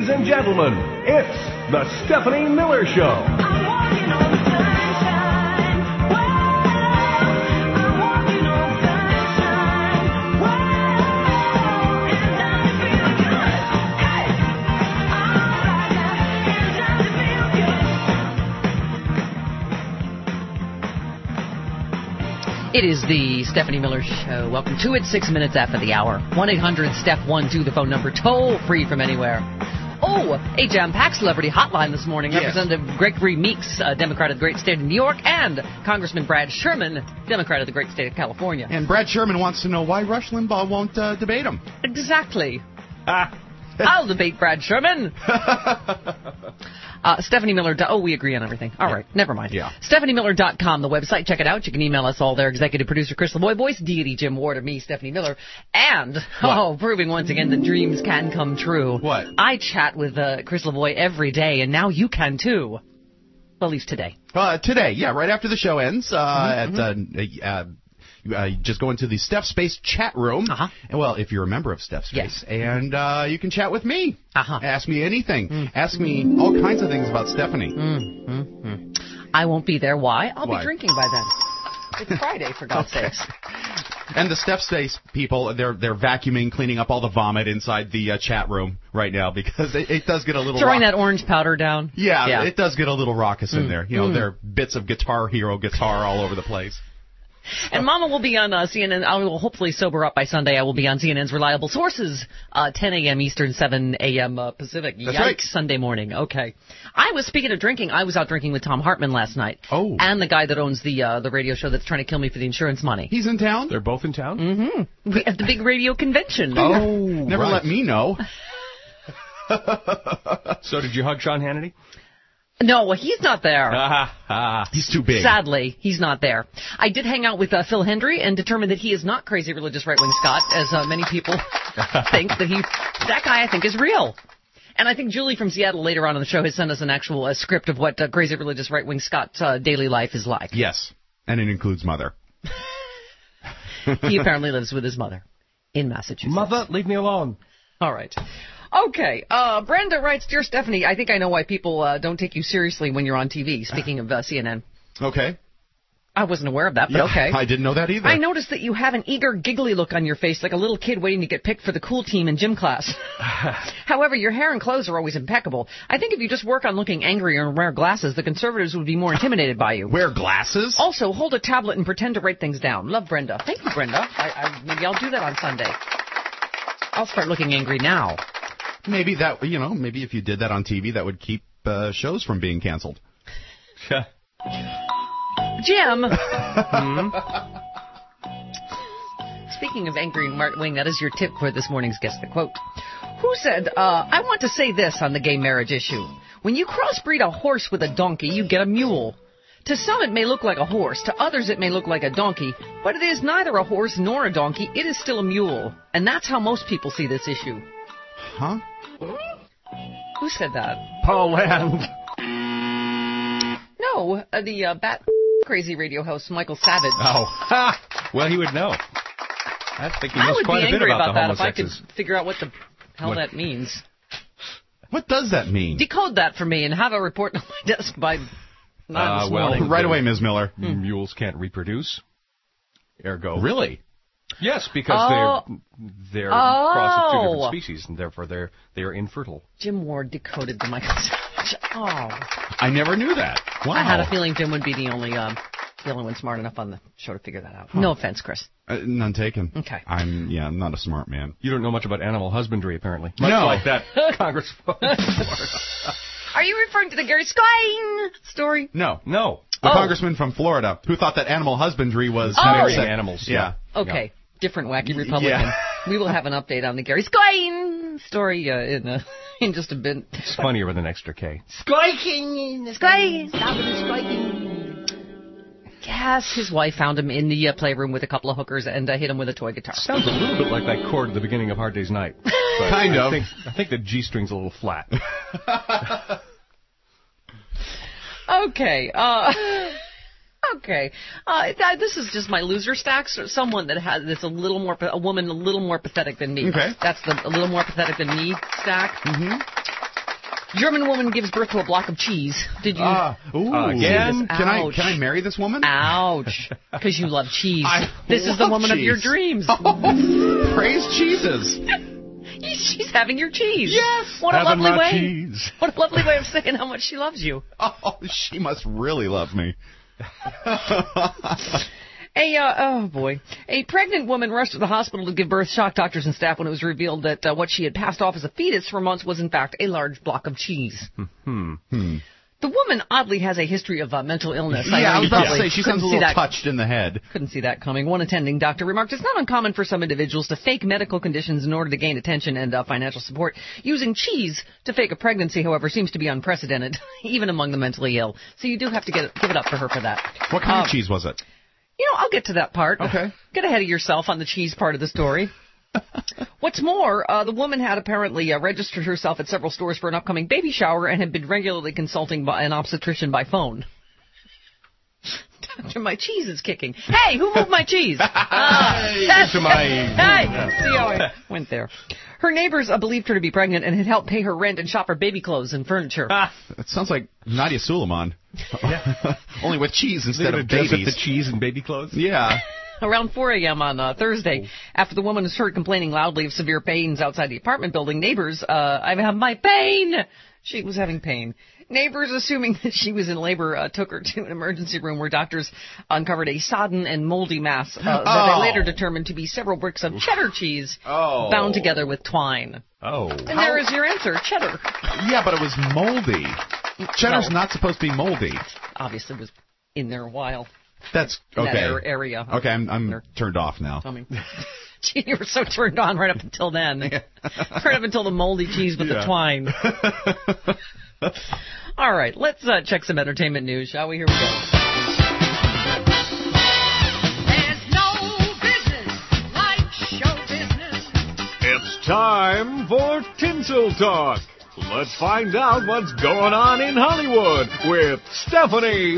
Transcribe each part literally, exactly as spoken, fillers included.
Ladies and gentlemen, it's the Stephanie Miller Show. I'm walking on sunshine. Whoa, I'm walking on sunshine. Whoa, it's time to feel good. Hey, alright now, it's time to feel good. It is the Stephanie Miller Show. Welcome to it, six minutes after the hour. one eight hundred steph one two, the phone number, toll free from anywhere. Oh, a jam-packed celebrity hotline this morning. Yes. Representative Gregory Meeks, uh, Democrat of the great state of New York, and Congressman Brad Sherman, Democrat of the great state of California. And Brad Sherman wants to know why Rush Limbaugh won't uh, debate him. Exactly. I'll debate Brad Sherman. Uh, Stephanie Miller. Oh, we agree on everything. All Yeah. right, never mind. Yeah. Stephanie Miller dot com, the website. Check it out. You can email us all there. Executive producer Chris LeBoy, voice deity Jim Ward, or me, Stephanie Miller. And, What? oh, proving once again that dreams can come true. What? I chat with uh, Chris LeBoy every day, and now you can too. Well, at least today. Uh, today, yeah, right after the show ends, uh, Mm-hmm, at uh, uh, you, uh, you just go into the Steph Space chat room. Uh-huh. And well, if you're a member of Steph Space, Yes. and uh, you can chat with me. Uh-huh. Ask me anything. Mm. Ask me all kinds of things about Stephanie. Mm-hmm. I won't be there. Why? I'll Why? be drinking by then. It's Friday, for God's sakes. And the Steph Space people, they're they're vacuuming, cleaning up all the vomit inside the uh, chat room right now because it, it does get a little Throwing rock- that orange powder down. Yeah, Yeah. it does get a little raucous in Mm. there. You know, Mm. there are bits of Guitar Hero guitar all over the place. And Mama will be on uh, C N N. I will hopefully sober up by Sunday. I will be on C N N's Reliable Sources, uh, ten a.m. Eastern, seven a.m. Uh, Pacific. That's Yikes, right. Sunday morning. Okay. I was, speaking of drinking, I was out drinking with Tom Hartman last night. Oh. And the guy that owns the uh, the radio show that's trying to kill me for the insurance money. He's in town? They're both in town? Mm-hmm. We, at the big radio convention. Oh, never right. let me know. So did you hug Sean Hannity? No, he's not there. Ah, ah. He's too big. Sadly, he's not there. I did hang out with uh, Phil Hendry and determined that he is not crazy religious right-wing Scott, as uh, many people think that he. That guy, I think, is real. And I think Julie from Seattle later on in the show has sent us an actual uh, script of what uh, crazy religious right-wing Scott's uh, daily life is like. Yes, and it includes mother. He apparently lives with his mother in Massachusetts. Mother, leave me alone. All right. Okay. Uh, Brenda writes, Dear Stephanie, I think I know why people uh, don't take you seriously when you're on T V. Speaking of uh, C N N. Okay. I wasn't aware of that, but Yeah, okay. I didn't know that either. I noticed that you have an eager, giggly look on your face, like a little kid waiting to get picked for the cool team in gym class. However, your hair and clothes are always impeccable. I think if you just work on looking angry and wear glasses, the conservatives would be more intimidated by you. Wear glasses? Also, hold a tablet and pretend to write things down. Love, Brenda. Thank you, Brenda. I, I, maybe I'll do that on Sunday. I'll start looking angry now. Maybe that, you know, maybe if you did that on T V, that would keep uh, shows from being canceled. Jim. Speaking of angry and right wing, that is your tip for this morning's Guess the Quote. Who said, uh, I want to say this on the gay marriage issue. When you crossbreed a horse with a donkey, you get a mule. To some it may look like a horse, to others it may look like a donkey, but it is neither a horse nor a donkey, it is still a mule. And that's how most people see this issue. Huh? Who said that? Paul Land. No, uh, the uh, Bat Crazy radio host, Michael Savage. Oh. Ha! Well, he would know. I think he I knows would quite be a bit angry about, about the that if I could homosexes. figure out what the hell What? that means. What does that mean? Decode that for me and have a report on my desk by nine Uh, this well, morning. Right away, Miz Miller. Mules can't reproduce. Ergo. Really? Yes, because Oh. they're they're Oh. crossed of two different species, and therefore they're they are infertile. Jim Ward decoded the Michael Savage. Oh. I never knew that. Wow. I had a feeling Jim would be the only um, the only one smart enough on the show to figure that out. No offense, Chris. Uh, none taken. Okay. I'm, yeah, I'm not a smart man. You don't know much about animal husbandry, apparently. Much No. like that Congresswoman. Are you referring to the Gary Skine story? No. No. The Oh. congressman from Florida who thought that animal husbandry was... Oh. Marrying sex- animals. Yeah. Okay. Different wacky Republican. yeah. We will have an update on the Gary Skine story uh, in uh, in just a bit. It's funnier with an extra K. Skiking! Skiking! Stop it, skiking! Yes, his wife found him in the uh, playroom with a couple of hookers and uh, hit him with a toy guitar. Sounds a little bit like that chord at the beginning of Hard Day's Night. But Kind I of. Think, I think the G string's a little flat. Okay. Uh, okay. Uh, th- this is just my loser stacks. Someone that has that's a little more, a woman a little more pathetic than me. Okay. That's the a little more pathetic than me stack. Mm-hmm. German woman gives birth to a block of cheese. Did you? Uh, ooh. Again? Jesus, Can I ouch. can I marry this woman? Ouch. Because you love cheese. I This is the love woman of your cheese. dreams. Praise cheeses. She's having your cheese. Yes. What a Having lovely my way. cheese. What a lovely way of saying how much she loves you. Oh, she must really love me. A uh, oh boy, a pregnant woman rushed to the hospital to give birth, shocked doctors and staff when it was revealed that uh, what she had passed off as a fetus for months was in fact a large block of cheese. Hmm. The woman oddly has a history of uh, mental illness. Yeah, I was about to probably say she couldn't sounds a see little that- touched in the head. Couldn't see that coming. One attending doctor remarked, "It's not uncommon for some individuals to fake medical conditions in order to gain attention and uh, financial support. Using cheese to fake a pregnancy, however, seems to be unprecedented, even among the mentally ill. So you do have to get it, give it up for her for that." What kind Uh, of cheese was it? You know, I'll get to that part. Okay. Get ahead of yourself on the cheese part of the story. What's more, uh, the woman had apparently uh, registered herself at several stores for an upcoming baby shower and had been regularly consulting by an obstetrician by phone. Doctor, my cheese is kicking. Hey, who moved my cheese? Ah, to my- Hey, see how I went there. Her neighbors uh, believed her to be pregnant and had helped pay her rent and shop her baby clothes and furniture. It sounds like Nadia Suleiman. Only with cheese instead Instead of of dress up babies. the cheese and baby clothes. Yeah. Around four a.m. on uh, Thursday, after the woman was heard complaining loudly of severe pains outside the apartment building, neighbors, uh, I have my pain! She was having pain. Neighbors, assuming that she was in labor, uh, took her to an emergency room where doctors uncovered a sodden and moldy mass uh, that Oh. they later determined to be several bricks of cheddar cheese Oh. bound together with twine. Oh. And there is your answer, cheddar. Yeah, but it was moldy. Cheddar's No. not supposed to be moldy. Obviously was in there a while. That's In okay. that ar- area. Okay, I'm, I'm There. turned off now. Tell me. Gee, you were so turned on right up until then. Right up until the moldy cheese with the Yeah. twine. All right, let's uh, check some entertainment news, shall we? Here we go. There's no business like show business. It's time for Tinsel Talk. Let's find out what's going on in Hollywood with Stephanie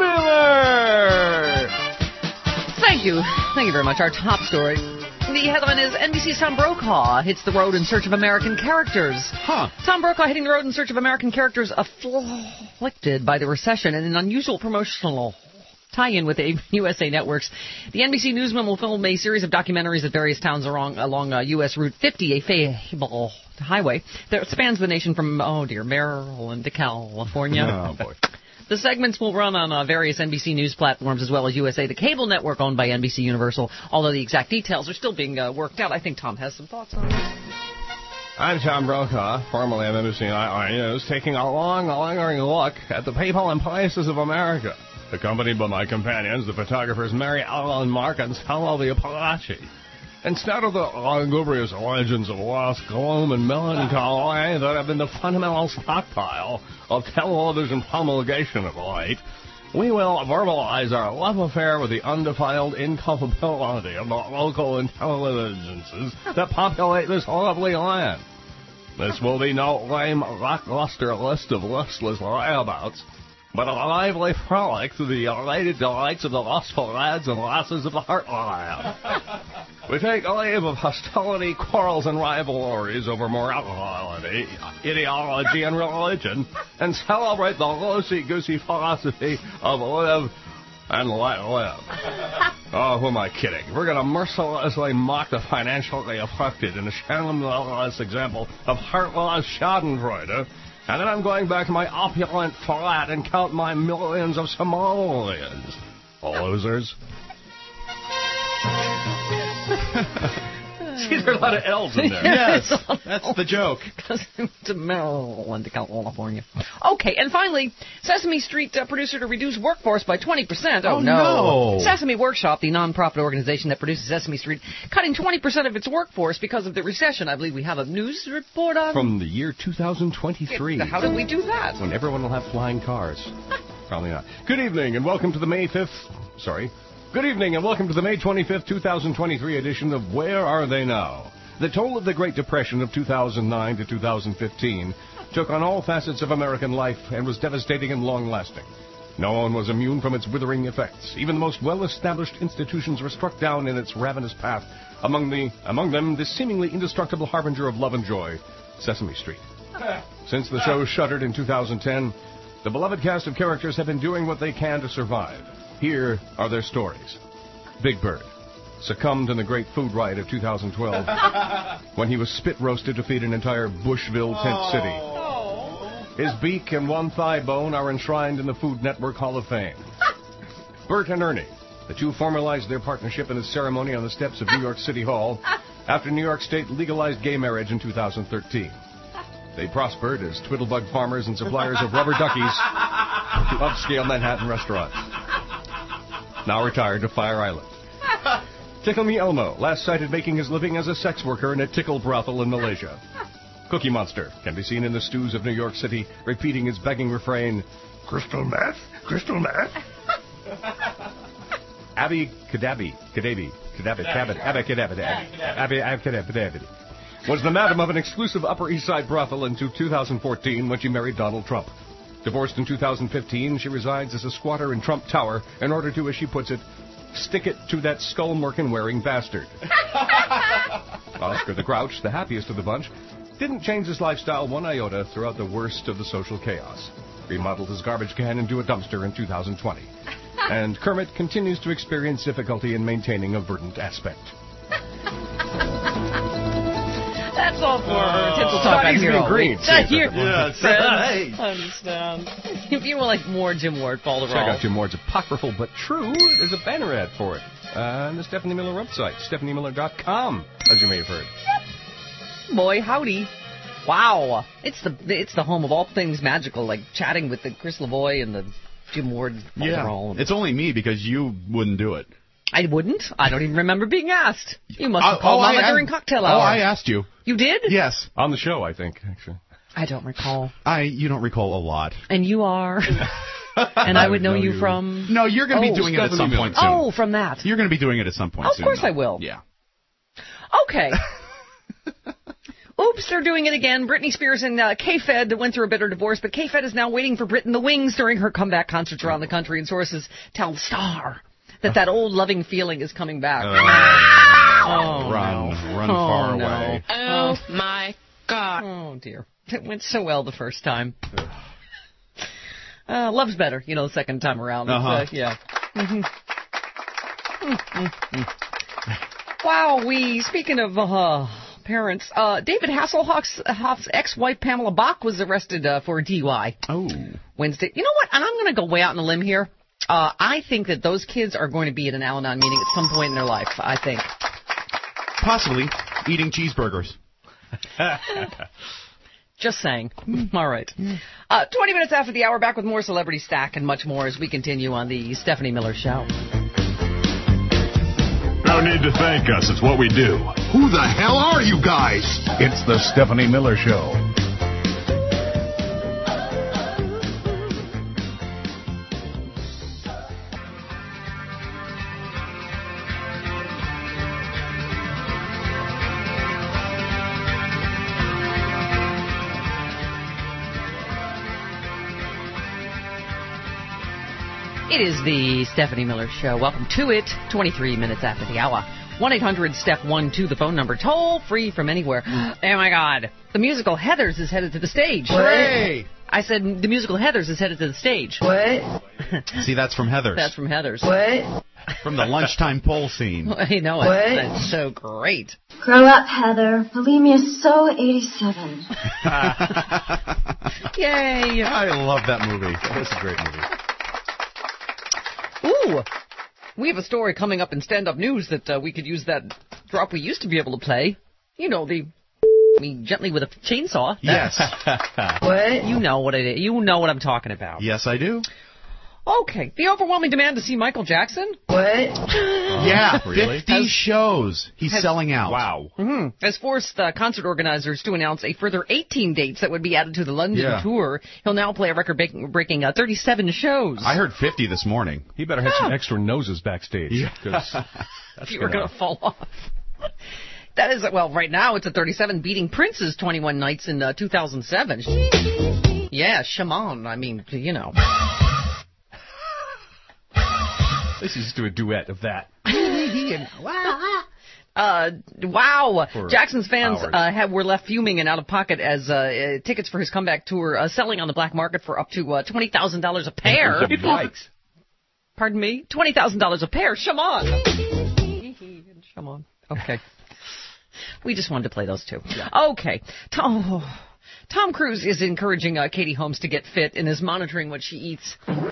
Miller. Thank you. Thank you very much. Our top story. The headline is N B C's Tom Brokaw hits the road in search of American characters. Huh. Tom Brokaw hitting the road in search of American characters afflicted by the recession and an unusual promotional tie-in with the U S A networks. The N B C newsman will film a series of documentaries at various towns along, along uh, U S Route fifty, a fable highway that spans the nation from, oh dear, Maryland to California. Oh, boy. The segments will run on uh, various N B C News platforms as well as U S A, the cable network owned by N B C Universal, although the exact details are still being uh, worked out. I think Tom has some thoughts on it. I'm Tom Brokaw, formerly of N B C News, taking a long, lingering look at the people and places of America. Accompanied by my companions, the photographers Mary Ellen Mark and Salo the Apache. Instead of the lugubrious legends of lost gloom and melancholy that have been the fundamental stockpile of television promulgation of late, we will verbalize our love affair with the undefiled inculpability of the local intelligences that populate this lovely land. This will be no lame, lackluster list of listless layabouts, but a lively frolic through the elated delights of the lustful lads and lasses of the heartland. We take leave of hostility, quarrels, and rivalries over morality, ideology, and religion, and celebrate the loosey-goosey philosophy of live and let live. Oh, who am I kidding? We're going to mercilessly mock the financially afflicted in a shameless example of heartless schadenfreude. And then I'm going back to my opulent flat and count my millions of simoleons. Losers. See, there are a lot of L's in there. Yes, that's the joke. to Maryland to California. Okay, and finally, Sesame Street uh, producer to reduce workforce by twenty percent. Oh, Oh, no. Sesame Workshop, the nonprofit organization that produces Sesame Street, cutting twenty percent of its workforce because of the recession. I believe we have a news report on... From the year two thousand twenty-three. How did we do that? When everyone will have flying cars. Probably not. Good evening and welcome to the May fifth... Sorry. Good evening and welcome to the May twenty-fifth, two thousand twenty-three edition of Where Are They Now? The toll of the Great Depression of two thousand nine to two thousand fifteen took on all facets of American life and was devastating and long-lasting. No one was immune from its withering effects. Even the most well-established institutions were struck down in its ravenous path. Among the, among them, the seemingly indestructible harbinger of love and joy, Sesame Street. Since the show shuttered in two thousand ten, the beloved cast of characters have been doing what they can to survive. Here are their stories. Big Bird succumbed in the Great Food Riot of two thousand twelve when he was spit roasted to feed an entire Bushville tent city. His beak and one thigh bone are enshrined in the Food Network Hall of Fame. Bert and Ernie, the two formalized their partnership in a ceremony on the steps of New York City Hall after New York State legalized gay marriage in two thousand thirteen. They prospered as twiddlebug farmers and suppliers of rubber duckies to upscale Manhattan restaurants. Now retired to Fire Island. Tickle Me Elmo, last sighted making his living as a sex worker in a tickle brothel in Malaysia. Cookie Monster can be seen in the stews of New York City, repeating his begging refrain, "Crystal meth? Crystal meth?" Abby Kadabi, Kadabi, Kadabi, Kadabi, Abby Kadabi, Abby Kadabi, was the madam of an exclusive Upper East Side brothel until two thousand fourteen when she married Donald Trump. Divorced in two thousand fifteen, she resides as a squatter in Trump Tower in order to, as she puts it, stick it to that skull-merkin-wearing bastard. Oscar the Grouch, the happiest of the bunch, didn't change his lifestyle one iota throughout the worst of the social chaos. Remodeled his garbage can into a dumpster in two thousand twenty. And Kermit continues to experience difficulty in maintaining a verdant aspect. That's all for uh, Tinsel Talk on Hero. Green. Here. Yeah, Hey. Understand. If you would like more Jim Ward, follow the Check out Jim Ward's apocryphal but true. There's a banner ad for it uh, on the Stephanie Miller website, stephanie miller dot com, as you may have heard. Boy, howdy. Wow. It's the it's the home of all things magical, like chatting with the Chris Lavoie and the Jim Ward. Yeah, it's only me because you wouldn't do it. I wouldn't. I don't even remember being asked. You must have Uh, called oh, Mama I, during I, cocktail Oh, hour. I asked you. You did? Yes. On the show, I think, actually. I don't recall. I. You don't recall a lot. And you are. And I would know, know you, you from... No, you're going to oh, be doing it at some Miller. point soon. Oh, from that. You're going to be doing it at some point oh, soon. Of course though. I will. Yeah. Okay. Oops, they're doing it again. Britney Spears and uh, K-Fed went through a bitter divorce, but K-Fed is now waiting for Brit and the Wings during her comeback concerts around the country, and sources tell Star that that old loving feeling is coming back. Uh, oh, run, no. run oh, far no. away. Oh, my God. Oh, dear. It went so well the first time. Uh, love's better, you know, the second time around. Uh-huh. Uh, yeah. Mm-hmm. Mm-hmm. Wow, we, speaking of uh, parents, uh, David Hasselhoff's Hoff's ex-wife Pamela Bach was arrested uh, for a D U I. Oh. Wednesday. You know what? And I'm going to go way out on a limb here. Uh, I think that those kids are going to be at an Al-Anon meeting at some point in their life, I think. Possibly eating cheeseburgers. Just saying. All right. Uh, twenty minutes after the hour, back with more Celebrity Stack and much more as we continue on the Stephanie Miller Show. No need to thank us. It's what we do. Who the hell are you guys? It's the Stephanie Miller Show. It is the Stephanie Miller Show. Welcome to it. twenty-three minutes after the hour. one eight hundred step one two, the phone number. Toll free from anywhere. Oh, my God. The musical Heathers is headed to the stage. Hooray! I said the musical Heathers is headed to the stage. What? See, that's from Heathers. That's from Heathers. What? From the lunchtime poll scene. I know it. What? That's so great. Grow up, Heather. Bulimia so eighty-seven. Yay. I love that movie. That's a great movie. Ooh, we have a story coming up in stand-up news that uh, we could use that drop we used to be able to play. You know, the me gently with a chainsaw. Yes. What? You know what it is. You know what I'm talking about. Yes, I do. Okay. The overwhelming demand to see Michael Jackson. What? Yeah, really? fifty Has- shows. He's has- selling out. Wow. Mm-hmm. Has forced uh, concert organizers to announce a further eighteen dates that would be added to the London Yeah. tour. He'll now play a record-breaking uh, thirty-seven shows. I heard fifty this morning. He better have some extra noses backstage. Yeah. 'Cause that's you were going to fall off. That is, well, right now it's at thirty-seven, beating Prince's twenty-one nights in uh, two thousand seven. Yeah, Shaman. I mean, you know. Let's just do a duet of that. Uh, wow. For Jackson's fans hours. uh, have, were left fuming and out of pocket as uh, uh, tickets for his comeback tour uh, selling on the black market for up to uh, twenty thousand dollars a pair. Yikes. Pardon me? twenty thousand dollars a pair. Shimon. Shimon. Okay. We just wanted to play those two. Yeah. Okay. Tom, oh, Tom Cruise is encouraging uh, Katie Holmes to get fit and is monitoring what she eats.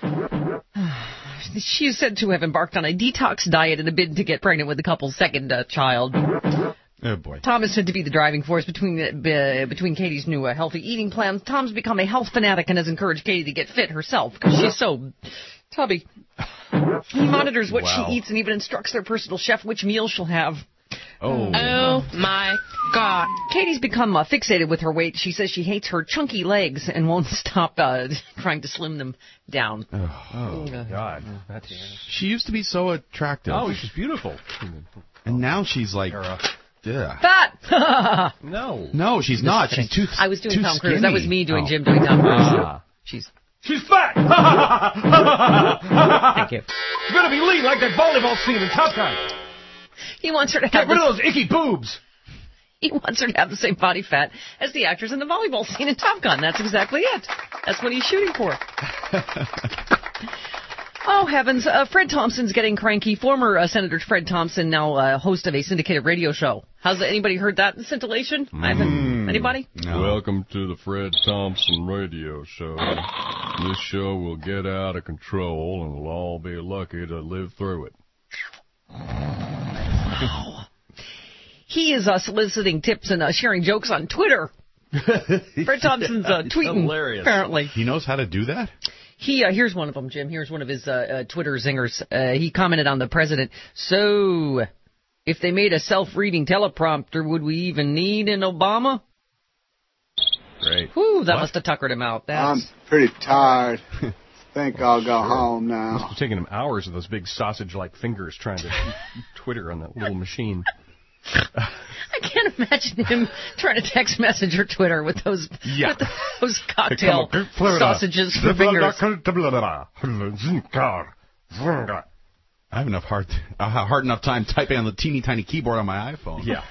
She is said to have embarked on a detox diet in a bid to get pregnant with the couple's second uh, child. Oh, boy. Tom is said to be the driving force between uh, between Katie's new uh, healthy eating plan. Tom's become a health fanatic and has encouraged Katie to get fit herself because she's so tubby. He monitors what Wow. she eats and even instructs their personal chef which meal she'll have. Oh. Oh, my God. Katie's become uh, fixated with her weight. She says she hates her chunky legs and won't stop uh, trying to slim them down. Oh, God. That's... She used to be so attractive. Oh, she's beautiful. And now she's like... Era. Yeah. Fat! No. No, she's not. She's too I was doing too Tom Cruise. skinny. That was me doing Oh. Jim doing Tom Cruise. Ah. She's... She's fat! Thank you. She's gonna be lean like that volleyball scene in Top Gun. He wants her to Get have rid the, of those icky boobs. he wants her to have the same body fat as the actors in the volleyball scene in Top Gun. That's exactly it. That's what he's shooting for. Oh, heavens. Uh, Fred Thompson's getting cranky. Former uh, Senator Fred Thompson, now uh, host of a syndicated radio show. Has anybody heard that scintillation? I haven't. Anybody? No. Welcome to the Fred Thompson Radio Show. This show will get out of control, and we'll all be lucky to live through it. He is uh, soliciting tips and uh, sharing jokes on Twitter. Fred Thompson's uh, tweeting, hilarious. apparently. He knows how to do that? He uh, here's one of them, Jim. Here's one of his uh, uh, Twitter zingers. Uh, he commented on the president. So, if they made a self-reading teleprompter, would we even need an Obama? Great. Whew, that What? must have tuckered him out. I'm That's... pretty tired. Think I'll go home now. Must be taking him hours with those big sausage-like fingers trying to Twitter on that little machine. I can't imagine him trying to text message or Twitter with those Yeah. with those cocktail sausages for fingers. I have enough hard, uh, hard enough time typing on the teeny tiny keyboard on my iPhone. Yeah.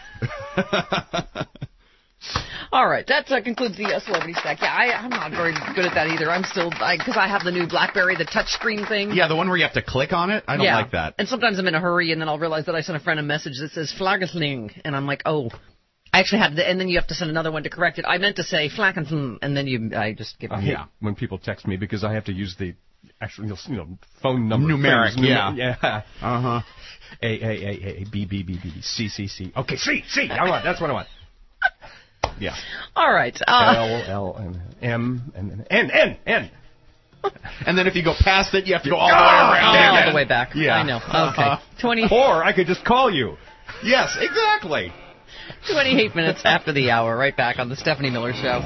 All right, that uh, concludes the uh, celebrity stack. Yeah, I, I'm not very good at that either. I'm still because I, I have the new BlackBerry, the touchscreen thing. Yeah, the one where you have to click on it. I don't yeah. like that. And sometimes I'm in a hurry, and then I'll realize that I sent a friend a message that says Flaggetling, and I'm like, oh, I actually had the, and then you have to send another one to correct it. I meant to say Flaggetling, and then you, I just give I up. hate when people text me because I have to use the actual, you know, phone number. Numeric, things. yeah. Yeah. Uh huh. A, A, A, A, B, B, B, B, B, C, C, C. Okay, C, C. I want, that's what I want. Yeah. All right. Uh, L, L, M, M, and N, N, N. And then if you go past it, you have to go all the way Ah, around. all the way back. Yeah. I know. Okay. Uh-huh. Twenty. Or I could just call you. Yes, exactly. twenty-eight minutes after the hour, right back on the Stephanie Miller Show.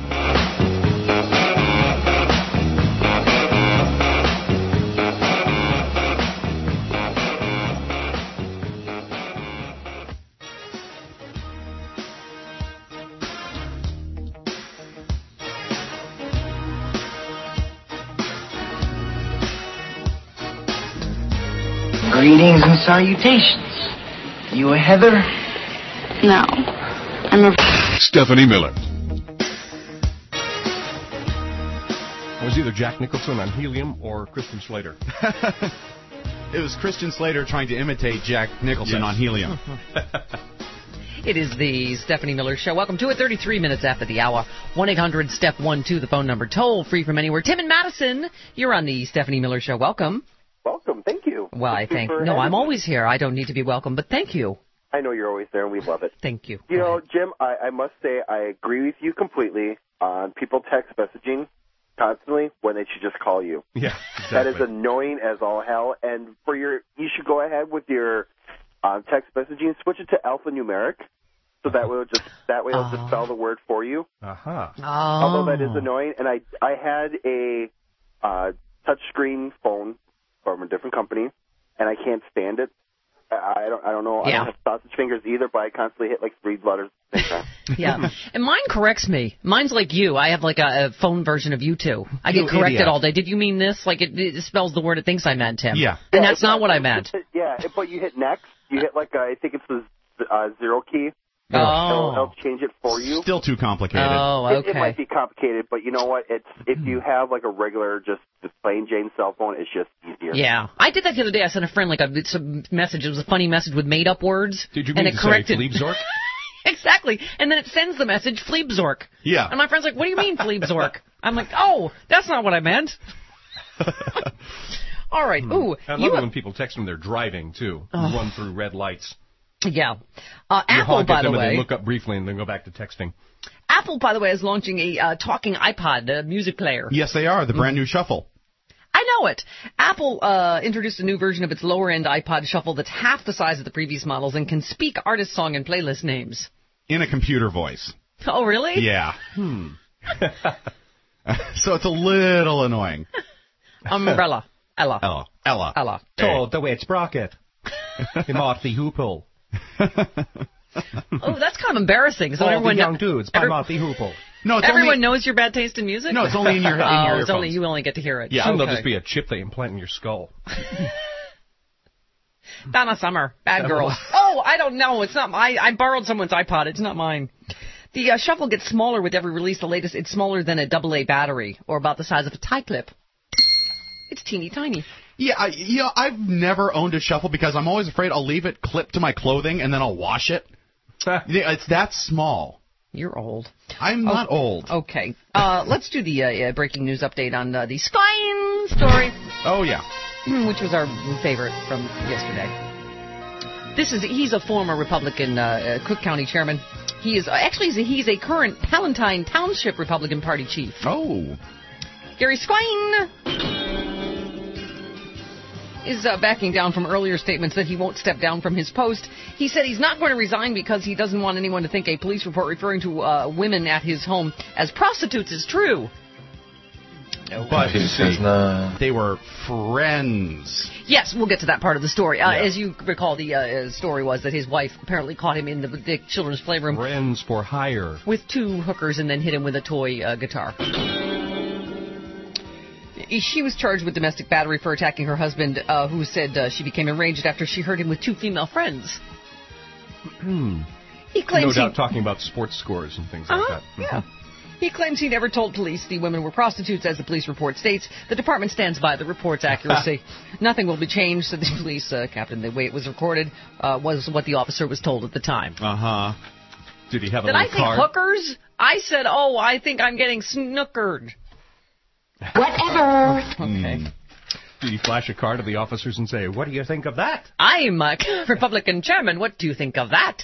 Greetings and salutations. You a Heather? No. I'm a... Stephanie Miller. It was either Jack Nicholson on helium or Christian Slater. It was Christian Slater trying to imitate Jack Nicholson Yes. on helium. It is the Stephanie Miller Show. Welcome to it. thirty-three minutes after the hour. one eight hundred step one two, the phone number. Toll free from anywhere. Tim and Madison, you're on the Stephanie Miller Show. Welcome. Welcome. Thank you. Well, I Thank you thank. for No, having I'm me. always here. I don't need to be welcome, but thank you. I know you're always there, and we love it. Thank you. You know, Jim, I, I must say I agree with you completely on people text messaging constantly when they should just call you. Yeah, That exactly. is annoying as all hell. And for your, you should go ahead with your um, text messaging, switch it to alphanumeric, so that way it'll just that way it'll Oh. just spell the word for you. Uh-huh. Oh. Although that is annoying, and I I had a uh, touchscreen phone from a different company, and I can't stand it. I I don't I don't know. I Yeah. don't have sausage fingers either, but I constantly hit like three letters at the same time. Yeah, and mine corrects me. Mine's like you. I have like a, a phone version of you too. I You get corrected idiot. all day. Did you mean this? Like it, it spells the word it thinks I meant, Tim. Yeah. And Yeah, that's not what I meant. Yeah, but you hit next. You hit like uh, I think it's the uh, zero key. Oh. It'll, it'll change it for you. Still too complicated. Oh, okay. It, it might be complicated, but you know what? It's if you have like a regular, just, just plain Jane cell phone, it's just easier. Yeah. I did that the other day. I sent a friend like a, it's a message. It was a funny message with made-up words. Did you and mean it to corrected. say Fleebzork? Exactly. And then it sends the message, Fleebzork. Yeah. And my friend's like, what do you mean, Fleebzork? I'm like, oh, that's not what I meant. All right. Ooh. I love you, it when people text when they're driving, too. Oh. Run through red lights. Yeah. Uh, You Apple, honk by at the them and way. they look up briefly and then go back to texting. Apple, by the way, is launching a uh, talking iPod, a music player. Yes, they are. The brand new Shuffle. I know it. Apple uh, introduced a new version of its lower-end iPod Shuffle that's half the size of the previous models and can speak artist, song, and playlist names. In a computer voice. Oh, really? Yeah. Hmm. So it's a little annoying. Umbrella. Ella. Ella. Ella. Ella. Oh, the way it's Sprocket. Marty Hoople. Oh, that's kind of embarrassing. So All everyone the young kno- dudes by every- Marty Hoople. No, it's everyone only, knows your bad taste in music? No, it's only in your, in your oh, earphones. it's only you only get to hear it. Yeah. Soon Okay. there'll just be a chip they implant in your skull. Donna Summer. Bad girl. Oh, I don't know. It's not my. I borrowed someone's iPod. It's not mine. The uh, Shuffle gets smaller with every release. The latest, it's smaller than a double A battery, or about the size of a tie clip. It's teeny tiny. Yeah, I, you know, I've never owned a Shuffle because I'm always afraid I'll leave it clipped to my clothing and then I'll wash it. Yeah, it's that small. You're old. I'm not oh, old. Okay. Uh, let's do the uh, uh, breaking news update on uh, the Skyn story. Oh, yeah. Which was our favorite from yesterday. This is, he's a former Republican uh, uh, Cook County chairman. He is, uh, actually, he's a, he's a current Palatine Township Republican Party chief. Oh. Gary Skyn is uh, backing down from earlier statements that he won't step down from his post. He said he's not going to resign because he doesn't want anyone to think a police report referring to uh, women at his home as prostitutes is true. But you see, they were friends. Yes, we'll get to that part of the story. Uh, Yeah. As you recall, the uh, story was that his wife apparently caught him in the, the children's playroom. Friends for hire. With two hookers and then hit him with a toy uh, guitar. She was charged with domestic battery for attacking her husband, uh, who said uh, she became enraged after she heard him with two female friends. He claims No doubt he... talking about sports scores and things like Uh-huh, that. yeah. He claims he never told police the women were prostitutes, as the police report states. The department stands by the report's accuracy. Nothing will be changed, said the police uh, captain. The way it was recorded uh, was what the officer was told at the time. Uh-huh. Did he have a Did I little think card? hookers? I said, oh, I think I'm getting snookered. Whatever. Okay. Did he flash a card at the officers and say, what do you think of that? I'm a Republican chairman. What do you think of that?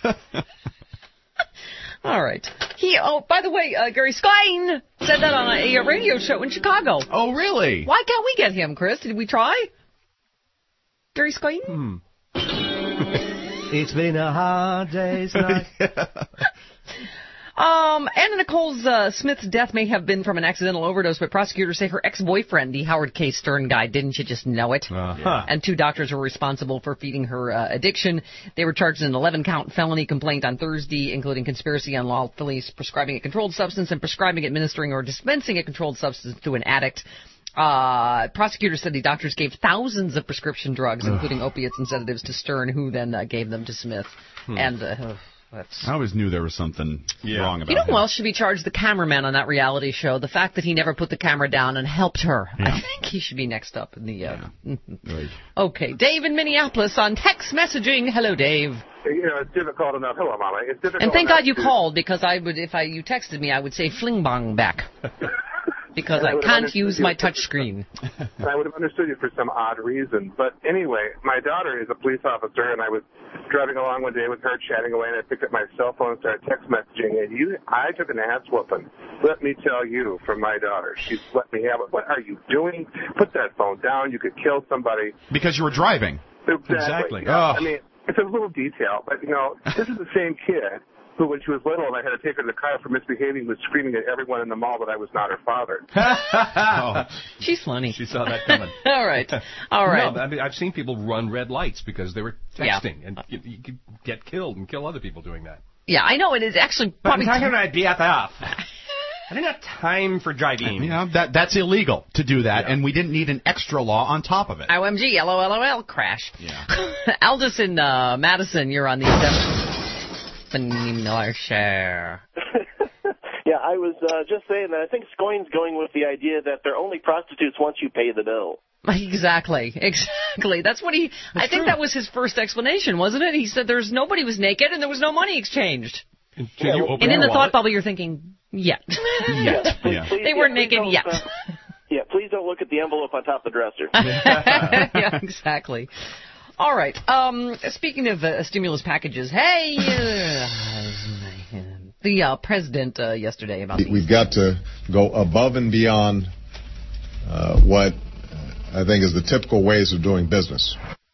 All right. He. Oh, by the way, uh, Gary Skyn said that on a, a radio show in Chicago. Oh, really? Why can't we get him, Chris? Did we try? Gary Skyn? Hmm. It's been a hard day's night. Um, Anna Nicole uh, Smith's death may have been from an accidental overdose, but prosecutors say her ex-boyfriend, the Howard K. Stern guy, didn't you just know it? Uh-huh. And two doctors were responsible for feeding her uh, addiction. They were charged in an eleven-count felony complaint on Thursday, including conspiracy, unlawfully prescribing a controlled substance, and prescribing, administering, or dispensing a controlled substance to an addict. Uh, prosecutors said the doctors gave thousands of prescription drugs, including opiates and sedatives, to Stern, who then uh, gave them to Smith. Hmm. And uh, that's... I always knew there was something Yeah. wrong about You know him. who else should be charged? The cameraman on that reality show. The fact that he never put the camera down and helped her. Yeah. I think he should be next up in the... Uh... Right. Okay, Dave in Minneapolis on text messaging. Hello, Dave. You know, it's difficult enough. Hello, Mama. It's difficult And thank enough God you to- called, because I would, if I you texted me, I would say fling bong back. Because And I I would have can't understood use you. my touch screen. And I would have understood you for some odd reason. But anyway, my daughter is a police officer, and I was driving along one day with her, chatting away, and I picked up my cell phone and started text messaging. And you, I took an ass whooping. Let me tell you, from my daughter. She's let me have it. What are you doing? Put that phone down. You could kill somebody. Because you were driving. Exactly. Exactly. Yeah, Oh. I mean, it's a little detail, but, you know, this is the same kid who, when she was little and I had to take her to the car for misbehaving, was screaming at everyone in the mall that I was not her father. Oh. She's funny. She saw that coming. All right. All right. No, I mean, I've seen people run red lights because they were Yeah. texting, and you, you could get killed and kill other people doing that. Yeah, I know it is actually probably... talking about B F F. I didn't have time for driving. You know, that, that's illegal to do that, yeah. and we didn't need an extra law on top of it. O M G, L O L O L, crash. Yeah. Aldous in uh, Madison, you're on the Stephanie Miller Show. Yeah, I was uh, just saying that I think Scoyne's going with the idea that they're only prostitutes once you pay the bill. Exactly, exactly. That's what he, That's I think true. That was his first explanation, wasn't it? He said there's nobody was naked and there was no money exchanged. And, yeah, you and in the wallet? Thought bubble, you're thinking, yet. Yet. Please, yeah. Please, they weren't yeah, naked yet. Uh, yeah, please don't look at the envelope on top of the dresser. Yeah, exactly. All right. Um, speaking of uh, stimulus packages, hey, uh, the uh, president uh, yesterday about We've got to go above and beyond uh, what I think is the typical ways of doing business.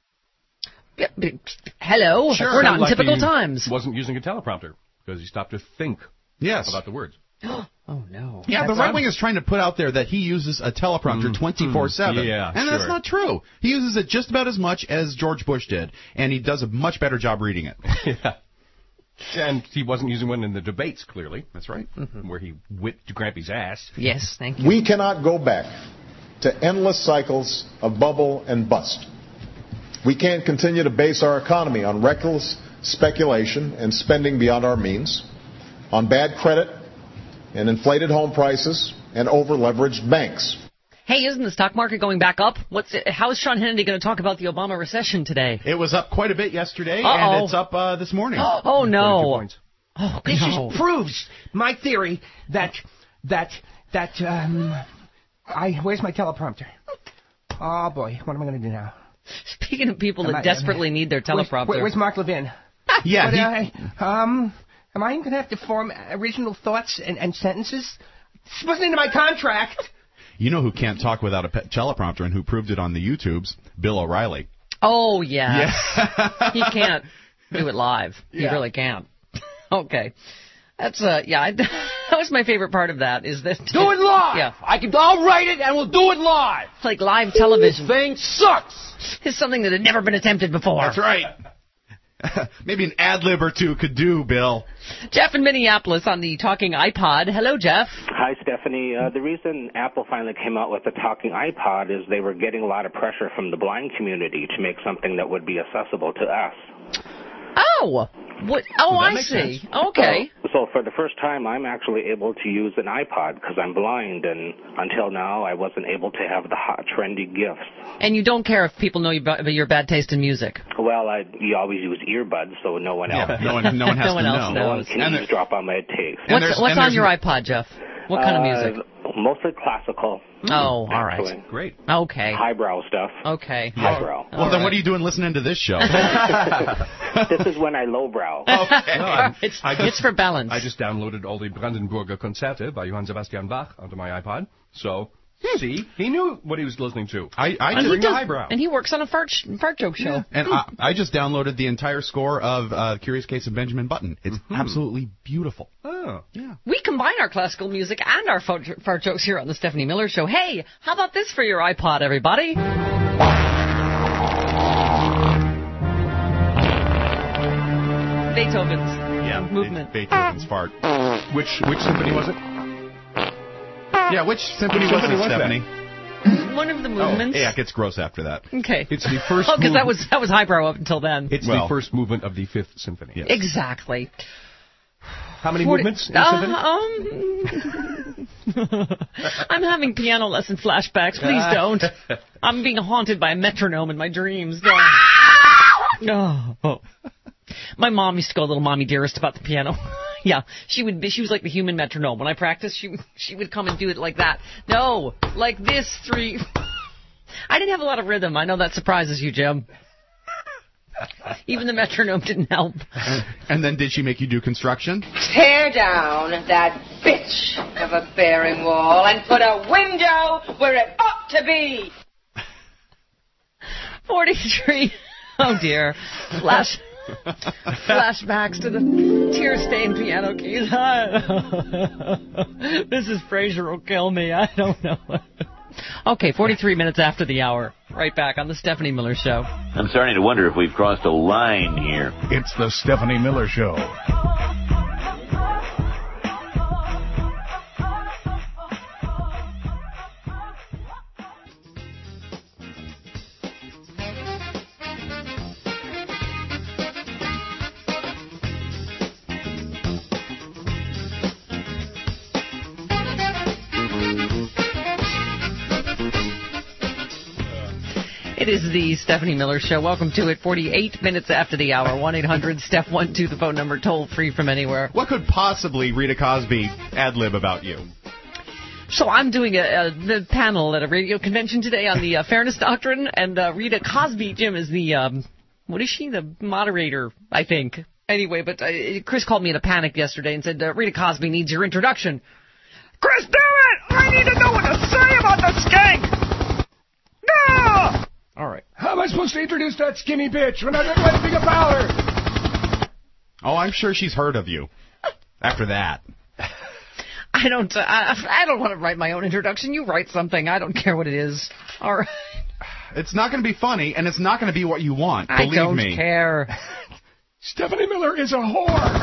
Hello. Sure. We're not in like typical times. Wasn't using a teleprompter because he stopped to think yes. about the words. Oh, no. Yeah, that's the right wing is trying to put out there that he uses a teleprompter twenty-four seven. Mm, yeah, and sure. that's not true. He uses it just about as much as George Bush did, and he does a much better job reading it. Yeah. And he wasn't using one in the debates, clearly. That's right. Mm-hmm. Where he whipped Grampy's ass. Yes, thank you. We cannot go back to endless cycles of bubble and bust. We can't continue to base our economy on reckless speculation and spending beyond our means, on bad credit and inflated home prices and over-leveraged banks. Hey, isn't the stock market going back up? What's it, how is Sean Hannity going to talk about the Obama recession today? It was up quite a bit yesterday, Uh-oh. and it's up uh, this morning. Oh, oh no! Oh, this no. just proves my theory that that that um, I where's my teleprompter? Oh boy, what am I going to do now? Speaking of people am that I, desperately I, need their teleprompter, where's, where's Mark Levin? Yeah, but, he, uh, um, am I going to have to form original thoughts and, and sentences? This wasn't into my contract. You know who can't talk without a teleprompter and who proved it on the YouTubes? Bill O'Reilly. Oh, yeah. Yeah. He can't do it live. Yeah. He really can't. Okay. That's, uh, yeah, I, that was my favorite part of that, is this. Do it live! Yeah. I can, I'll write it and we'll do it live! It's like live television. This thing sucks! It's something that had never been attempted before. That's right. Maybe an ad-lib or two could do, Bill. Jeff in Minneapolis on the talking iPod. Hello, Jeff. Hi, Stephanie. Uh, the reason Apple finally came out with the talking iPod is they were getting a lot of pressure from the blind community to make something that would be accessible to us. Oh, what? Oh, Well, that I makes see. sense. Okay. So, so for the first time, I'm actually able to use an iPod because I'm blind, and until now, I wasn't able to have the hot, trendy gifts. And you don't care if people know you about your bad taste in music. Well, I you always use earbuds, so no one else. Yeah, no one, no one has No one to else know. No one can And eavesdrop on my taste. What's, what's on your iPod, Jeff? What kind of music? Uh, mostly classical. Oh, all right. actually. Great. Okay. Highbrow stuff. Okay. Highbrow. Well, then what are you doing listening to this show? This is when I lowbrow. Okay. No, I'm- it's, I just- it's for balance. I just downloaded all the Brandenburger Conzerte by Johann Sebastian Bach onto my iPod. So, see, he knew what he was listening to. I, I and, he During the does- highbrow. and he works on a fart, sh- fart joke show. And I, I just downloaded the entire score of uh, Curious Case of Benjamin Button. It's Mm-hmm. absolutely beautiful. Oh. Yeah. We combine our classical music and our fart, fart jokes here on the Stephanie Miller Show. Hey, how about this for your iPod, everybody? Beethoven's Yeah. movement. Be- Beethoven's fart. Which which symphony was it? Yeah, which symphony was symphony it, was that? Stephanie? One of the Oh, movements. yeah, it gets gross after that. Okay. It's the first. Oh, because that movement- was that was highbrow up until then. It's Well- the first movement of the Fifth Symphony. Yes. Exactly. How many Forty- movements in the symphony? Uh, um, I'm having piano lesson flashbacks. Please don't. I'm being haunted by a metronome in my dreams. No. Oh. My mom used to go a little mommy dearest about the piano. Yeah, she would be, she was like the human metronome. When I practiced, she she would come and do it like that. No, like this three. I didn't have a lot of rhythm. I know that surprises you, Jim. Even the metronome didn't help. And then did she make you do construction? Tear down that bitch of a bearing wall and put a window where it ought to be. forty-three. Oh, dear. Flash. Flashbacks to the tear-stained piano keys. Missus Fraser will kill me. I don't know. Okay, forty-three minutes after the hour. Right back on the Stephanie Miller Show. I'm starting to wonder if we've crossed a line here. It's the Stephanie Miller Show. It is the Stephanie Miller Show. Welcome to it. forty-eight minutes after the hour. one eight hundred Steph one two, the phone number, toll free from anywhere. What could possibly Rita Cosby ad-lib about you? So I'm doing a, a the panel at a radio convention today on the uh, Fairness Doctrine, and uh, Rita Cosby, Jim, is the, um, what is she? The moderator, I think. Anyway, but uh, Chris called me in a panic yesterday and said, uh, Rita Cosby needs your introduction. Chris, do it! I need to know what to say about the skank! No! All right. How am I supposed to introduce that skinny bitch when I don't know anything about her? Oh, I'm sure she's heard of you after that. I don't uh, I, I don't want to write my own introduction. You write something. I don't care what it is. All right. It's not going to be funny, and it's not going to be what you want. I Believe don't me. care. Stephanie Miller is a whore.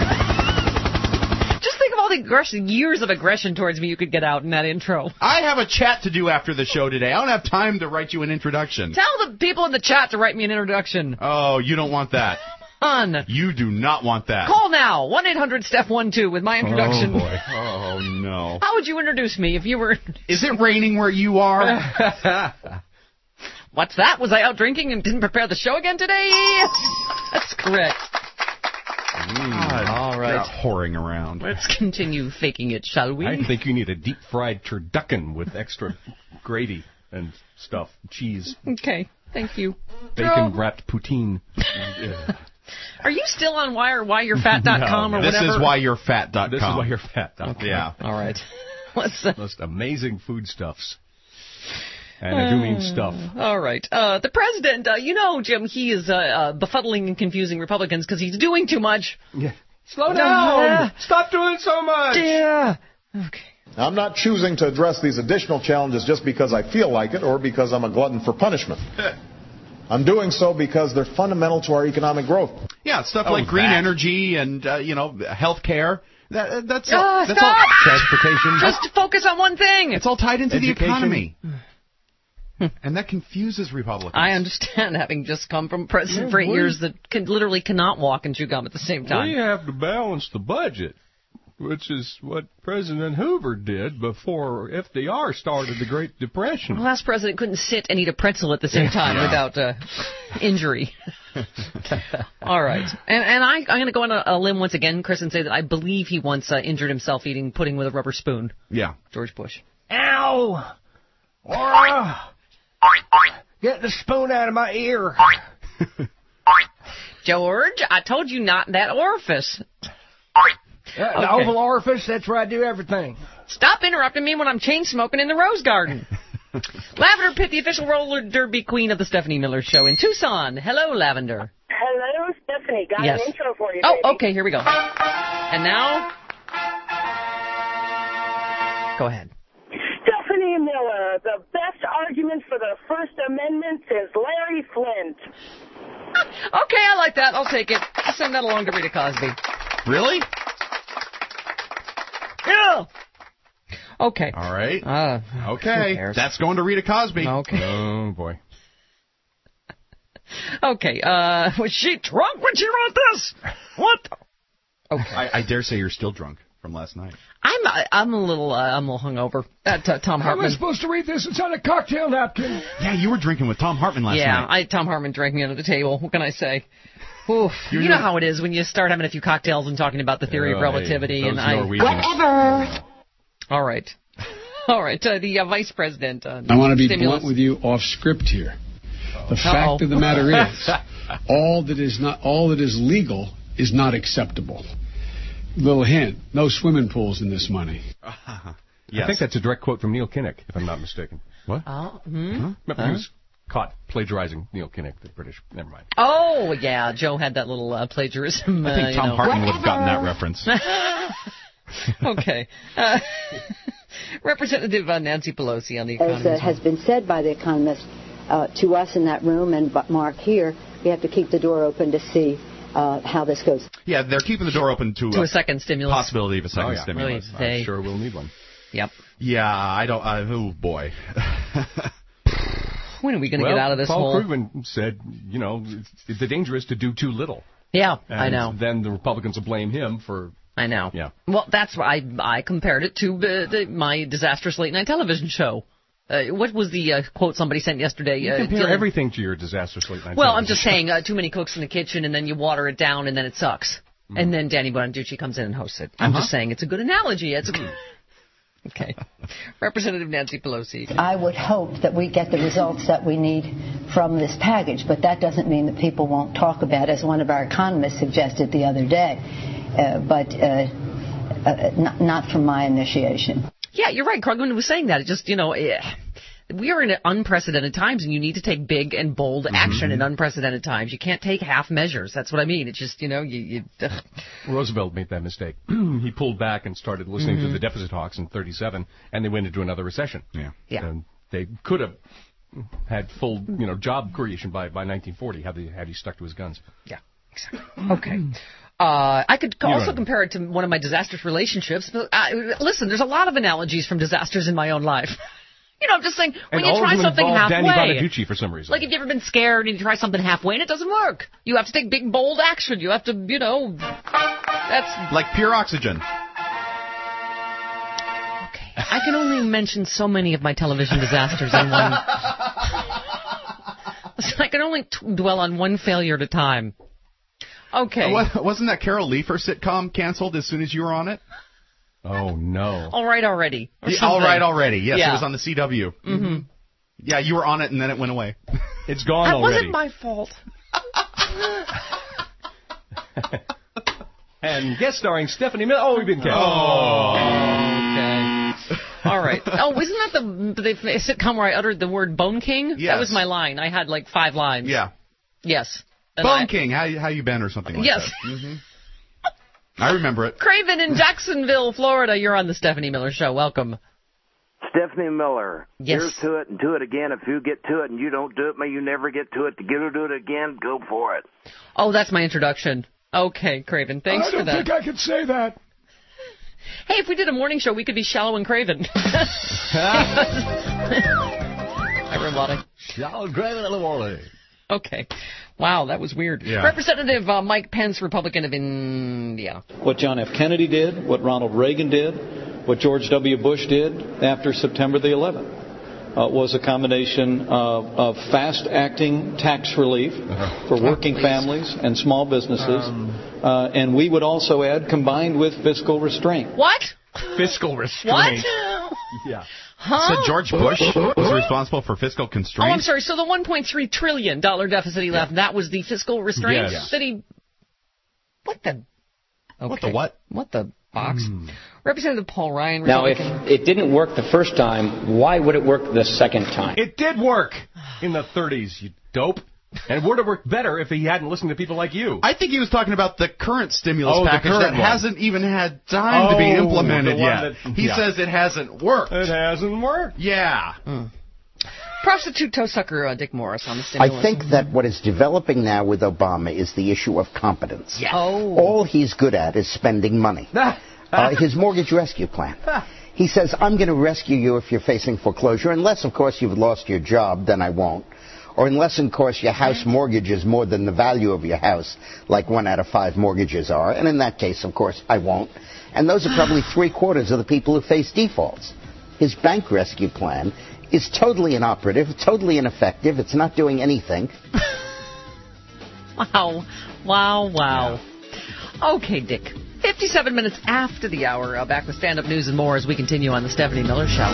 Just think of all the aggression, years of aggression towards me you could get out in that intro. I have a chat to do after the show today. I don't have time to write you an introduction. Tell the people in the chat to write me an introduction. Oh, you don't want that. On. You do not want that. Call now, one eight hundred Steph one two with my introduction. Oh, boy. Oh, no. How would you introduce me if you were... Is it raining where you are? What's that? Was I out drinking and didn't prepare the show again today? That's correct. Mm, all right. Whoring around. Let's continue faking it, shall we? I think you need a deep-fried turducken with extra gravy and stuff, cheese. Okay, thank you. Bacon-wrapped poutine. Are you still on wire, why you're fat dot com no, or this whatever? This is why you're fat dot com. This is why you're fat dot com. Okay. Yeah. All right. What's uh, most amazing foodstuffs. And I do mean stuff. All right. Uh, the president, uh, you know, Jim, he is uh, uh, befuddling and confusing Republicans because he's doing too much. Yeah. Slow down. Uh, Stop doing so much. Yeah. Okay. I'm not choosing to address these additional challenges just because I feel like it or because I'm a glutton for punishment. I'm doing so because they're fundamental to our economic growth. Yeah, stuff oh, like green that. energy and, uh, you know, health care. That, that's uh, all. That's stop! all. Transportation. Just focus on one thing. It's all tied into Education. the economy. And that confuses Republicans. I understand, having just come from a president yeah, for eight we, years that can, literally cannot walk and chew gum at the same time. We have to balance the budget, which is what President Hoover did before F D R started the Great Depression. The last president couldn't sit and eat a pretzel at the same time yeah. without uh, injury. All right. And, and I, I'm going to go on a, a limb once again, Chris, and say that I believe he once uh, injured himself eating pudding with a rubber spoon. Yeah. George Bush. Ow! Laura! Get the spoon out of my ear. George, I told you not that orifice. Uh, the okay. oval orifice, that's where I do everything. Stop interrupting me when I'm chain smoking in the Rose Garden. Lavender Pitt, the official roller derby queen of the Stephanie Miller Show in Tucson. Hello, Lavender. Hello, Stephanie. Got yes. an intro for you, Oh, baby. okay, here we go. And now... Go ahead. Stephanie Miller, the best argument for the First Amendment since Larry Flint. Okay, I like that. I'll take it. I'll send that along to Rita Cosby. Really? Yeah. Okay. All right. Uh, okay. That's going to Rita Cosby. Okay. Oh, boy. Okay. Uh, was she drunk when she wrote this? What? Okay. I, I dare say you're still drunk from last night. I'm I'm a little uh, I'm a little hungover. Uh, t- Tom How Hartman. am I supposed to read this? It's on a cocktail napkin. Yeah, you were drinking with Tom Hartman last yeah, night. Yeah, I Tom Hartman drank me under the table. What can I say? Oof. You know how it is when you start having a few cocktails and talking about the theory oh, of relativity. Hey, and I Whatever. All right. All right. Uh, the uh, vice president. Uh, I want to be stimulus. blunt with you off script here. The Uh-oh. fact of the matter is, all that is not all that is legal is not acceptable. Little hint: no swimming pools in this money. Uh, yes. I think that's a direct quote from Neil Kinnock, if I'm not mistaken. What? Oh, hmm? Huh? Remember huh? he was caught plagiarizing Neil Kinnock, the British. Never mind. Oh, yeah. Joe had that little uh, plagiarism. I think uh, Tom know. Hartman would have gotten that reference. Okay. Uh, Representative uh, Nancy Pelosi on the economy. As uh, has been said by the economist uh, to us in that room and Mark here, we have to keep the door open to see uh, how this goes. Yeah, they're keeping the door open to, to a, a second stimulus. Possibility of a second oh, yeah. stimulus. Really, I'm sure we'll need one. Yep. Yeah, I don't. Uh, oh boy. When are we going to well, get out of this Paul hole? Paul Krugman said, you know, it's, the danger is to do too little. Yeah, and I know. Then the Republicans will blame him for. I know. Yeah. Well, that's why I I compared it to uh, the, my disastrous late night television show. Uh, what was the uh, quote somebody sent yesterday? You uh, compare dealing- everything to your disastrous late night. Well, I'm television just show. saying, uh, too many cooks in the kitchen, and then you water it down, and then it sucks. Mm. And then Danny Bonaducci comes in and hosts it. I'm Uh-huh. just saying, it's a good analogy. It's a okay. Representative Nancy Pelosi. I would hope that we get the results that we need from this package, but that doesn't mean that people won't talk about it, as one of our economists suggested the other day. Uh, but uh, uh, not, not from my initiation. Yeah, you're right. Krugman was saying that. It just, you know, eh, we are in unprecedented times, and you need to take big and bold action in unprecedented times. You can't take half measures. That's what I mean. It's just, you know, you... you ugh. Roosevelt made that mistake. He pulled back and started listening Mhm. to the deficit hawks in thirty-seven, and they went into another recession. Yeah. Yeah. And they could have had full, you know, job creation by, by nineteen forty had he, had he stuck to his guns. Yeah, exactly. Okay. Uh, I could You're also right. compare it to one of my disastrous relationships. But, uh, listen, there's a lot of analogies from disasters in my own life. You know, I'm just saying, when And you all of try them something involve halfway... Danny Bonaducci for some reason. Like, if you've ever been scared and you try something halfway and it doesn't work, you have to take big, bold action. You have to, you know, that's... Like pure oxygen. I can only mention so many of my television disasters in one... I can only t- dwell on one failure at a time. Okay. Uh, wasn't that Carol Leifer sitcom canceled as soon as you were on it? Oh, no. All right already. or Yeah, all something. right already. Yes, Yeah. it was on the C W. Mm-hmm. Yeah, you were on it, and then it went away. It's gone That already. wasn't my fault. And guest starring Stephanie Miller. Oh, we've been canceled. Oh, okay. All right. Oh, isn't that the, the sitcom where I uttered the word Bone King? That Yes. was my line. I had like five lines. Yeah. Yes. And Bone I- King, how you, how you been, or something like Yes. that. Mm-hmm. I remember it. Craven in Jacksonville, Florida. You're on the Stephanie Miller Show. Welcome. Stephanie Miller. Yes. Here's to it and do it again. If you get to it and you don't do it, may you never get to it. To get to do it again, go for it. Oh, that's my introduction. Okay, Craven. Thanks I for don't that. think I could say that. Hey, if we did a morning show, we could be Shallow and Craven. Everybody. Shallow and Craven in the morning. Okay. Wow, that was weird. Yeah. Representative uh, Mike Pence, Republican of Indiana. What John F. Kennedy did, what Ronald Reagan did, what George W. Bush did after September the eleventh uh, was a combination of, of fast-acting tax relief for working families and small businesses. Um, uh, and we would also add, combined with fiscal restraint. What? Fiscal restraint. What? Yeah. Huh? So George Bush was responsible for fiscal Oh, constraint? I'm sorry. So the one point three trillion dollars deficit he left, that was the fiscal restraint Yes. that he... What the... Okay. What the what? What the box? Representative Paul Ryan, Now, if Republican. it didn't work the first time, why would it work the second time? It did work in the thirties, you dope. And it would have worked better if he hadn't listened to people like you. I think he was talking about the current stimulus Oh, the package current that one. hasn't even had time to be Oh, implemented the one yet. that- he yeah. says it hasn't worked. It hasn't worked. Yeah. Mm. Prostitute toe sucker uh, Dick Morris on the stimulus. I think that what is developing now with Obama is the issue of competence. Yes. Oh. All he's good at is spending money. uh, his mortgage rescue plan. He says, I'm going to rescue you if you're facing foreclosure, unless, of course, you've lost your job, then I won't. Or unless, of course, your house mortgage is more than the value of your house, like one out of five mortgages are. And in that case, of course, I won't. And those are probably three quarters of the people who face defaults. His bank rescue plan is totally inoperative, totally ineffective. It's not doing anything. Wow. Wow, wow. Okay, Dick. fifty-seven minutes after the hour. Uh, back with stand-up news and more as we continue on the Stephanie Miller Show.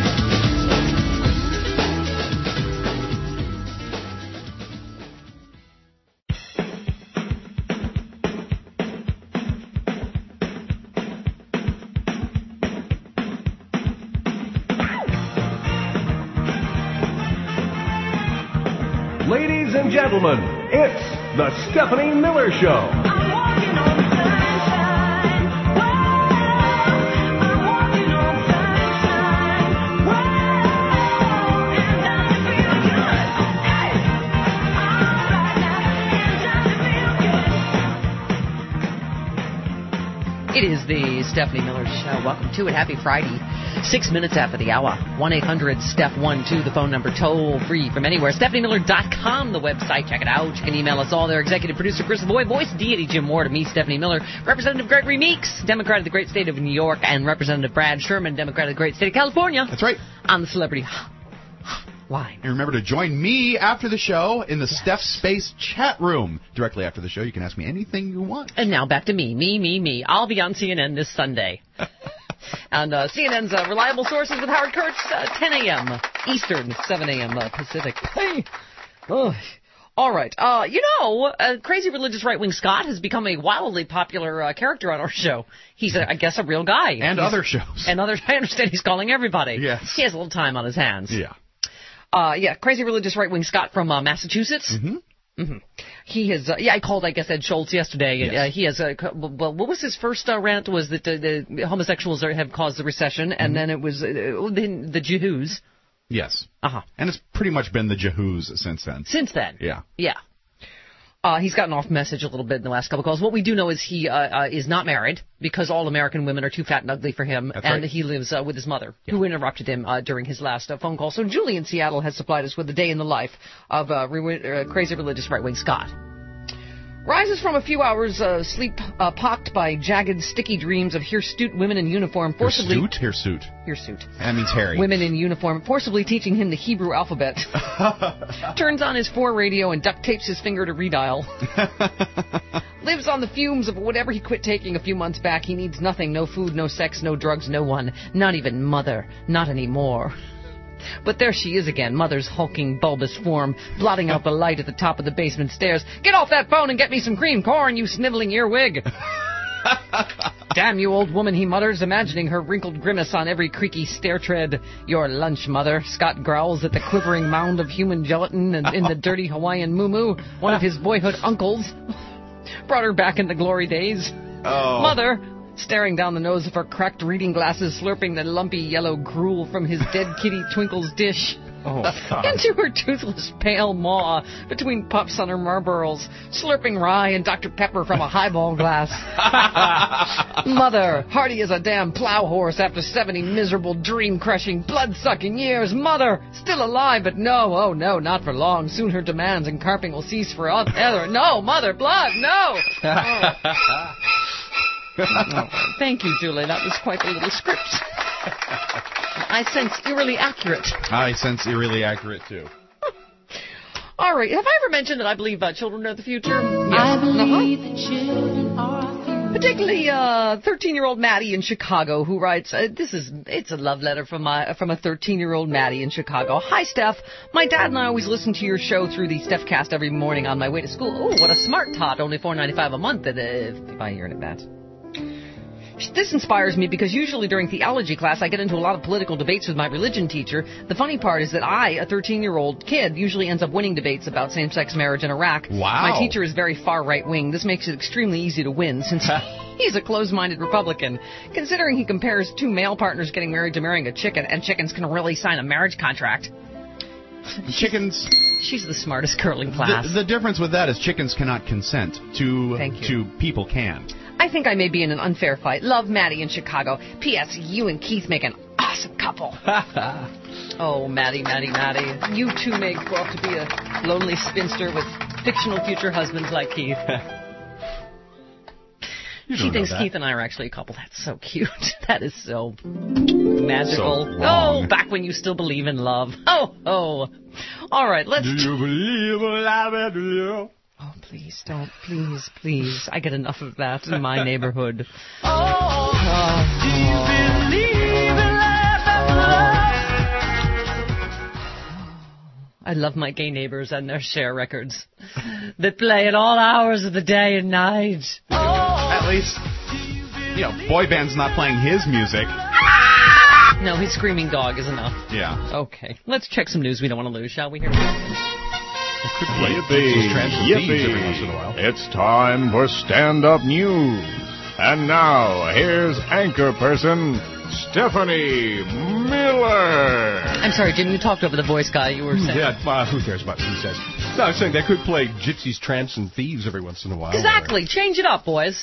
Ladies and gentlemen, it's the Stephanie Miller Show. It is the Stephanie Miller Show. Welcome to it. Happy Friday. Six minutes after the hour. one eight hundred Steph one two, the phone number, toll free from anywhere. Stephanie Miller dot com, the website. Check it out. You can email us all there. Executive producer Chris Boy, voice deity Jim Ward, to me, Stephanie Miller. Representative Gregory Meeks, Democrat of the great state of New York, and Representative Brad Sherman, Democrat of the great state of California. That's right. On the Celebrity Why? And remember to join me after the show in the yes. Steph Space chat room. Directly after the show, you can ask me anything you want. And now back to me. Me, me, me. I'll be on C N N this Sunday. And uh, C N N's uh, Reliable Sources with Howard Kurtz, uh, ten a.m. Eastern, seven a.m. Uh, Pacific. Hey. Oh. All right. Uh, you know, uh, crazy religious right-wing Scott has become a wildly popular uh, character on our show. He's, a, I guess, a real guy. And he's, other shows. And other. I understand he's calling everybody. Yes. He has a little time on his hands. Yeah. Uh, yeah, crazy religious right-wing Scott from uh, Massachusetts. Mm-hmm. Mm-hmm. He has, uh, yeah, I called, I guess, Ed Schultz yesterday. Yes. Uh, he has, uh, well, what was his first uh, rant? Was that the, the homosexuals are, have caused the recession, and mm-hmm. then it was uh, the, the Jews. Yes. Uh-huh. And it's pretty much been the Jews since then. Since then. Yeah. Yeah. Uh, he's gotten off message a little bit in the last couple of calls. What we do know is he uh, uh, is not married because all American women are too fat and ugly for him, That's and right. he lives uh, with his mother, yeah. who interrupted him uh, during his last uh, phone call. So Julie in Seattle has supplied us with a day in the life of uh, re- uh, crazy religious right-wing Scott. Rises from a few hours uh, sleep uh, pocked by jagged, sticky dreams of hirsute women in uniform forcibly... Hirsute? Hirsute. Hirsute. That means hairy. Women in uniform forcibly teaching him the Hebrew alphabet. Turns on his four radio and duct tapes his finger to redial. Lives on the fumes of whatever he quit taking a few months back. He needs nothing. No food, no sex, no drugs, no one. Not even mother. Not anymore. But there she is again, Mother's hulking, bulbous form, blotting out the light at the top of the basement stairs. Get off that phone and get me some cream corn, you sniveling earwig. Damn you, old woman, he mutters, imagining her wrinkled grimace on every creaky stair tread. Your lunch, Mother. Scott growls at the quivering mound of human gelatin and in the dirty Hawaiian muumuu, one of his boyhood uncles. Brought her back in the glory days. Oh. Mother... staring down the nose of her cracked reading glasses, slurping the lumpy yellow gruel from his dead kitty Twinkle's dish. Oh, God. Into her toothless pale maw between puffs on her Marlboros, slurping rye and Doctor Pepper from a highball glass. Mother, hearty as a damn plow horse after seventy miserable, dream-crushing, blood-sucking years. Mother, still alive, but no, oh no, not for long. Soon her demands and carping will cease for other. No, Mother, blood, no! Oh. Oh, thank you, Julie. That was quite a little script. I sense eerily accurate. I sense eerily accurate, too. All right. Have I ever mentioned that I believe uh, children are the future? Yes. I believe uh-huh. that children are the future. Particularly uh, thirteen-year-old Maddie in Chicago, who writes, uh, this is, it's a love letter from my from a thirteen-year-old Maddie in Chicago. Hi, Steph. My dad and I always listen to your show through the StephCast every morning on my way to school. Oh, what a smart tot. Only four dollars and ninety-five cents a month uh, if I hear it at that. This inspires me because usually during theology class I get into a lot of political debates with my religion teacher. The funny part is that I, a thirteen-year-old kid, usually ends up winning debates about same-sex marriage in Iraq. Wow. My teacher is very far right-wing. This makes it extremely easy to win since he's a closed-minded Republican. Considering he compares two male partners getting married to marrying a chicken, and chickens can really sign a marriage contract. Chickens... She's the smartest girl in class. The, the difference with that is chickens cannot consent to to people can. I think I may be in an unfair fight. Love, Maddie in Chicago. P S. You and Keith make an awesome couple. Oh, Maddie, Maddie, Maddie. You two may grow up to be a lonely spinster with fictional future husbands like Keith. She thinks Keith and I are actually a couple. That's so cute. That is so magical. So wrong. Oh, back when you still believe in love. Oh, oh. All right, let's... Do you believe in love? Oh, please, don't. Please, please. I get enough of that in my neighborhood. Oh, oh, do you believe in life after love? I love my gay neighbors and their share records that play at all hours of the day and night. At least, you know, boy band's not playing his music. No, his screaming dog is enough. Yeah. Okay. Let's check some news we don't want to lose, shall we? Here we go. Yippee, yippee. It's time for stand-up news. And now, here's anchor person Stephanie Miller. I'm sorry, Jim, you talked over the voice guy. You were saying... Yeah, uh, who cares about what he says? No, I was saying they could play gypsies, tramps, and thieves every once in a while. Exactly. Change it up, boys.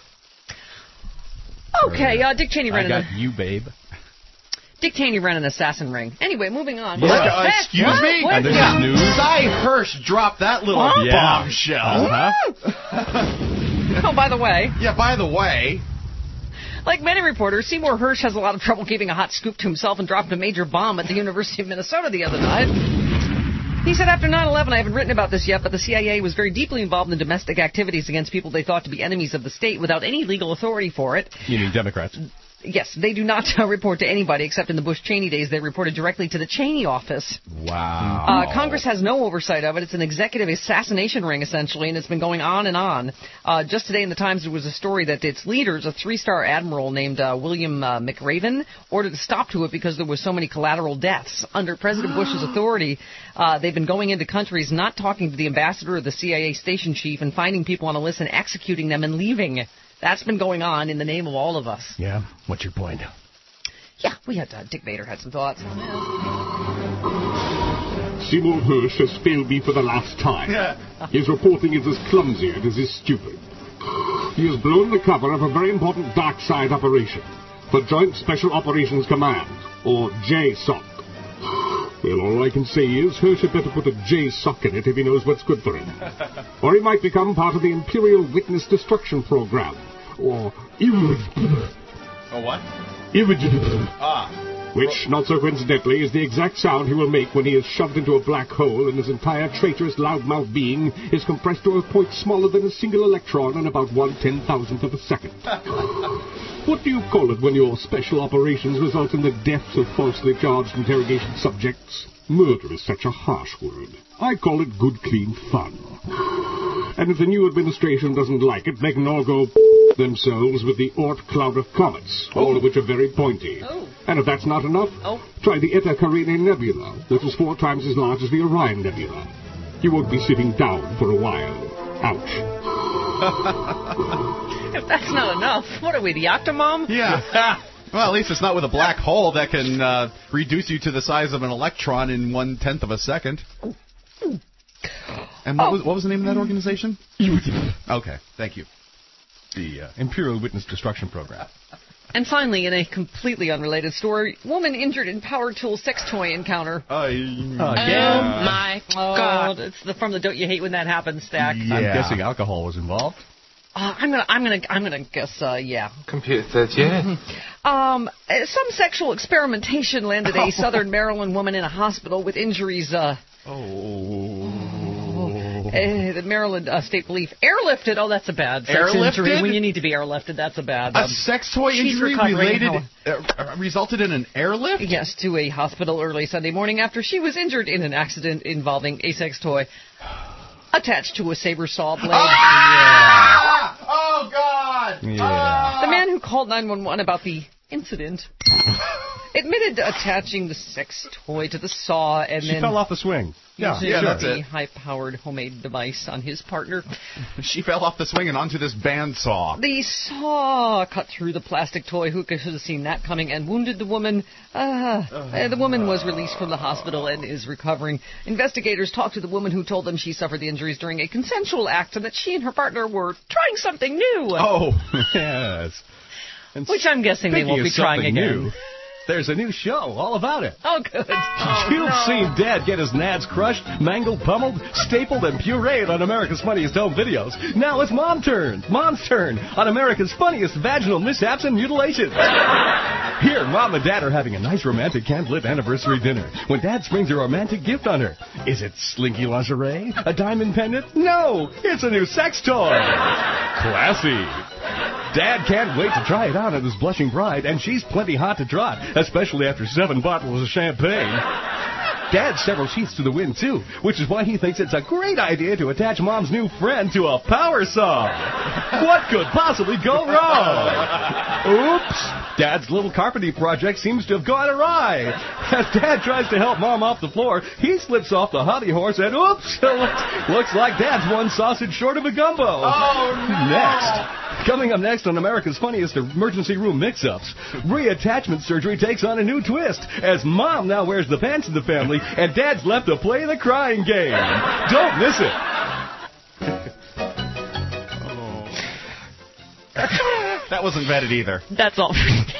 Okay, uh, Dick Cheney ran I got in you, babe. Dick Cheney ran an assassin ring. Anyway, moving on. Yeah. Uh, excuse what? me? What? And this Yeah. is news. Cy Hirsch dropped that little Huh? bombshell. Uh-huh. Oh, by the way. Yeah, by the way. Like many reporters, Seymour Hersh has a lot of trouble keeping a hot scoop to himself and dropped a major bomb at the University of Minnesota the other night. He said, after nine eleven, I haven't written about this yet, but the C I A was very deeply involved in domestic activities against people they thought to be enemies of the state without any legal authority for it. You mean Democrats? Yes, they do not uh, report to anybody except in the Bush-Cheney days. They reported directly to the Cheney office. Wow. Uh, Congress has no oversight of it. It's an executive assassination ring, essentially, and it's been going on and on. Uh, just today in the Times, there was a story that its leaders, a three-star admiral named uh, William uh, McRaven, ordered a stop to it because there were so many collateral deaths. Under President Bush's authority, uh, they've been going into countries, not talking to the ambassador or the C I A station chief, and finding people on a list and executing them and leaving. That's been going on in the name of all of us. Yeah. What's your point? Yeah, we had uh, Dick Bader had some thoughts. Seymour Hersh has failed me for the last time. His reporting is as clumsy and as is stupid. He has blown the cover of a very important dark side operation for Joint Special Operations Command, or J SOC. Well, all I can say is Hersh had better put a J SOC in it if he knows what's good for him. Or he might become part of the Imperial Witness Destruction Program. Or... Oh, what? Ah. Which, not so coincidentally, is the exact sound he will make when he is shoved into a black hole and his entire traitorous loudmouth being is compressed to a point smaller than a single electron in about one ten-thousandth of a second. What do you call it when your special operations result in the deaths of falsely charged interrogation subjects? Murder is such a harsh word. I call it good, clean fun. And if the new administration doesn't like it, they can all go themselves with the Oort cloud of comets, all of which are very pointy. Oh. And if that's not enough, oh. try the Eta Carinae Nebula, which is four times as large as the Orion Nebula. You won't be sitting down for a while. Ouch. If that's not enough, what are we, the Octomom? Yeah. Well, at least it's not with a black hole that can uh, reduce you to the size of an electron in one-tenth of a second. And what, oh. was, what was the name of that organization? Okay, thank you. The uh, Imperial Witness Destruction Program. And finally, in a completely unrelated story, woman injured in power tool sex toy encounter. Uh, oh, my God. Oh, it's the, from the Don't You Hate When That Happens stack. Yeah. I'm guessing alcohol was involved. Uh, I'm gonna, I'm gonna, I'm gonna guess, uh, yeah. Computer says yeah. um, some sexual experimentation landed a Southern Maryland woman in a hospital with injuries. Uh, oh. Uh, the Maryland uh, State Police airlifted. Oh, that's a bad sex airlifted? injury. When you need to be airlifted, that's a bad. Um, a sex toy injury related uh, resulted in an airlift? Yes, to a hospital early Sunday morning after she was injured in an accident involving a sex toy attached to a saber saw blade. Ah! Yeah. Oh God! Yeah. Ah! The man who called nine one one about the incident admitted to attaching the sex toy to the saw and she then... She fell off the swing. Yeah, yeah that's the it. high-powered homemade device on his partner. She fell off the swing and onto this bandsaw. The saw cut through the plastic toy. Who could have seen that coming? And wounded the woman. Uh, uh, the woman was released from the hospital and is recovering. Investigators talked to the woman who told them she suffered the injuries during a consensual act and that she and her partner were trying something new. Oh, yes. And which I'm guessing they won't be trying again. New. There's a new show all about it. Oh, good. Oh, You've no. seen Dad get his nads crushed, mangled, pummeled, stapled, and pureed on America's Funniest Home Videos. Now it's Mom's turn. Mom's turn on America's Funniest Vaginal Mishaps and Mutilations. Here, Mom and Dad are having a nice romantic candlelit anniversary dinner when Dad springs a romantic gift on her. Is it slinky lingerie? A diamond pendant? No, it's a new sex toy. Classy. Dad can't wait to try it out on his blushing bride, and she's plenty hot to trot, especially after seven bottles of champagne. Dad's several sheets to the wind, too, which is why he thinks it's a great idea to attach Mom's new friend to a power saw. What could possibly go wrong? Oops. Dad's little carpeting project seems to have gone awry. As Dad tries to help Mom off the floor, he slips off the hobby horse and oops, looks, looks like Dad's one sausage short of a gumbo. Oh, no. Next. Coming up next on America's Funniest Emergency Room Mix-Ups, reattachment surgery takes on a new twist as Mom now wears the pants in the family and Dad's left to play the crying game. Don't miss it. Oh. That wasn't vetted either. That's all.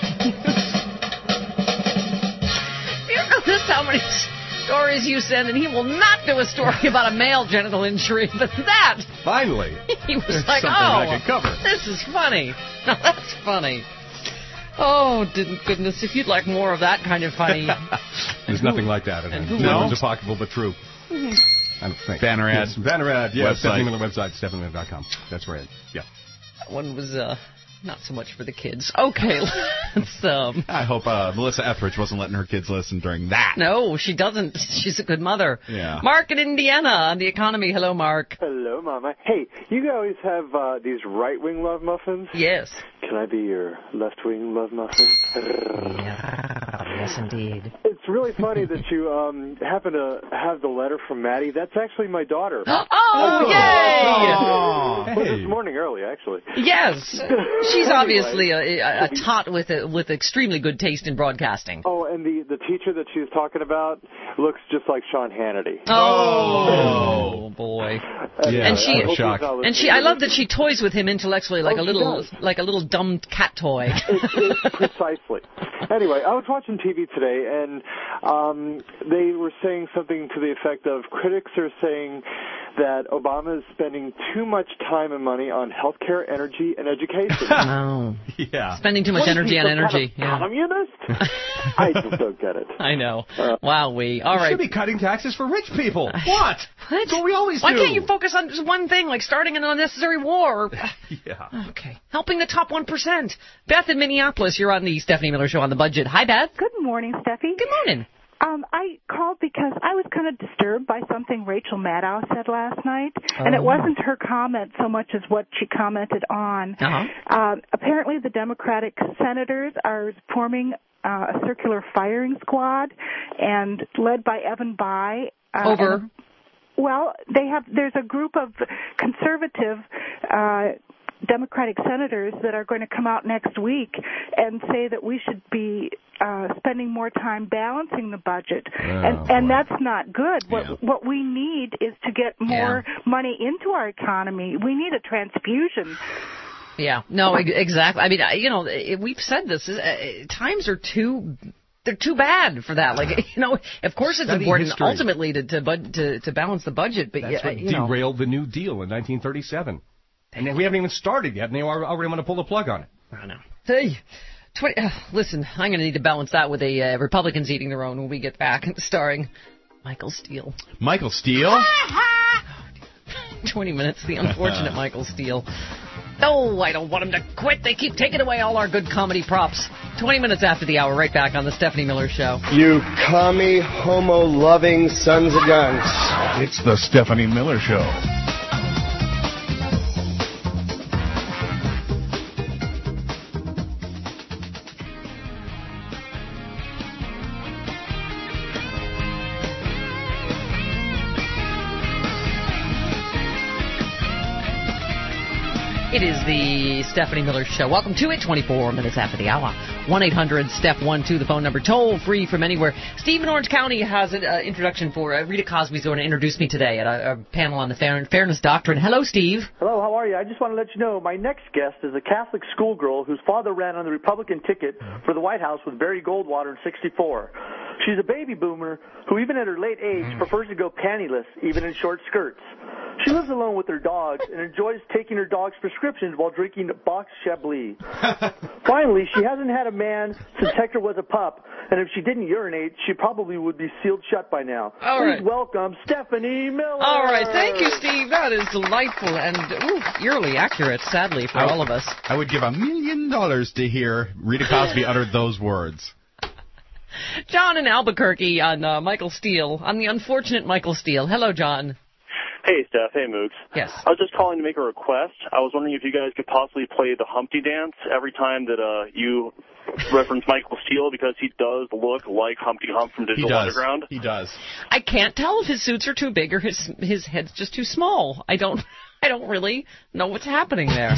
You notice how many stories you send, and he will not do a story about a male genital injury, but that... Finally. He was There's like, something oh, I can cover. This is funny. Now, that's funny. Oh, didn't goodness, if you'd like more of that kind of funny. There's nothing like that. In it. No? It's apocryphal, but true. Mm-hmm. I don't think. Banner ad. Yes, banner ad, yeah. Website. Stephanie Miller website, stephanie miller dot com. That's right. Yeah. That one was uh, not so much for the kids. Okay, let's... Um, I hope uh, Melissa Etheridge wasn't letting her kids listen during that. No, she doesn't. She's a good mother. Yeah. Mark in Indiana on the economy. Hello, Mark. Hello, Mama. Hey, you always have uh, these right-wing love muffins? Yes. Can I be your left-wing love muffin? Yeah, yes, indeed. It's really funny that you um, happen to have the letter from Maddie. That's actually my daughter. Oh, oh yay! Oh. Well, this morning early, actually. Yes. She's Anyway. obviously a, a, a tot with a, with extremely good taste in broadcasting. Oh, and the, the teacher that she was talking about looks just like Sean Hannity. Oh, oh boy. Yeah, and she I shock. and she I love that she toys with him intellectually like Oh, a she little does. like a little dumb cat toy. It, it, precisely. Anyway, I was watching T V today, and um, they were saying something to the effect of critics are saying that Obama is spending too much time and money on healthcare, energy, and education. No. Yeah. Spending too much What is energy he, on some energy. Kind of Yeah. communist? I just don't get it. I know. Uh, wow, we. All You right. should be cutting taxes for rich people. What? What? That's what we always Why do. can't you focus on just one thing, like starting an unnecessary war? Yeah. Okay. Helping the top one percent. Beth in Minneapolis, you're on the Stephanie Miller Show on the budget. Hi, Beth. Good morning, Steffi. Good morning. Um, I called because I was kind of disturbed by something Rachel Maddow said last night, and it Oh. wasn't her comment so much as what she commented on. Uh-huh. Um, apparently, the Democratic senators are forming uh, a circular firing squad, and led by Evan Bayh. Uh, Over. and- well, they have. There's a group of conservative Uh, Democratic senators that are going to come out next week and say that we should be uh, spending more time balancing the budget, Oh, and and that's not good. What Yeah. what we need is to get more money into our economy. We need a transfusion. Yeah. No, ex- exactly. I mean, I- you know, eh, we've said this. Uh, times are too. They're too bad for that. Like, you know, of course it's Study important history. ultimately to to, bud- to to balance the budget, but That's yeah, what you know. derailed the New Deal in nineteen thirty-seven. And then we haven't even started yet, and they are already want to pull the plug on it. I know. Hey, twenty, uh, listen, I'm going to need to balance that with a uh, Republicans eating their own when we get back, starring Michael Steele. Michael Steele? twenty minutes, the unfortunate Michael Steele. No, I don't want him to quit. They keep taking away all our good comedy props. twenty minutes after the hour, right back on the Stephanie Miller Show. You commie, homo-loving sons of guns. It's the Stephanie Miller Show. It is the Stephanie Miller Show. Welcome to it, twenty-four minutes after the hour. one eight hundred step one two, the phone number, toll free from anywhere. Steve in Orange County has an uh, introduction for uh, Rita Cosby's going to introduce me today at a, a panel on the fair, Fairness Doctrine. Hello, Steve. Hello, how are you? I just want to let you know my next guest is a Catholic schoolgirl whose father ran on the Republican ticket for the White House with Barry Goldwater in sixty-four. She's a baby boomer who, even at her late age, prefers to go pantyless, even in short skirts. She lives alone with her dogs and enjoys taking her dog's prescriptions while drinking Box Chablis. Finally, she hasn't had a man since Hector was a pup, and if she didn't urinate, she probably would be sealed shut by now. All Please right. welcome Stephanie Miller. All right, thank you, Steve. That is delightful and ooh, eerily accurate, sadly, for I- all of us. I would give a million dollars to hear Rita Cosby utter those words. John in Albuquerque on uh, Michael Steele, on the unfortunate Michael Steele. Hello, John. Hey, Steph. Hey, Mooks. Yes. I was just calling to make a request. I was wondering if you guys could possibly play the Humpty Dance every time that uh, you reference Michael Steele, because he does look like Humpty Hump from He Digital does. Underground. He does. I can't tell if his suits are too big or his his head's just too small. I don't I don't really know what's happening there.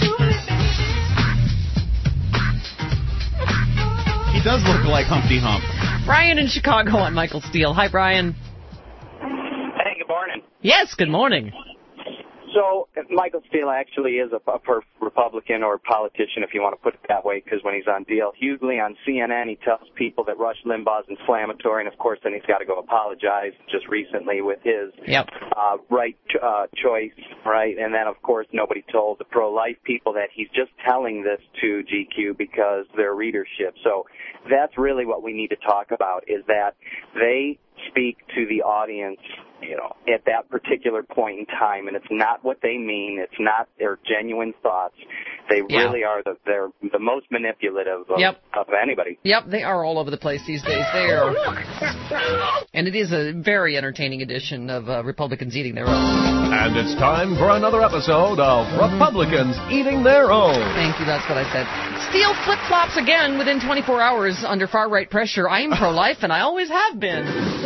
He does look like Humpty Hump. Brian in Chicago on Michael Steele. Hi, Brian. Hey, good morning. Yes, good morning. So Michael Steele actually is a, a per- Republican or politician, if you want to put it that way, because when he's on D L Hughley on C N N, he tells people that Rush Limbaugh's inflammatory, and of course then he's got to go apologize just recently with his yep. uh, right uh, choice, right? And then, of course, nobody told the pro-life people that he's just telling this to G Q because their readership. So that's really what we need to talk about, is that they speak to the audience, you know, at that particular point in time, and it's not what they mean. It's not their genuine thoughts. They Yeah. really are the they're the most manipulative of, Yep. of anybody. Yep, they are all over the place these days. They are. And it is a very entertaining edition of uh, Republicans Eating Their Own. And it's time for another episode of Republicans Eating Their Own. Thank you, that's what I said. Steele flip-flops again within twenty-four hours under far-right pressure. I am pro-life, and I always have been.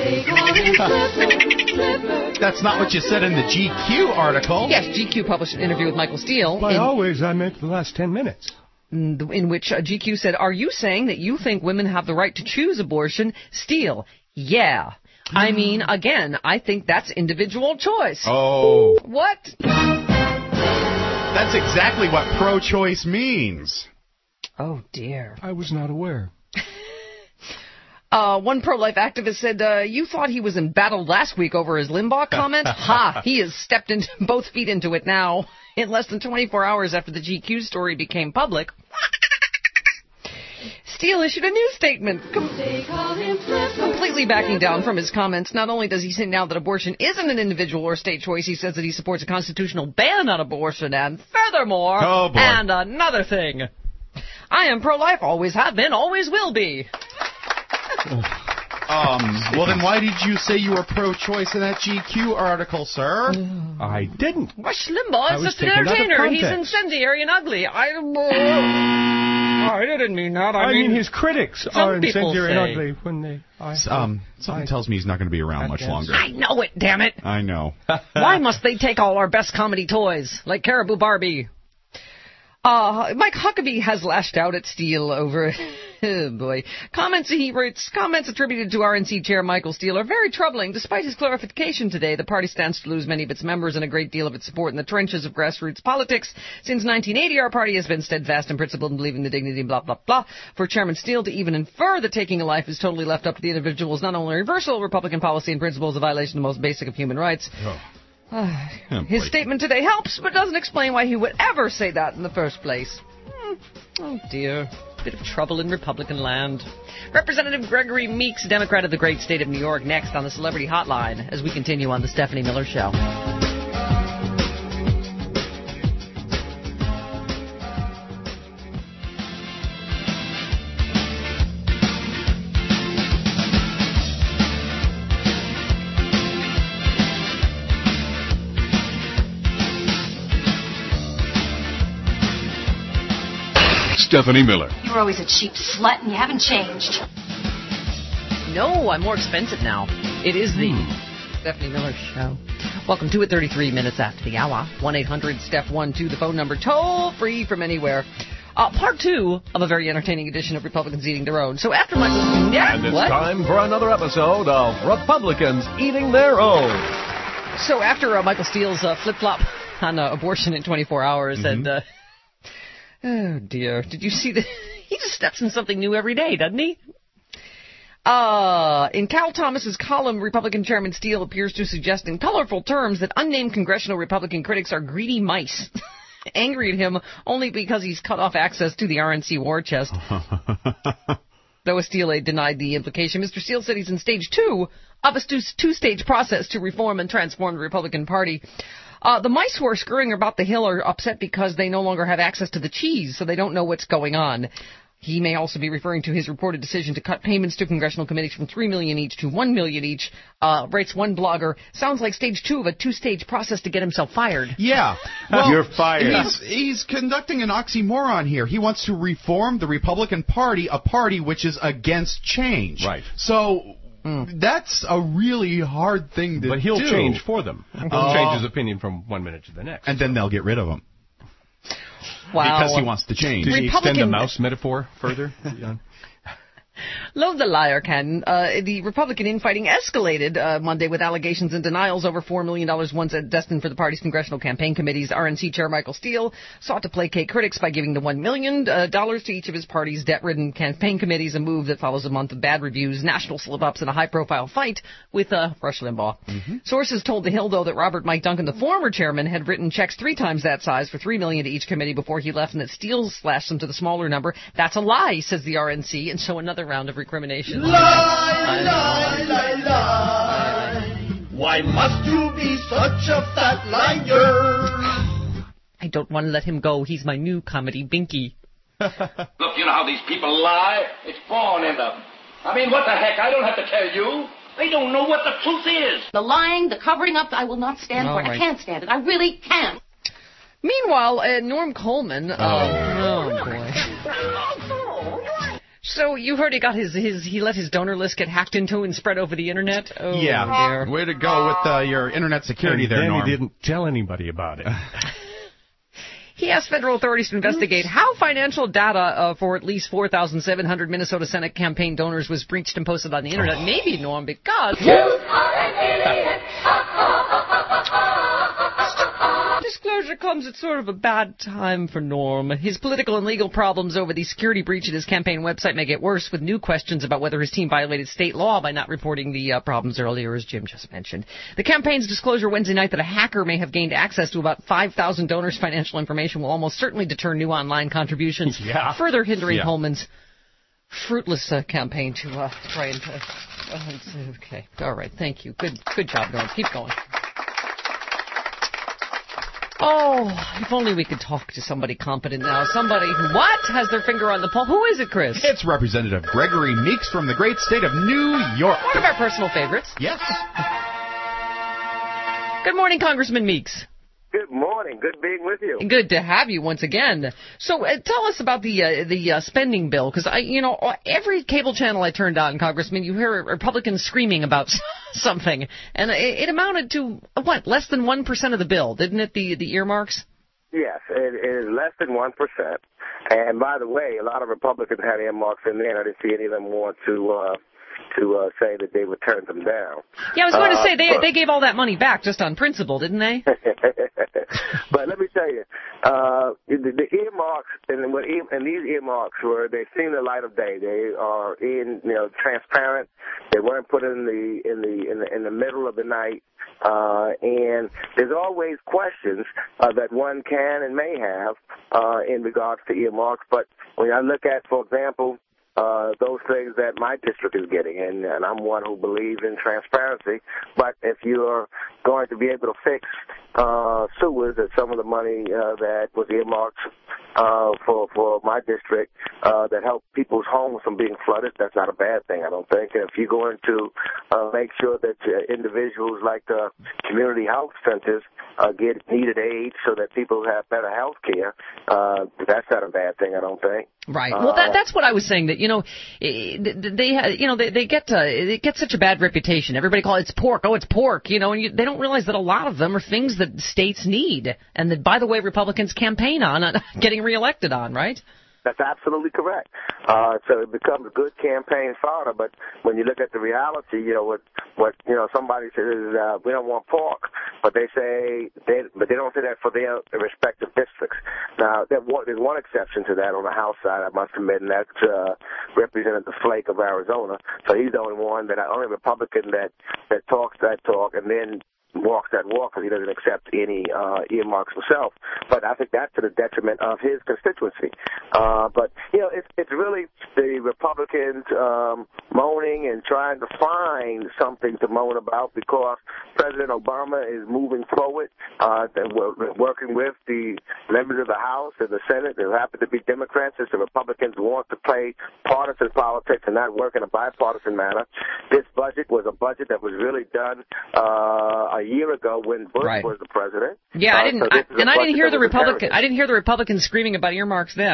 That's not what you said in the G Q article. Yes, G Q published an interview with Michael Steele. By in- always, I meant the last ten minutes. in which uh, G Q said, "Are you saying that you think women have the right to choose abortion?" Steele, yeah. I mean, again, I think that's individual choice. Oh. What? That's exactly what pro-choice means. Oh, dear. I was not aware. Uh, one pro-life activist said, uh, you thought he was embattled last week over his Limbaugh comment? Ha! He has stepped into both feet into it now. In less than twenty-four hours after the G Q story became public, Steele issued a new statement, com- completely backing down from his comments. Not only does he say now that abortion isn't an individual or state choice, he says that he supports a constitutional ban on abortion, and furthermore, oh boy. and another thing, I am pro-life, always have been, always will be. Um, well, then why did you say you were pro-choice in that G Q article, sir? I didn't. Rush Limbaugh I is was just an taken out of entertainer. He's context. incendiary and ugly. I, uh, I didn't mean that. I, I mean, his critics some are people incendiary and say- ugly when they... I, Um, something I- tells me he's not going to be around much guess. longer. I know it, damn it. I know. Why must they take all our best comedy toys, like Caribou Barbie? Uh, Mike Huckabee has lashed out at Steele over, oh boy, comments he writes, comments attributed to R N C Chair Michael Steele are very troubling. Despite his clarification today, the party stands to lose many of its members and a great deal of its support in the trenches of grassroots politics. Since nineteen eighty, our party has been steadfast and principled in believing the dignity, blah, blah, blah. For Chairman Steele to even infer that taking a life is totally left up to the individual is not only a reversal of Republican policy and principles, a violation of the most basic of human rights. Oh. Uh, his statement today helps, but doesn't explain why he would ever say that in the first place. Hmm. Oh, dear. Bit of trouble in Republican land. Representative Gregory Meeks, Democrat of the great state of New York, next on the Celebrity Hotline as we continue on the Stephanie Miller Show. Stephanie Miller. You were always a cheap slut, and you haven't changed. No, I'm more expensive now. It is the Stephanie Miller Show. Welcome to it, thirty-three minutes after the hour. one eight hundred Steph one two, the phone number, toll free from anywhere. Uh, part two of a very entertaining edition of Republicans Eating Their Own. So after my... Yeah, And it's what? time for another episode of Republicans Eating Their Own. So after uh, Michael Steele's uh, flip-flop on uh, abortion in twenty-four hours, Mm-hmm. and... Uh, oh, dear. Did you see the... He just steps in something new every day, doesn't he? Uh, in Cal Thomas's column, Republican Chairman Steele appears to suggest in colorful terms that unnamed congressional Republican critics are greedy mice, angry at him only because he's cut off access to the R N C war chest. Though a Steele aide denied the implication, Mister Steele said he's in stage two of a stu- two-stage process to reform and transform the Republican Party. Uh, the mice who are scurrying about the hill are upset because they no longer have access to the cheese, so they don't know what's going on. He may also be referring to his reported decision to cut payments to congressional committees from three million dollars each to one million dollars each. Uh, writes one blogger, sounds like stage two of a two-stage process to get himself fired. Yeah. Well, You're fired. He's, he's conducting an oxymoron here. He wants to reform the Republican Party, a party which is against change. Right. So that's a really hard thing to do. But he'll change for them. He'll Oh. change his opinion from one minute to the next. And then they'll get rid of him. Wow. Because he wants to change. Did he extend the Republican- mouse metaphor further? Yeah. Love the liar, Ken. Uh, the Republican infighting escalated uh, Monday with allegations and denials over four million dollars once destined for the party's congressional campaign committees. R N C Chair Michael Steele sought to placate critics by giving the one million dollars to each of his party's debt-ridden campaign committees, a move that follows a month of bad reviews, national slip-ups, and a high-profile fight with uh, Rush Limbaugh. Mm-hmm. Sources told The Hill, though, that Robert Mike Duncan, the former chairman, had written checks three times that size for three million dollars to each committee before he left, and that Steele slashed them to the smaller number. That's a lie, says the R N C, and so another round of recrimination. Lie, lie, lie, lie. Why must you be such a fat liar? I don't want to let him go. He's my new comedy binky. Look, you know how these people lie? It's born in them. I mean, what the heck? I don't have to tell you. They don't know what the truth is. The lying, the covering up, I will not stand All for it. right. I can't stand it. I really can't. Meanwhile, uh, Norm Coleman. Uh, Oh. oh boy. So you heard he got his, his he let his donor list get hacked into and spread over the internet? Oh, Yeah. dear. Way to go with uh, your internet security and there, then Norm. he didn't tell anybody about it. He asked federal authorities to investigate how financial data uh, for at least four thousand seven hundred Minnesota Senate campaign donors was breached and posted on the internet. Maybe, Norm, because... Disclosure comes at sort of a bad time for Norm. His political and legal problems over the security breach at his campaign website may get worse, with new questions about whether his team violated state law by not reporting the uh, problems earlier, as Jim just mentioned. The campaign's disclosure Wednesday night that a hacker may have gained access to about five thousand donors' financial information will almost certainly deter new online contributions, Yeah. further hindering Yeah. Coleman's fruitless uh, campaign to uh, try and... Uh, uh, okay, all right, thank you. Good, good job, Norm. Keep going. Oh, if only we could talk to somebody competent now. Somebody who, what, has their finger on the pulse. Who is it, Chris? It's Representative Gregory Meeks from the great state of New York. One of our personal favorites. Yes. Good morning, Congressman Meeks. Good morning. Good being with you. Good to have you once again. So uh, tell us about the uh, the uh, spending bill, because I, you know, every cable channel I turned on, Congressman, you hear Republicans screaming about something, and it, it amounted to what, less than one percent of the bill, didn't it? The the earmarks. Yes, it, it is less than one percent. And by the way, a lot of Republicans had earmarks in there, and I didn't see any of them want to uh, to uh, say that they would turn them down. Yeah, I was going to Uh, say they but- they gave all that money back just on principle, didn't they? But let me tell you, uh, the, the earmarks and what ear, and these earmarks were, they've seen the light of day. They are in, you know, transparent. They weren't put in the in the in the, in the middle of the night. Uh, and there's always questions uh, that one can and may have uh, in regards to earmarks. But when I look at, for example, uh, those things that my district is getting, and, and I'm one who believes in transparency, but if you're going to be able to fix uh, sewers and some of the money uh, that was earmarked uh, for, for my district uh, that help people's homes from being flooded, that's not a bad thing, I don't think. And if you're going to uh, make sure that uh, individuals like the community health centers uh, get needed aid so that people have better health care, uh, that's not a bad thing, I don't think. Right. Well, that, that's what I was saying. That you know, eh, they you know they they get uh, they get such a bad reputation. Everybody calls it, it's pork. Oh, it's pork. You know, and you, they don't realize that a lot of them are things that states need, and that, by the way, Republicans campaign on uh, getting reelected on. Right. That's absolutely correct. Uh, so it becomes good campaign fodder, but when you look at the reality, you know, what, what you know, somebody says, uh, we don't want pork, but they say, they, but they don't say that for their respective districts. Now, there, there's one exception to that on the House side, I must admit, and that's uh, Representative Flake of Arizona. So he's the only one, that only Republican that, that talks that talk and then walks that walk, because he doesn't accept any uh, earmarks himself. But I think that's to the detriment of his constituency. Uh, but, you know, it's, it's really the Republicans um, moaning and trying to find something to moan about, because President Obama is moving forward uh, and we're working with the members of the House and the Senate. They happen to be Democrats, since the Republicans want to play partisan politics and not work in a bipartisan manner. This budget was a budget that was really done uh, a year ago when Bush Right. was the president. Yeah, Uh, I didn't, so I, this is a and I didn't budget hear that the was Republican. inherited. I didn't hear the Republicans screaming about earmarks then.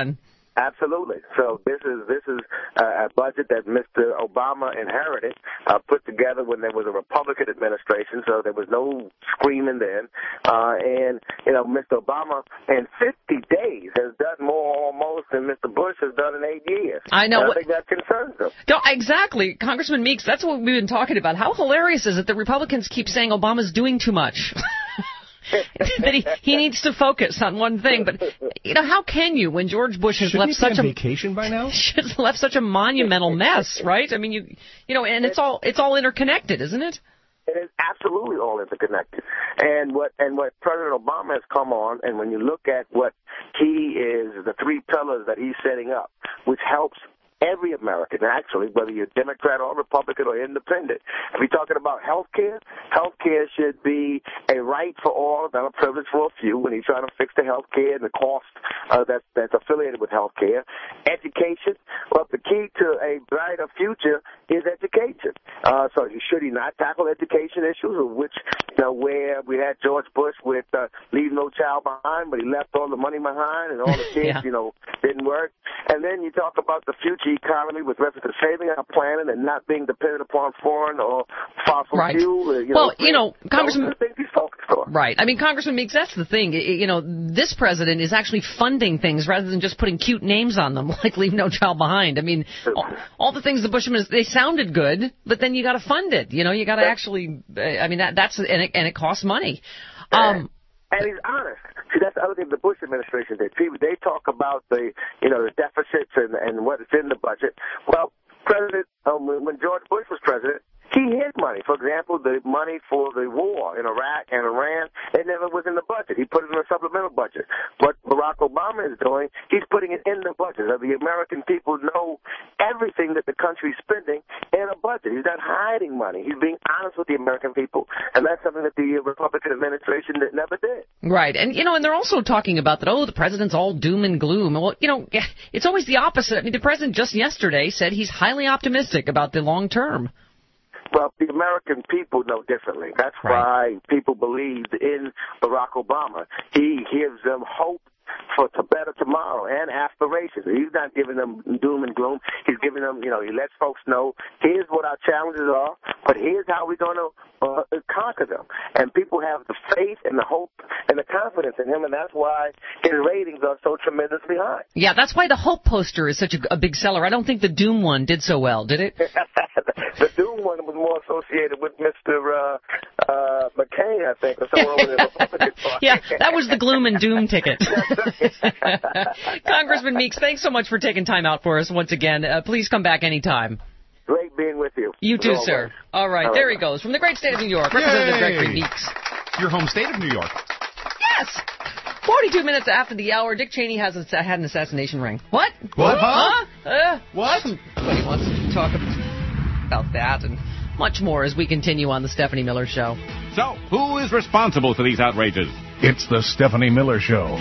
Absolutely. So this is this is uh, a budget that Mister Obama inherited, uh, put together when there was a Republican administration, so there was no screaming then. Uh, and, you know, Mister Obama in fifty days has done more almost than Mister Bush has done in eight years. I know. And I think that concerns them. No, exactly. Congressman Meeks, that's what we've been talking about. How hilarious is it that Republicans keep saying Obama's doing too much? that he, he needs to focus on one thing. But, you know, how can you when George Bush has Shouldn't left he be such on a vacation by now? has left such a monumental mess, right? I mean, you you know, and it's all it's all interconnected, isn't it? It is absolutely all interconnected. And what and what President Obama has come on, and when you look at what he is, the three pillars that he's setting up, which helps every American, actually, whether you're Democrat or Republican or independent. If we're talking about health care, health care should be a right for all, not a privilege for a few, when he's trying to fix the health care and the cost uh, that, that's affiliated with health care. Education, well, the key to a brighter future is education. Uh, so should he not tackle education issues, which, you know, where we had George Bush with uh, Leave No Child Behind, but he left all the money behind and all the kids, yeah. you know, didn't work. And then you talk about the future economy with reference to saving our planet and not being dependent upon foreign or fossil right. fuel. You well, know, you know, Congressman. Those are the things he's focused on. Right. I mean, Congressman Meeks, that's the thing. You know, this president is actually funding things rather than just putting cute names on them, like Leave No Child Behind. I mean, all, all the things the Bush administration, they sounded good, but then you got to fund it. You know, you got to actually. I mean, that that's and it, and it costs money. Um, And he's honest. See, that's the other thing the Bush administration did. People, they talk about the, you know, the deficits and, and what is in the budget. Well, President, um, when George Bush was president, he hid money. For example, the money for the war in Iraq and Iran, it never was in the budget. He put it in a supplemental budget. What Barack Obama is doing, he's putting it in the budget. So the American people know everything that the country's spending in a budget. He's not hiding money. He's being honest with the American people. And that's something that the Republican administration never did. Right. And, you know, and they're also talking about that, oh, the president's all doom and gloom. Well, you know, it's always the opposite. I mean, the president just yesterday said he's highly optimistic about the long term. Well, the American people know differently. That's right. why people believed in Barack Obama. He gives them hope for a better tomorrow and aspirations. He's not giving them doom and gloom. He's giving them, you know, he lets folks know, here's what our challenges are, but here's how we're going to uh, conquer them. And people have the faith and the hope and the confidence in him, and that's why his ratings are so tremendously high. Yeah, that's why the hope poster is such a, a big seller. I don't think the doom one did so well, did it? The doom one was more associated with Mister Uh, uh, McCain, I think, or somewhere over the Republican Party. Yeah, that was the gloom and doom ticket. Congressman Meeks, thanks so much for taking time out for us once again. Uh, please come back anytime. Great being with you. You too, always. sir. All right, All there right. he goes. From the great state of New York, Representative Gregory Meeks. Your home state of New York. Yes. forty-two minutes after the hour, Dick Cheney has a, had an assassination ring. What? What? Huh? Uh, what? Somebody wants to talk about that and much more as we continue on the Stephanie Miller Show. So, who is responsible for these outrages? It's the Stephanie Miller Show.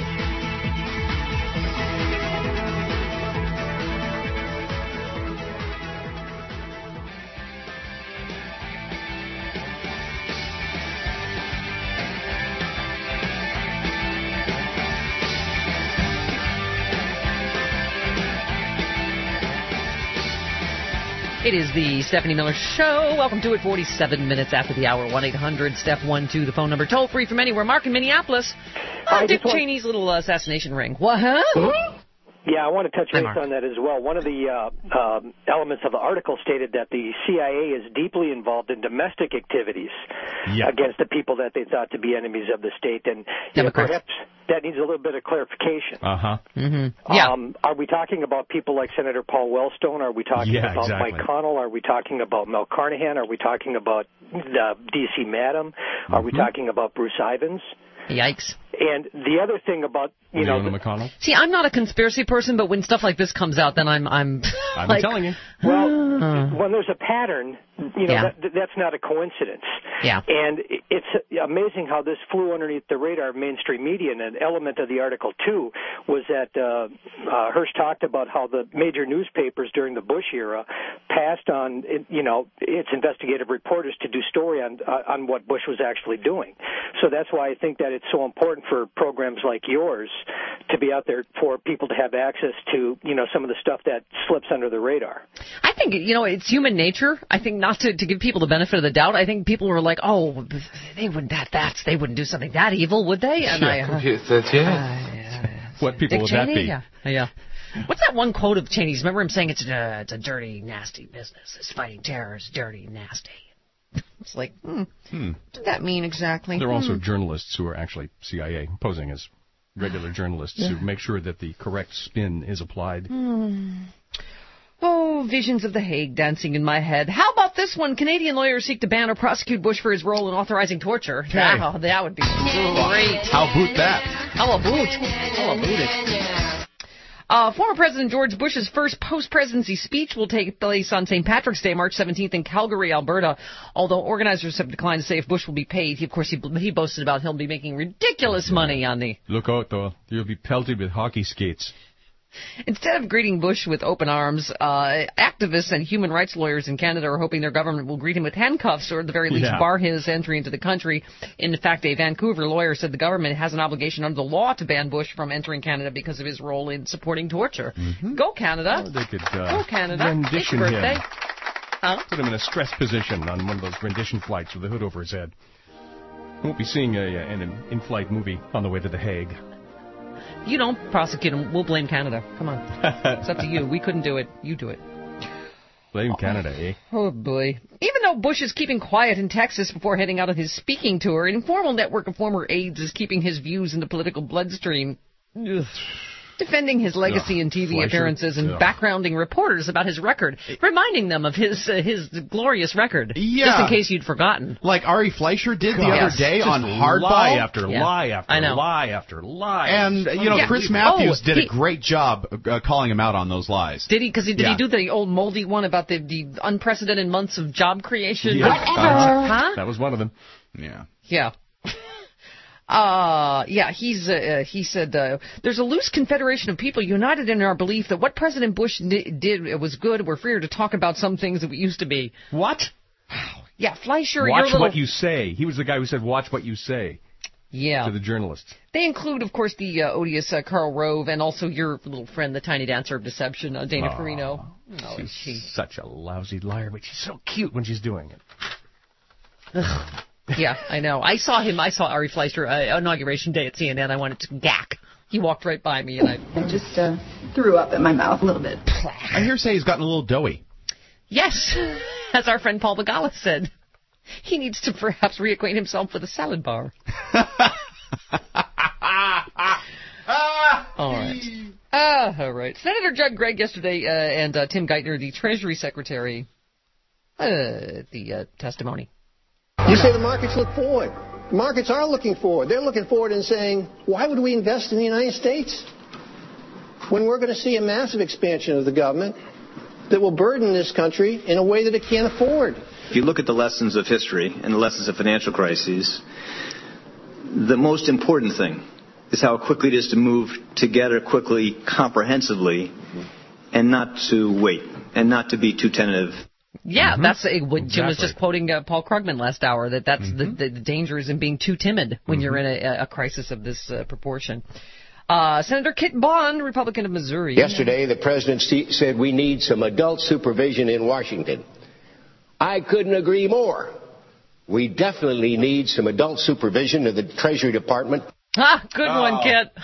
It is the Stephanie Miller Show. Welcome to it. forty-seven minutes after the hour. one eight hundred Steph one two, the phone number. Toll free from anywhere. Mark in Minneapolis. Uh, Dick Cheney's little uh, assassination ring. What? Huh? Yeah, I want to touch base on that as well. One of the uh, um, elements of the article stated that the C I A is deeply involved in domestic activities yeah. against the people that they thought to be enemies of the state, and you know, perhaps that needs a little bit of clarification. Uh huh. Mm-hmm. Yeah. Um, are we talking about people like Senator Paul Wellstone? Are we talking yeah, about exactly. Mike Connell? Are we talking about Mel Carnahan? Are we talking about uh, D C Madam? Mm-hmm. Are we talking about Bruce Ivins? Yikes. And the other thing about, you Leona know... The, McConnell? See, I'm not a conspiracy person, but when stuff like this comes out, then I'm... I'm I'm like, telling you. Well, uh, when there's a pattern, you know, yeah. that, that's not a coincidence. Yeah. And it's amazing how this flew underneath the radar of mainstream media. And an element of the article, too, was that uh, uh, Hearst talked about how the major newspapers during the Bush era passed on, you know, its investigative reporters to do story on, uh, on what Bush was actually doing. So that's why I think that it's so important for programs like yours to be out there for people to have access to, you know, some of the stuff that slips under the radar. I think, you know, it's human nature. I think not to, to give people the benefit of the doubt. I think people were like, oh, they wouldn't that that's they wouldn't do something that evil, would they? And yeah, I, uh, computer, yeah. Uh, yeah. What people Dick would Cheney? that be? Yeah. yeah. What's that one quote of Cheney's? Remember him saying it's a, it's a dirty, nasty business. It's fighting terror is dirty, nasty. It's like, hmm, hmm. what did that mean exactly? There are hmm. also journalists who are actually C I A, posing as regular journalists Yeah. who make sure that the correct spin is applied. Hmm. Oh, visions of The Hague dancing in my head. How about this one? Canadian lawyers seek to ban or prosecute Bush for his role in authorizing torture. Okay. That, that would be great. How about that? How about? How about it? Uh, former President George Bush's first post-presidency speech will take place on Saint Patrick's Day, March seventeenth, in Calgary, Alberta. Although organizers have declined to say if Bush will be paid. He, of course, he, he boasted about he'll be making ridiculous money on the... Look out, though. You'll be pelted with hockey skates. Instead of greeting Bush with open arms, uh, activists and human rights lawyers in Canada are hoping their government will greet him with handcuffs or at the very least Yeah. bar his entry into the country. In fact, a Vancouver lawyer said the government has an obligation under the law to ban Bush from entering Canada because of his role in supporting torture. Mm-hmm. Go Canada. Or they could uh, Go Canada. rendition It's birthday. him. Huh? Put him in a stress position on one of those rendition flights with a hood over his head. Won't be seeing a, an in-flight movie on the way to The Hague. You don't prosecute him. We'll blame Canada. Come on. It's up to you. We couldn't do it. You do it. Blame Canada, eh? Oh, boy. Even though Bush is keeping quiet in Texas before heading out on his speaking tour, an informal network of former aides is keeping his views in the political bloodstream. Ugh. Defending his legacy Ugh, in T V Fleischer. appearances and Ugh. backgrounding reporters about his record, reminding them of his uh, his glorious record, Yeah. just in case you'd forgotten. Like Ari Fleischer did the God. other Yes. day Just on Hardball. lie after Yeah. lie after I know. lie after lie. And, you know, Yeah. Chris Matthews Oh, did he- a great job uh, calling him out on those lies. Did he? Because he, did Yeah. he do the old moldy one about the, the unprecedented months of job creation? Yeah. Uh, huh? That was one of them. Yeah. Yeah. Uh, yeah, he's, uh, he said, uh, there's a loose confederation of people united in our belief that what President Bush n- did was good. We're freer to talk about some things that we used to be. What? Yeah, Fleischer, Watch your little... what you say. He was the guy who said, watch what you say Yeah. to the journalists. They include, of course, the uh, odious uh, Karl Rove and also your little friend, the tiny dancer of deception, uh, Dana Aw. Perino. Oh, she's is she? such a lousy liar, but she's so cute when she's doing it. Yeah, I know. I saw him. I saw Ari Fleischer uh, inauguration day at C N N. I wanted to gack. He walked right by me, and I I just uh, threw up in my mouth a little bit. I hear say he's gotten a little doughy. Yes, as our friend Paul Begala said, he needs to perhaps reacquaint himself with a salad bar. All right. Uh, all right. Senator Judd Gregg yesterday uh, and uh, Tim Geithner, the Treasury Secretary, uh, at the uh, testimony. You say the markets look forward. The markets are looking forward. They're looking forward and saying, why would we invest in the United States when we're going to see a massive expansion of the government that will burden this country in a way that it can't afford? If you look at the lessons of history and the lessons of financial crises, the most important thing is how quickly it is to move together quickly, comprehensively, and not to wait, and not to be too tentative. Yeah, Mm-hmm. that's uh, what Jim was Exactly. just quoting uh, Paul Krugman last hour, that that's Mm-hmm. the, the, the danger is in being too timid when Mm-hmm. you're in a, a crisis of this uh, proportion. Uh, Senator Kit Bond, Republican of Missouri. Yesterday, the president said we need some adult supervision in Washington. I couldn't agree more. We definitely need some adult supervision of the Treasury Department. Ah, good Oh. one,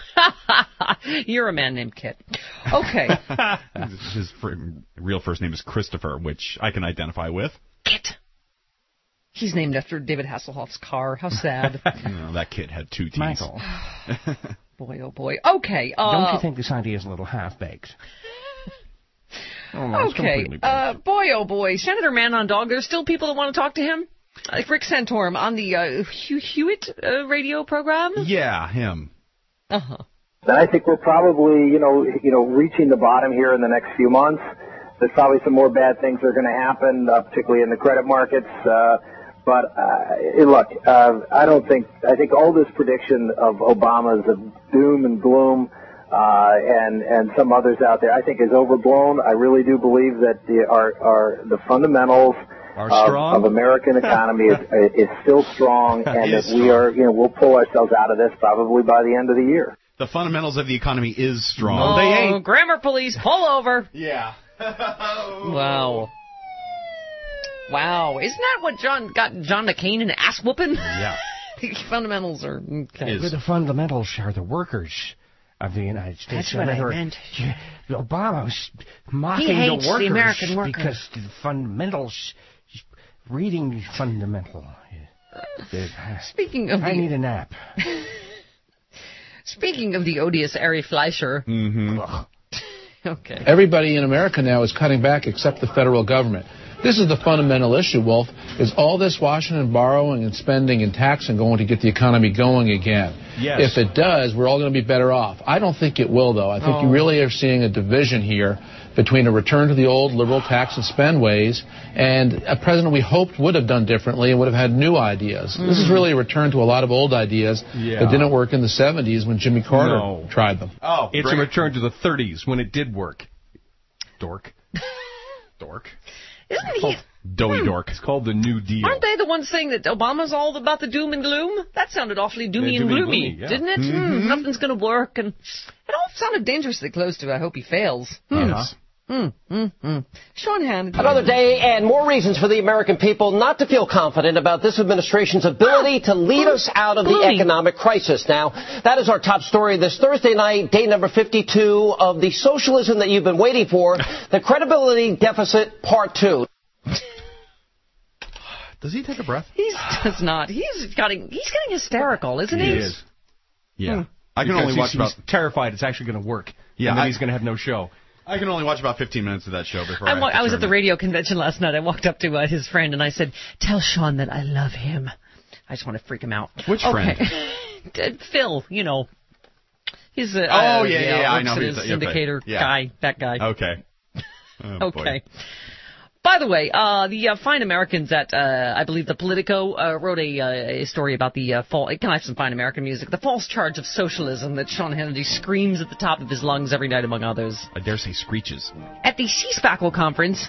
Kit. You're a man named Kit. Okay. His fr- real first name is Christopher, which I can identify with. Kit. He's named after David Hasselhoff's car. How sad. You know, that kid had two teeth. Michael, Boy, oh boy. Okay. Uh, don't you think this idea is a little half-baked? Oh, no, it's Okay. completely baked. Uh, boy, oh boy. Senator Man on Dog, there's still people that want to talk to him? Like Rick Santorum on the uh, Hugh Hewitt uh, radio program? Yeah, him. Uh-huh. And I think we're probably, you know, you know, reaching the bottom here in the next few months. There's probably some more bad things that are going to happen, uh, particularly in the credit markets. Uh, but uh, look, uh, I don't think I think all this prediction of Obama's of doom and gloom uh, and and some others out there, I think, is overblown. I really do believe that the our, our the fundamentals Are of, strong? of American economy is, is still strong, and Is that we are, you know, we'll pull ourselves out of this probably by the end of the year. The fundamentals of the economy is strong. Oh, they ain't. Grammar police, pull over. Yeah. Wow. Wow. Isn't that what John got John McCain an ass whooping? Yeah. The fundamentals are okay. But the fundamentals are the workers of the United States. That's what I Or- meant. Obama was mocking He hates the workers the American worker. because the fundamentals, reading fundamental. Speaking of I the, need a nap. Speaking of the odious Ari Fleischer. Mm-hmm. Okay. Everybody in America now is cutting back except the federal government. This is the fundamental issue, Wolf, is all this Washington borrowing and spending and taxing going to get the economy going again. Yes. If it does, we're all going to be better off. I don't think it will, though. I think Oh. you really are seeing a division here between a return to the old liberal tax and spend ways and a president we hoped would have done differently and would have had new ideas. Mm. This is really a return to a lot of old ideas Yeah. that didn't work in the seventies when Jimmy Carter No. tried them. Oh, It's a return to the thirties when it did work. Dork. Dork. Isn't he? Doughy dork. It's called the New Deal. Aren't they the ones saying that Obama's all about the doom and gloom? That sounded awfully doomy Yeah, and doomy and gloomy, gloomy, yeah. didn't it? Mhm. Hmm, nothing's going to work, and it all sounded dangerously close to I hope he fails. Hmm. Yes. Hmm. Hmm. Hmm. Sean Hannity. Another day and more reasons for the American people not to feel confident about this administration's ability to lead us out of the economic crisis. Now, that is our top story this Thursday night, day number fifty-two of the socialism that you've been waiting for, the credibility deficit part two. Does he take a breath? He does not. He's getting he's getting hysterical, isn't he? He is. Yeah. Hmm. I can Because only watch he's, about. he's terrified it's actually going to work. Yeah, and then I- he's going to have no show. I can only watch about fifteen minutes of that show before I, I, have wa- to I was turn at the it. radio convention last night. I walked up to uh, his friend and I said, "Tell Sean that I love him." I just want to freak him out. Which okay. friend? Uh, Phil, you know. He's a, Oh, uh, yeah, yeah, yeah, I works know at who his he's- okay, syndicator yeah. guy, that guy. Okay. Oh, boy. Okay. By the way, uh, the uh, fine Americans at, uh, I believe, the Politico uh, wrote a, uh, a story about the uh, fall. Can I have some fine American music? The false charge of socialism that Sean Hannity screams at the top of his lungs every night, among others. I dare say screeches. At the C SPACL conference,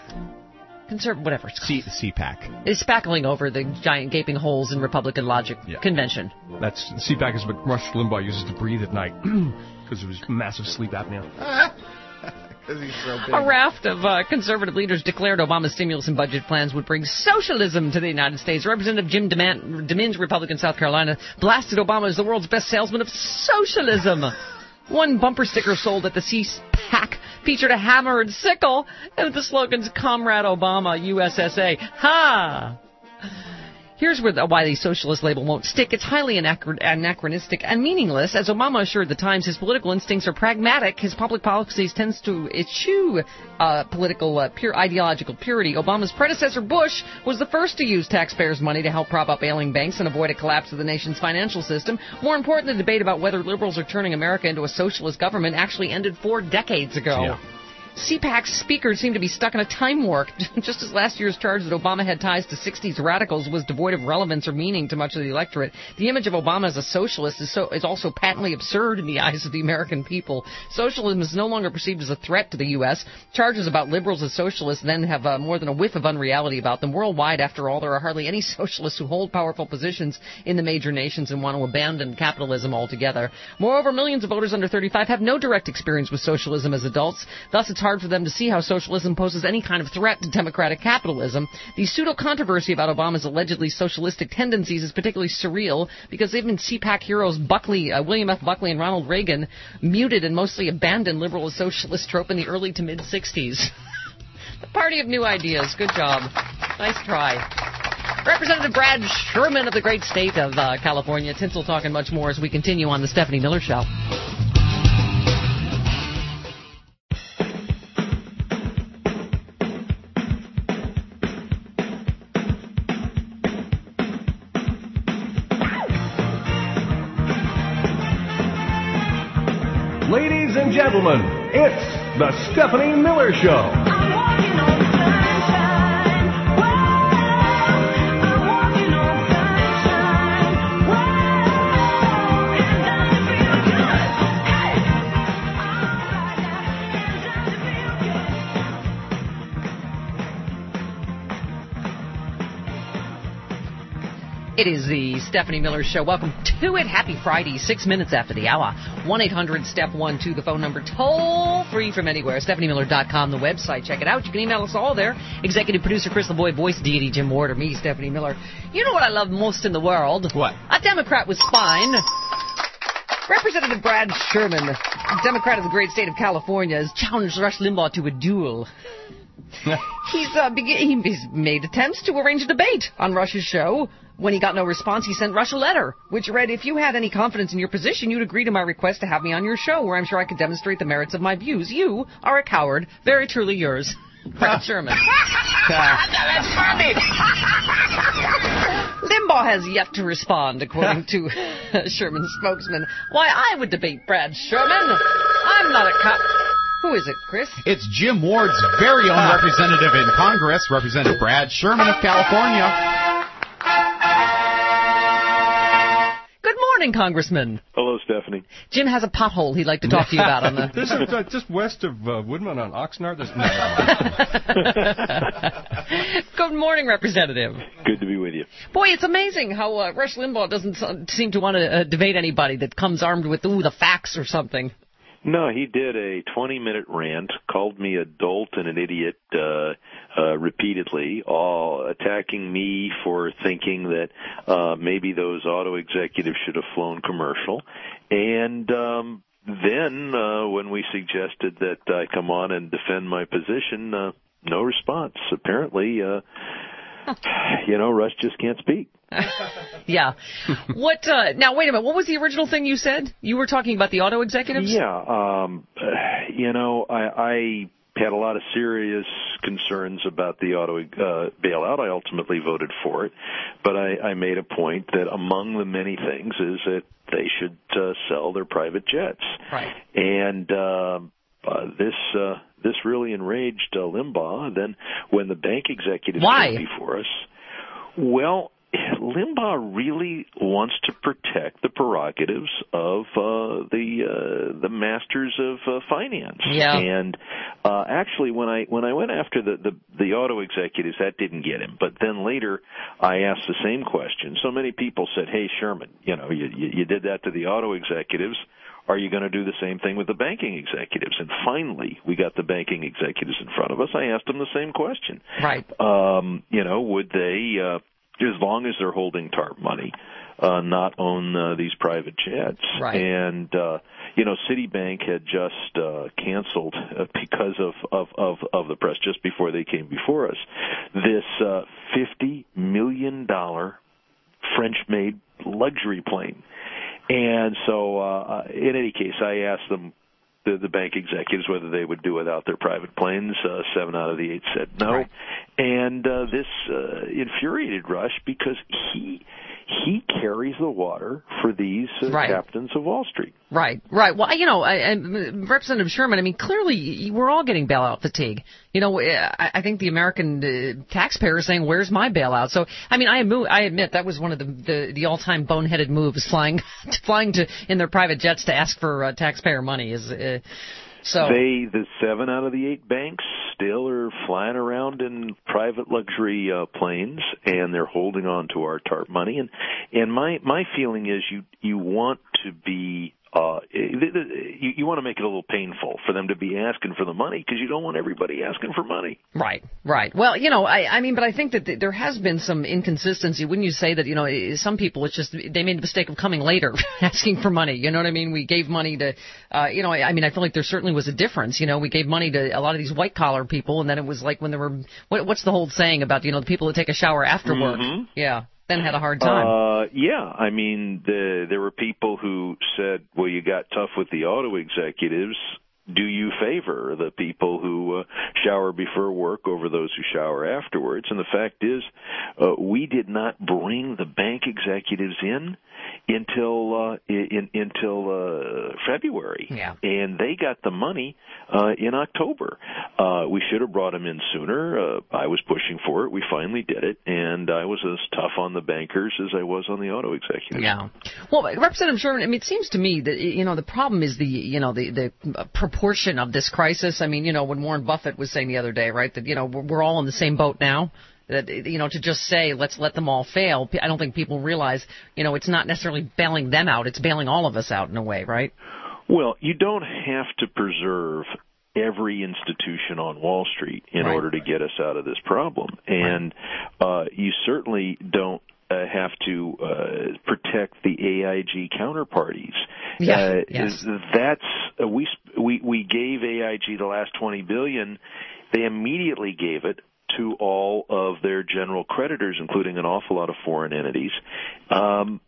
conserv- whatever it's called, C- CPAC. is spackling over the giant gaping holes in Republican logic Yeah. convention. That's C PAC is what Rush Limbaugh uses to breathe at night because of his massive sleep apnea. Because he's so big. A raft of uh, conservative leaders declared Obama's stimulus and budget plans would bring socialism to the United States. Representative Jim DeMint, DeMint, Republican, South Carolina, blasted Obama as the world's best salesman of socialism. One bumper sticker sold at the C PAC featured a hammer and sickle and with the slogans "Comrade Obama, U S S A." Ha! Here's where the, why the socialist label won't stick. It's highly anachron- anachronistic and meaningless. As Obama assured the Times, his political instincts are pragmatic. His public policies tends to eschew uh, political uh, pure ideological purity. Obama's predecessor, Bush, was the first to use taxpayers' money to help prop up ailing banks and avoid a collapse of the nation's financial system. More important, the debate about whether liberals are turning America into a socialist government actually ended four decades ago. Yeah. C PAC's speakers seem to be stuck in a time warp, just as last year's charge that Obama had ties to sixties radicals was devoid of relevance or meaning to much of the electorate. The image of Obama as a socialist is, so, is also patently absurd in the eyes of the American people. Socialism is no longer perceived as a threat to the U S Charges about liberals as socialists then have uh, more than a whiff of unreality about them. Worldwide, after all, there are hardly any socialists who hold powerful positions in the major nations and want to abandon capitalism altogether. Moreover, millions of voters under thirty-five have no direct experience with socialism as adults. Thus, it's hard for them to see how socialism poses any kind of threat to democratic capitalism. The pseudo-controversy about Obama's allegedly socialistic tendencies is particularly surreal because even C PAC heroes Buckley, uh, William F. Buckley and Ronald Reagan muted and mostly abandoned liberal and socialist trope in the early to mid-sixties. The party of new ideas. Good job. Nice try. Representative Brad Sherman of the great state of uh, California. Tinsel talk and much more as we continue on the Stephanie Miller Show. Ladies and gentlemen, it's the Stephanie Miller Show. It is the Stephanie Miller Show. Welcome to it. Happy Friday, six minutes after the hour. one eight hundred step one two, the phone number, toll free from anywhere. Stephanie Miller dot com, the website. Check it out. You can email us all there. Executive producer Chris LeBoy, voice deity Jim Ward, or me, Stephanie Miller. You know what I love most in the world? What? A Democrat with spine. Representative Brad Sherman, Democrat of the great state of California, has challenged Rush Limbaugh to a duel. he's, uh, begin- he's made attempts to arrange a debate on Rush's show. When he got no response, he sent Rush a letter, which read, if you had any confidence in your position, you'd agree to my request to have me on your show, where I'm sure I could demonstrate the merits of my views. You are a coward. Very truly yours, Brad Sherman. That's funny. Limbaugh has yet to respond, according to Sherman's spokesman. Why, I would debate Brad Sherman. I'm not a cop. Who is it, Chris? It's Jim Ward's very own representative in Congress, Representative Brad Sherman of California. Good morning, Congressman. Hello, Stephanie. Jim has a pothole he'd like to talk to you about on the... This is uh, just west of uh, Woodman on Oxnard. This... Good morning, Representative. Good to be with you. Boy, it's amazing how uh, Rush Limbaugh doesn't uh, seem to want to uh, debate anybody that comes armed with, ooh, the facts or something. No, he did a twenty-minute rant, called me a dolt and an idiot uh, uh, repeatedly, all attacking me for thinking that uh, maybe those auto executives should have flown commercial. And um, then uh, when we suggested that I come on and defend my position, uh, no response. Apparently, uh, you know, Rush just can't speak. Yeah. What? Uh, now, wait a minute. What was the original thing you said? You were talking about the auto executives? Yeah. Um, uh, you know, I, I had a lot of serious concerns about the auto uh, bailout. I ultimately voted for it. But I, I made a point that among the many things is that they should uh, sell their private jets. Right. And uh, uh, this uh, this really enraged uh, Limbaugh. Then when the bank executives Why? came before us, well, Limbaugh really wants to protect the prerogatives of uh, the uh, the masters of uh, finance. Yeah. And uh, actually, when I when I went after the, the the auto executives, that didn't get him. But then later, I asked the same question. So many people said, "Hey, Sherman, you know, you you, you did that to the auto executives. Are you going to do the same thing with the banking executives?" And finally, we got the banking executives in front of us. I asked them the same question. Right. Um, you know, would they? Uh, as long as they're holding TARP money, uh, not own uh, these private jets. Right. And, uh, you know, Citibank had just uh, canceled, uh, because of, of, of, of the press, just before they came before us, this uh, fifty million dollars French-made luxury plane. And so, uh, in any case, I asked them, The, the bank executives, whether they would do without their private planes. Uh, seven out of the eight said no. Right. And uh, this uh, infuriated Rush because he he carries the water for these uh, Right. captains of Wall Street. Right, right. Well, you know, I, I, Representative Sherman, I mean, clearly we're all getting bailout fatigue. You know, I, I think the American uh, taxpayer is saying, where's my bailout? So, I mean, I admit, I admit that was one of the, the, the all-time boneheaded moves, flying flying to in their private jets to ask for uh, taxpayer money. Is uh, so They, the seven out of the eight banks, still are flying around in private luxury uh, planes, and they're holding on to our TARP money. And and my my feeling is you you want to be uh, you, you want to make it a little painful for them to be asking for the money, because you don't want everybody asking for money. Right, right. Well, you know, I, I mean, but I think that th- there has been some inconsistency. Wouldn't you say that, you know, some people, it's just, they made the mistake of coming later, asking for money. You know what I mean? We gave money to, uh, you know, I, I mean, I feel like there certainly was a difference. You know, we gave money to a lot of these white-collar people, and then it was like when there were, what, what's the whole saying about, you know, the people that take a shower after work? Mm-hmm. Yeah. Then had a hard time. Uh, yeah, I mean, the, there were people who said, well, you got tough with the auto executives. Do you favor the people who uh, shower before work over those who shower afterwards? And the fact is, uh, we did not bring the bank executives in until uh, in, until uh, February, yeah. and they got the money uh, in October. Uh, we should have brought them in sooner. Uh, I was pushing for it. We finally did it, and I was as tough on the bankers as I was on the auto executives. Yeah. Well, Representative Sherman, I mean, it seems to me that, you know, the problem is the, you know, the the proportion of this crisis. I mean, you know, when Warren Buffett was saying the other day, right, that, you know, we're all in the same boat now. That, you know, to just say, let's let them all fail, I don't think people realize, you know, it's not necessarily bailing them out, it's bailing all of us out in a way, right? Well, you don't have to preserve every institution on Wall Street in right. order to get us out of this problem. And right. uh, you certainly don't uh, have to uh, protect the A I G counterparties. Yeah, uh, yes. That's uh, we we we gave A I G the last twenty billion dollars. They immediately gave it to all of their general creditors, including an awful lot of foreign entities. Um,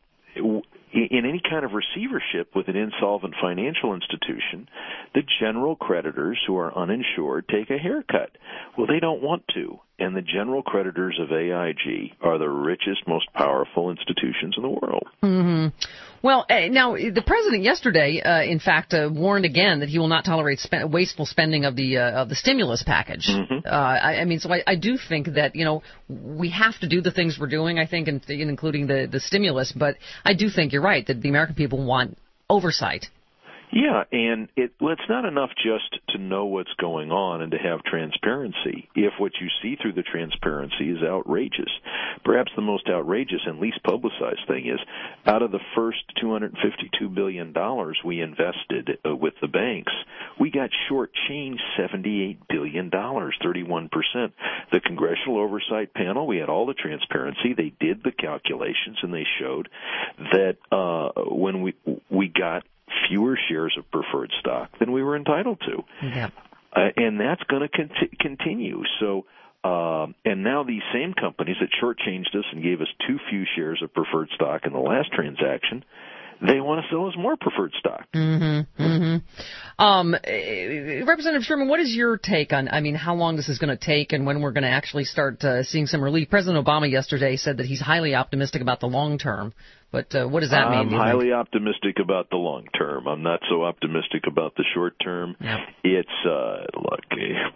in any kind of receivership with an insolvent financial institution, the general creditors who are uninsured take a haircut. Well, they don't want to. And the general creditors of A I G are the richest, most powerful institutions in the world. Mm-hmm. Well, uh, now, the president yesterday, uh, in fact, uh, warned again that he will not tolerate spe- wasteful spending of the uh, of the stimulus package. Mm-hmm. Uh, I, I mean, so I, I do think that, you know, we have to do the things we're doing, I think, in, including the, the stimulus. But I do think you're right, that the American people want oversight. Yeah, and it, well, it's not enough just to know what's going on and to have transparency if what you see through the transparency is outrageous. Perhaps the most outrageous and least publicized thing is out of the first two hundred fifty-two billion dollars we invested uh, with the banks, we got shortchanged seventy-eight billion dollars, thirty-one percent. The Congressional Oversight Panel, we had all the transparency. They did the calculations, and they showed that uh, when we we got fewer shares of preferred stock than we were entitled to. Yeah. Uh, and that's going to con- continue. So, uh, and now these same companies that shortchanged us and gave us too few shares of preferred stock in the last transaction, they want to sell us more preferred stock. Mm-hmm. Mm-hmm. Um, uh, Representative Sherman, what is your take on, I mean, how long this is going to take and when we're going to actually start uh, seeing some relief? President Obama yesterday said that he's highly optimistic about the long term. But uh, what does that mean? I'm highly think? optimistic about the long term. I'm not so optimistic about the short term. Yep. It's uh, look,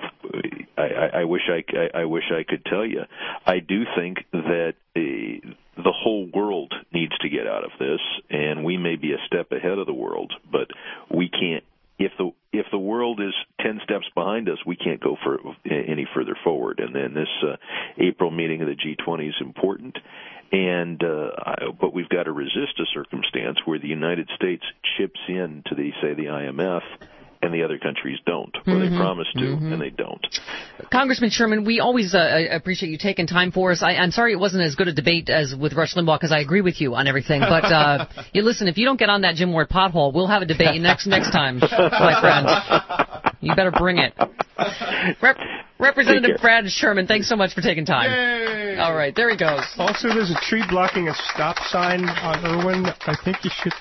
I, I, I wish I, I, I wish I could tell you. I do think that the the whole world needs to get out of this, and we may be a step ahead of the world, but we can't. If the if the world is ten steps behind us, we can't go for any further forward. And then this uh, April meeting of the G twenty is important. And uh, I, but we've got to resist a circumstance where the United States chips in to the say the I M F, and the other countries don't, or mm-hmm. they promise to, mm-hmm. and they don't. Congressman Sherman, we always uh, appreciate you taking time for us. I, I'm sorry it wasn't as good a debate as with Rush Limbaugh, because I agree with you on everything. But uh, you listen, if you don't get on that Jim Ward pothole, we'll have a debate next next time, my friend. You better bring it. Rep- Representative Brad Sherman, thanks so much for taking time. Yay! All right, there he goes. Also, there's a tree blocking a stop sign on Irwin. I think you should...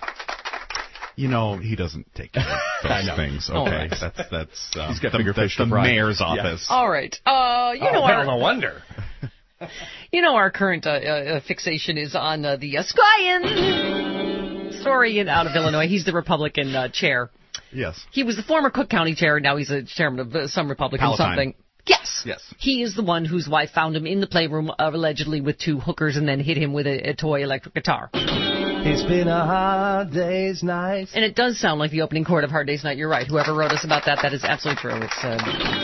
You know, he doesn't take care of those things. Okay, right. that's that's uh, He's got the, bigger fish the, to the fry. mayor's office. Yeah. All right. Uh, you oh, know, well, our, no wonder. You know, our current uh, uh, fixation is on uh, the uh, Skyen story in, out of Illinois. He's the Republican uh, chair. Yes. He was the former Cook County chair. Now he's a chairman of uh, some Republican Palatine. something. Yes. Yes. He is the one whose wife found him in the playroom, uh, allegedly with two hookers, and then hit him with a, a toy electric guitar. It's been a hard day's night. And it does sound like the opening chord of Hard Day's Night. You're right. Whoever wrote us about that, that is absolutely true. It's uh...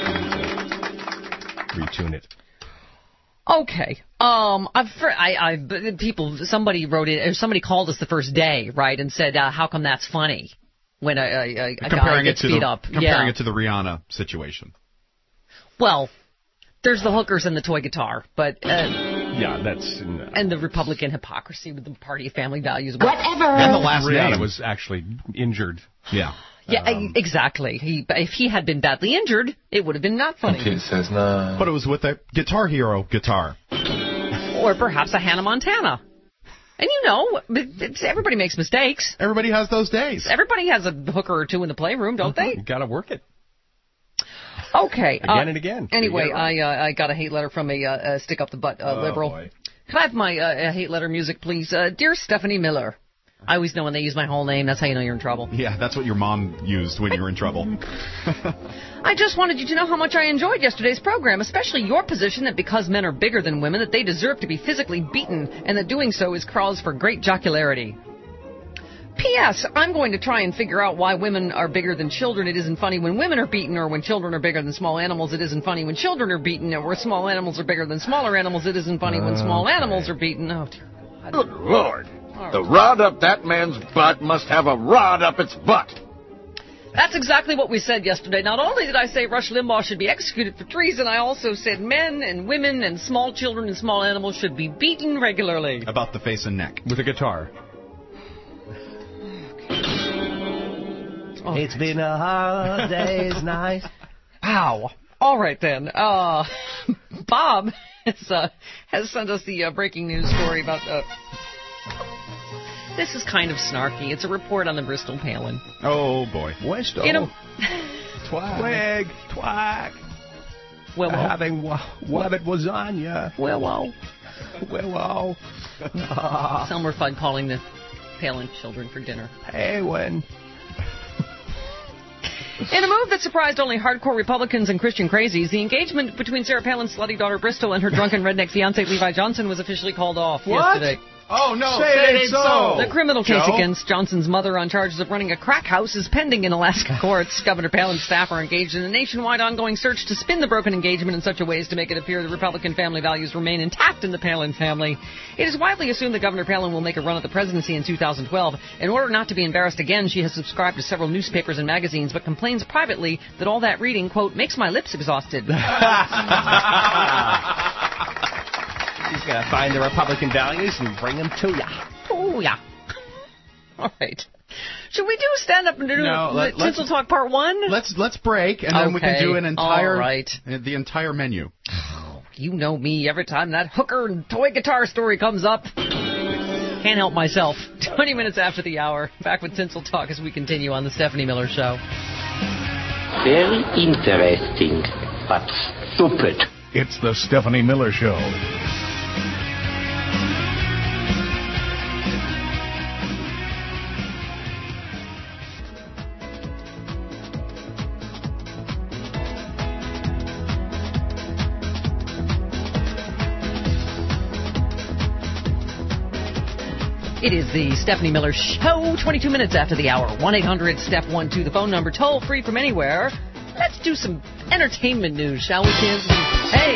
retune it. Okay. Um, I've, I, I, people, somebody wrote it, or somebody called us the first day, right, and said, uh, "How come that's funny when a, a, a guy gets beat the, up?" Comparing yeah. it to the Rihanna situation. Well, there's the hookers and the toy guitar, but uh, yeah, that's no. and the Republican hypocrisy with the party of family values. Whatever. And the last Rihanna was actually injured. Yeah. Yeah, um, exactly. He, if he had been badly injured, it would have been not funny. Kid says no. But it was with a Guitar Hero guitar. Or perhaps a Hannah Montana. And you know, it's, everybody makes mistakes. Everybody has those days. Everybody has a hooker or two in the playroom, don't they? You got to work it. Okay. Again uh, and again. Anyway, I uh, I got a hate letter from a, uh, a stick-up-the-butt uh, oh, liberal. Boy. Can I have my uh, hate letter music, please? Uh, Dear Stephanie Miller. I always know when they use my whole name. That's how you know you're in trouble. Yeah, that's what your mom used when you were in trouble. I just wanted you to know how much I enjoyed yesterday's program, especially your position that because men are bigger than women, that they deserve to be physically beaten, and that doing so is cause for great jocularity. P P S. I'm going to try and figure out why women are bigger than children. It isn't funny when women are beaten, or when children are bigger than small animals. It isn't funny when children are beaten, or when small animals are bigger than smaller animals. It isn't funny when small Okay. animals are beaten. Oh, dear God. Good Lord. The rod up that man's butt must have a rod up its butt. That's exactly what we said yesterday. Not only did I say Rush Limbaugh should be executed for treason, I also said men and women and small children and small animals should be beaten regularly. About the face and neck. With a guitar. Oh, It's been a hard day's night. Wow. All right, then. Uh, Bob has, uh, has sent us the uh, breaking news story about... Uh, this is kind of snarky. It's a report on the Bristol Palin. Oh, boy. Bristol. You know... Twag. Twig. Twag. Well, well. Having wa- wabbit lasagna. Well, well. Well, well. Some were fun calling the Palin children for dinner. Palin. In a move that surprised only hardcore Republicans and Christian crazies, the engagement between Sarah Palin's slutty daughter Bristol and her drunken redneck fiancé Levi Johnson was officially called off What? yesterday. Oh, no. Say it ain't so. The criminal case Joe? against Johnson's mother on charges of running a crack house is pending in Alaska courts. Governor Palin's staff are engaged in a nationwide ongoing search to spin the broken engagement in such a way as to make it appear the Republican family values remain intact in the Palin family. It is widely assumed that Governor Palin will make a run at the presidency in two thousand twelve. In order not to be embarrassed again, she has subscribed to several newspapers and magazines, but complains privately that all that reading, quote, makes my lips exhausted. She's going to find the Republican values and bring them to ya. Oh, yeah. All right. Should we do stand up and do No, let- let's- Tinsel Talk Part One? Let's let's break, and then we can Okay, do an entire all right. uh, the entire menu. You know me. Every time that hooker and toy guitar story comes up, can't help myself. Twenty minutes after the hour, back with Tinsel Talk as we continue on the Stephanie Miller Show. Very interesting, but stupid. It's the Stephanie Miller Show. It is the Stephanie Miller Show, twenty-two minutes after the hour. one eight hundred step one two, the phone number, toll free from anywhere. Let's do some entertainment news, shall we, kids? Hey!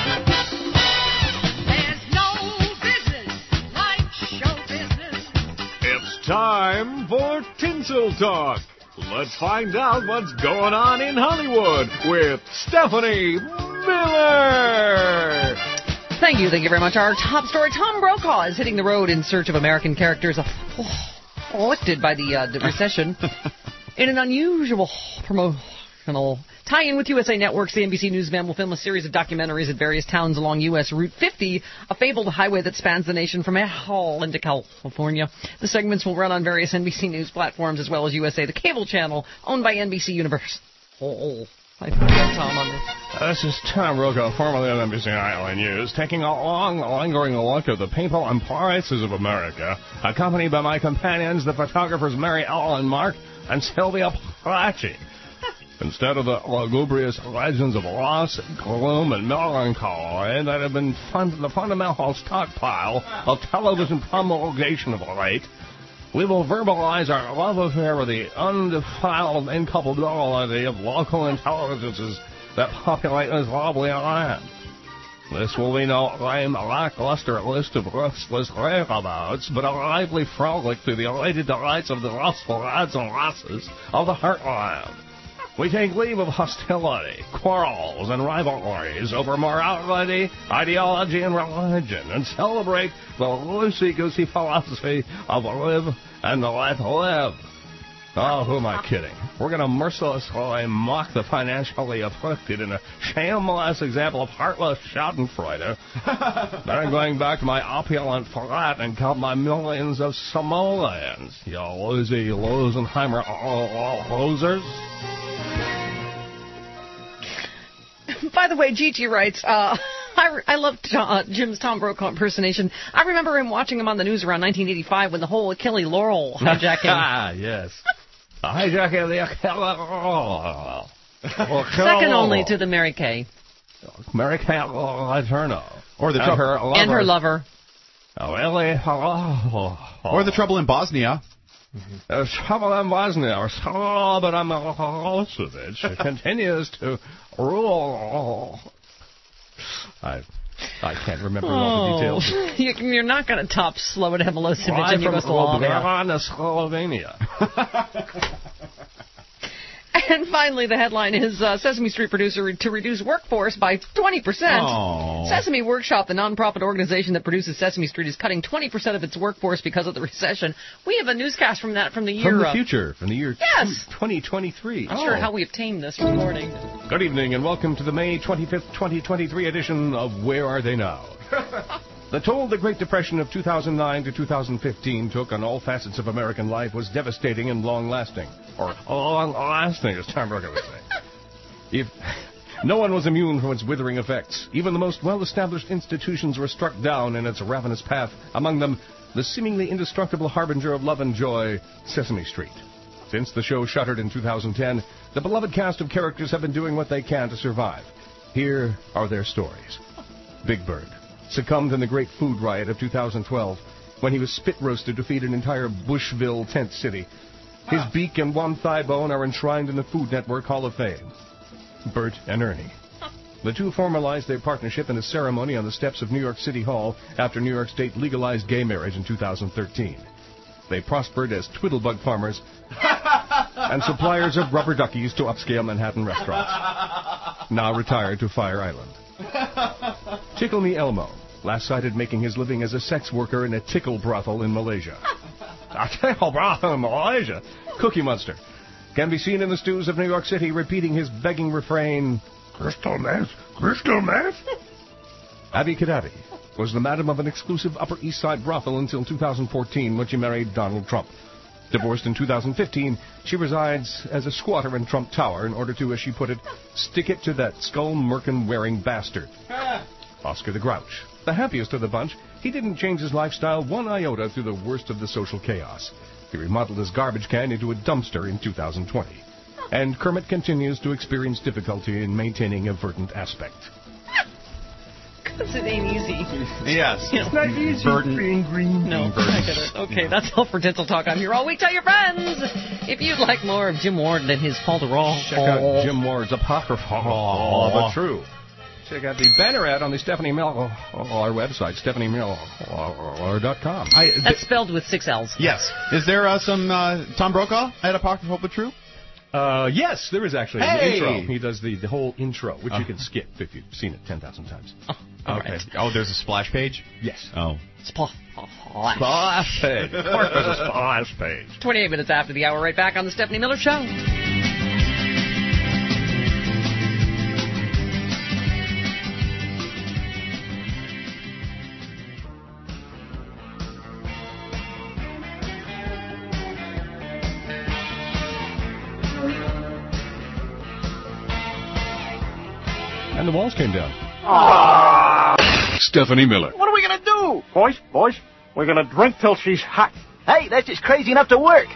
There's no business like show business. It's time for Tinsel Talk. Let's find out what's going on in Hollywood with Stephanie Miller. Thank you, thank you very much. Our top story, Tom Brokaw is hitting the road in search of American characters afflicted by the, uh, the recession in an unusual promotional tie-in with U S A Networks. The N B C News van will film a series of documentaries at various towns along U S Route fifty, a fabled highway that spans the nation from Hall into California. The segments will run on various N B C News platforms as well as U S A, the cable channel owned by N B C Universal. Oh, I forgot Tom on this. Uh, this is Tom Brokaw, formerly of N B C Nightly News, taking a long, lingering look at the people and places of America, accompanied by my companions, the photographers Mary Ellen Mark and Sylvia Placci. Instead of the lugubrious legends of loss, gloom, and melancholy that have been fund- the fundamental stockpile of television promulgation of late, we will verbalize our love affair with the undefiled inculpability of local intelligences that populate this lovely land. This will be no lame, lackluster list of listless whereabouts, but a lively frolic through the elated delights of the lustful lads and lasses of the heartland. We take leave of hostility, quarrels, and rivalries over morality, ideology, and religion, and celebrate the loosey-goosey philosophy of live and let live. Oh, who am I kidding? We're going to mercilessly mock the financially afflicted in a shameless example of heartless schadenfreude. Then I'm going back to my opulent flat and count my millions of simoleons, you loosey Losenheimer losers. By the way, G T writes, uh, I, I love uh, Jim's Tom Brokaw impersonation. I remember him watching him on the news around nineteen eighty-five when the whole Achille Laurel hijacking. Ah, yes. The hijacking of the Achille Laurel. Second only to the Mary Kay. Mary Kay Letourneau. Or the and trouble. her lover. And her lover. Oh, really? Oh. Or the trouble in Bosnia. Uh, Slobodan Wozniak, Slobodan Milosevic, continues to rule. I, I can't remember all the details. You- You're not going to top Slobodan Milosevic Live in from Yugoslavia. Ljubljana, Slovenia. And finally, the headline is uh, Sesame Street producer to reduce workforce by twenty percent. Aww. Sesame Workshop, the nonprofit organization that produces Sesame Street, is cutting twenty percent of its workforce because of the recession. We have a newscast from that from the year. From the uh, future, from the year Yes. twenty twenty-three. Not sure how we obtained this recording. Good evening and welcome to the May twenty-fifth, twenty twenty-three edition of Where Are They Now? The toll the Great Depression of two thousand nine to two thousand fifteen took on all facets of American life was devastating and long-lasting. Or long-lasting, as Tom Brooker would say. If no one was immune from its withering effects, even the most well-established institutions were struck down in its ravenous path, among them the seemingly indestructible harbinger of love and joy, Sesame Street. Since the show shuttered in two thousand ten, the beloved cast of characters have been doing what they can to survive. Here are their stories. Big Bird succumbed in the Great Food Riot of two thousand twelve when he was spit-roasted to feed an entire Bushville tent city. His beak and one thigh bone are enshrined in the Food Network Hall of Fame. Bert and Ernie. The two formalized their partnership in a ceremony on the steps of New York City Hall after New York State legalized gay marriage in two thousand thirteen. They prospered as twiddlebug farmers and suppliers of rubber duckies to upscale Manhattan restaurants. Now retired to Fire Island. Tickle Me Elmo, last sighted making his living as a sex worker in a tickle brothel in Malaysia. A tickle brothel in Malaysia? Cookie Monster can be seen in the stews of New York City repeating his begging refrain, "Crystal meth, crystal meth." Abby Kadavi was the madam of an exclusive Upper East Side brothel until two thousand fourteen when she married Donald Trump. Divorced in two thousand fifteen, she resides as a squatter in Trump Tower in order to, as she put it, stick it to that skull-merkin-wearing bastard. Oscar the Grouch. The happiest of the bunch, he didn't change his lifestyle one iota through the worst of the social chaos. He remodeled his garbage can into a dumpster in two thousand twenty. And Kermit continues to experience difficulty in maintaining a verdant aspect. Because it ain't easy. Yes. It's not easy Burton. being green. No, I get it. Okay, that's all for Dental Talk. I'm here all week. Tell your friends. If you'd like more of Jim Ward and his Falderall. Check out Jim Ward's Apocryphal, oh, but true. Check out the banner ad on the Stephanie Miller our website, stephanie miller dot com. That's spelled with six L's. Yes. Is there uh, some uh, Tom Brokaw at Apocryphal but True? Uh, yes, there is actually Hey! an intro. He does the, the whole intro, which Uh. you can skip if you've seen it ten thousand times. Oh, Okay. right. Oh, there's a splash page? Yes. Oh. Splash. Splash page. Of course there's a splash page. twenty-eight minutes after the hour, right back on the Stephanie Miller Show. And the walls came down. Stephanie Miller. What are we gonna do? Boys, boys, we're gonna drink till she's hot. Hey, that's just crazy enough to work.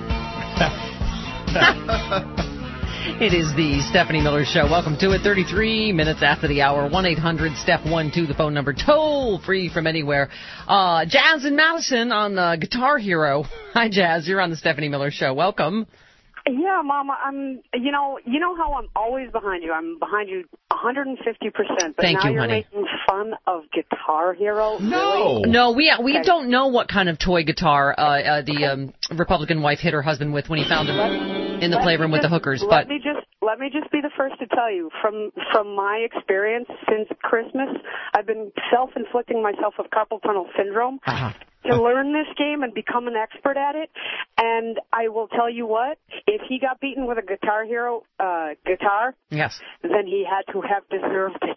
It is the Stephanie Miller Show. Welcome to it. thirty-three minutes after the hour. one eight hundred step one two, the phone number. Toll free from anywhere. Uh, Jazz and Madison on the Guitar Hero. Hi, Jazz. You're on the Stephanie Miller Show. Welcome. Yeah, Mama, I'm, you know, you know how I'm always behind you. I'm behind you one hundred fifty percent. But Thank now you, you're honey. making fun of Guitar Hero? No, Really? no, we we Okay. don't know what kind of toy guitar uh, uh, the um, Republican wife hit her husband with when he found him in the Let playroom me with the just- hookers. Let But me just let me just be the first to tell you, from from my experience since Christmas, I've been self-inflicting myself with carpal tunnel syndrome to learn this game and become an expert at it. And I will tell you what, if he got beaten with a Guitar Hero uh, guitar, yes, then he had to have deserved it.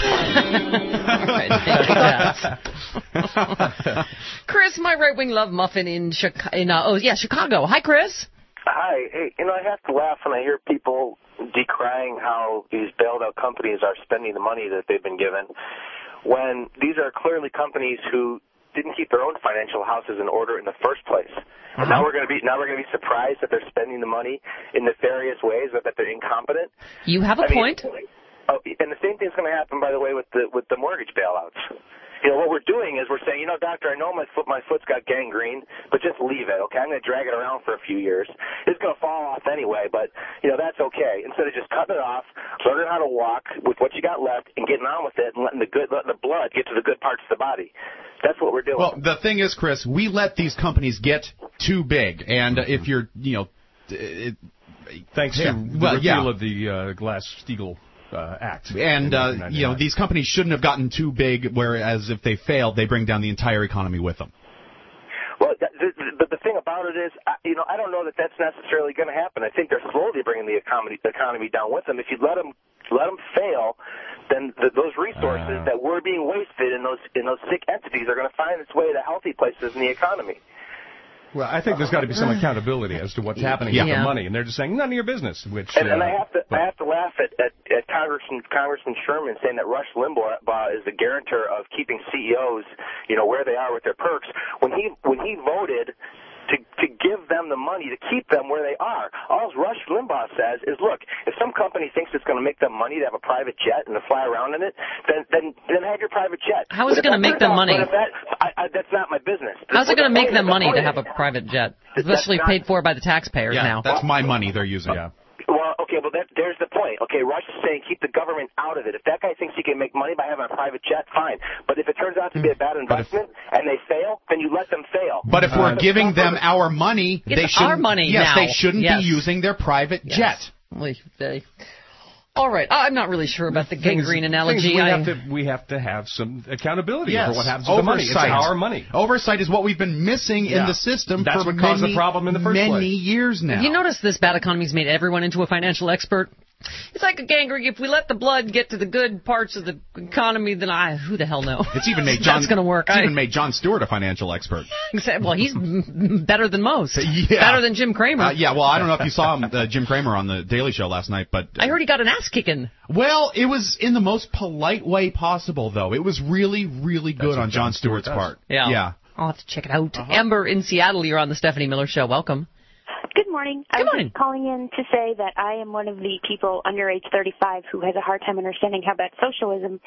Chris, my right-wing love muffin in Chicago. In, uh, oh yeah, Chicago. Hi, Chris. Hi. Hey, you know, I have to laugh when I hear people decrying how these bailed-out companies are spending the money that they've been given, when these are clearly companies who didn't keep their own financial houses in order in the first place. And now we're going to be now we're going to be surprised that they're spending the money in nefarious ways, or that they're incompetent. You have a I mean, point. oh, and the same thing's going to happen, by the way, with the with the mortgage bailouts. You know, what we're doing is we're saying, you know, doctor, I know my foot, my foot's got gangrene, but just leave it, okay? I'm going to drag it around for a few years. It's going to fall off anyway, but, you know, that's okay. Instead of just cutting it off, learning how to walk with what you got left and getting on with it and letting the good, letting the blood get to the good parts of the body. That's what we're doing. Well, the thing is, Chris, we let these companies get too big, and uh, if you're, you know, it, thanks yeah, to the well, repeal yeah. of the uh, Glass-Steagall uh, Act, and uh, you know, these companies shouldn't have gotten too big. Whereas if they failed, they bring down the entire economy with them. Well, the, the, the thing about it is, you know, I don't know that that's necessarily going to happen. I think they're slowly bringing the economy, the economy down with them. If you let them let them fail, then the, those resources uh, that were being wasted in those in those sick entities are going to find its way to healthy places in the economy. Well, I think there's got to be some accountability as to what's happening yeah. with Yeah. the money, and they're just saying none of your business. Which and, uh, and I have to but, I have to laugh at, at, at Congressman Congressman Sherman saying that Rush Limbaugh is the guarantor of keeping C E Os, you know, where they are with their perks. When he when he voted to to give them the money to keep them where they are, all Rush Limbaugh says is, look, if some company thinks it's going to make them money to have a private jet and to fly around in it, then then then have your private jet. How is it going to make them money? That, I, I, that's not my business. How's it going to make them the money point to have is, a private jet, especially not, paid for by the taxpayers yeah, now? That's my money they're using. Yeah. Well, okay, well, that, there's the point. Okay, Rush is saying keep the government out of it. If that guy thinks he can make money by having a private jet, fine. But if it turns out to be a bad investment if, and they fail, then you let them fail. But if we're uh, giving them our money, it's they shouldn't. Our money yes, now. they shouldn't yes. be using their private yes. jet. Well, they, all right, I'm not really sure about the gangrene things, analogy. Things we, I, have to, we have to have some accountability yes. for what happens Oversight. to the money. It's our money. Oversight is what we've been missing yeah. in the system That's for what many, caused the problem in the first many place. years now. You notice this bad economy's made everyone into a financial expert? It's like a gangrene. If we let the blood get to the good parts of the economy, then I, who the hell knows? It's even made John. That's going to work. It's I, even made Jon Stewart a financial expert. Well, he's better than most. Yeah. Better than Jim Cramer. Uh, yeah. Well, I don't know if you saw him, uh, Jim Cramer on the Daily Show last night, but uh, I heard he got an ass kicking. Well, it was in the most polite way possible, though. It was really, really good on Jon Stewart's part. Yeah. Yeah. I'll have to check it out. Uh-huh. Amber in Seattle, you're on the Stephanie Miller Show. Welcome. Good morning. Good I was morning. just calling in to say that I am one of the people under age thirty-five who has a hard time understanding how bad socialism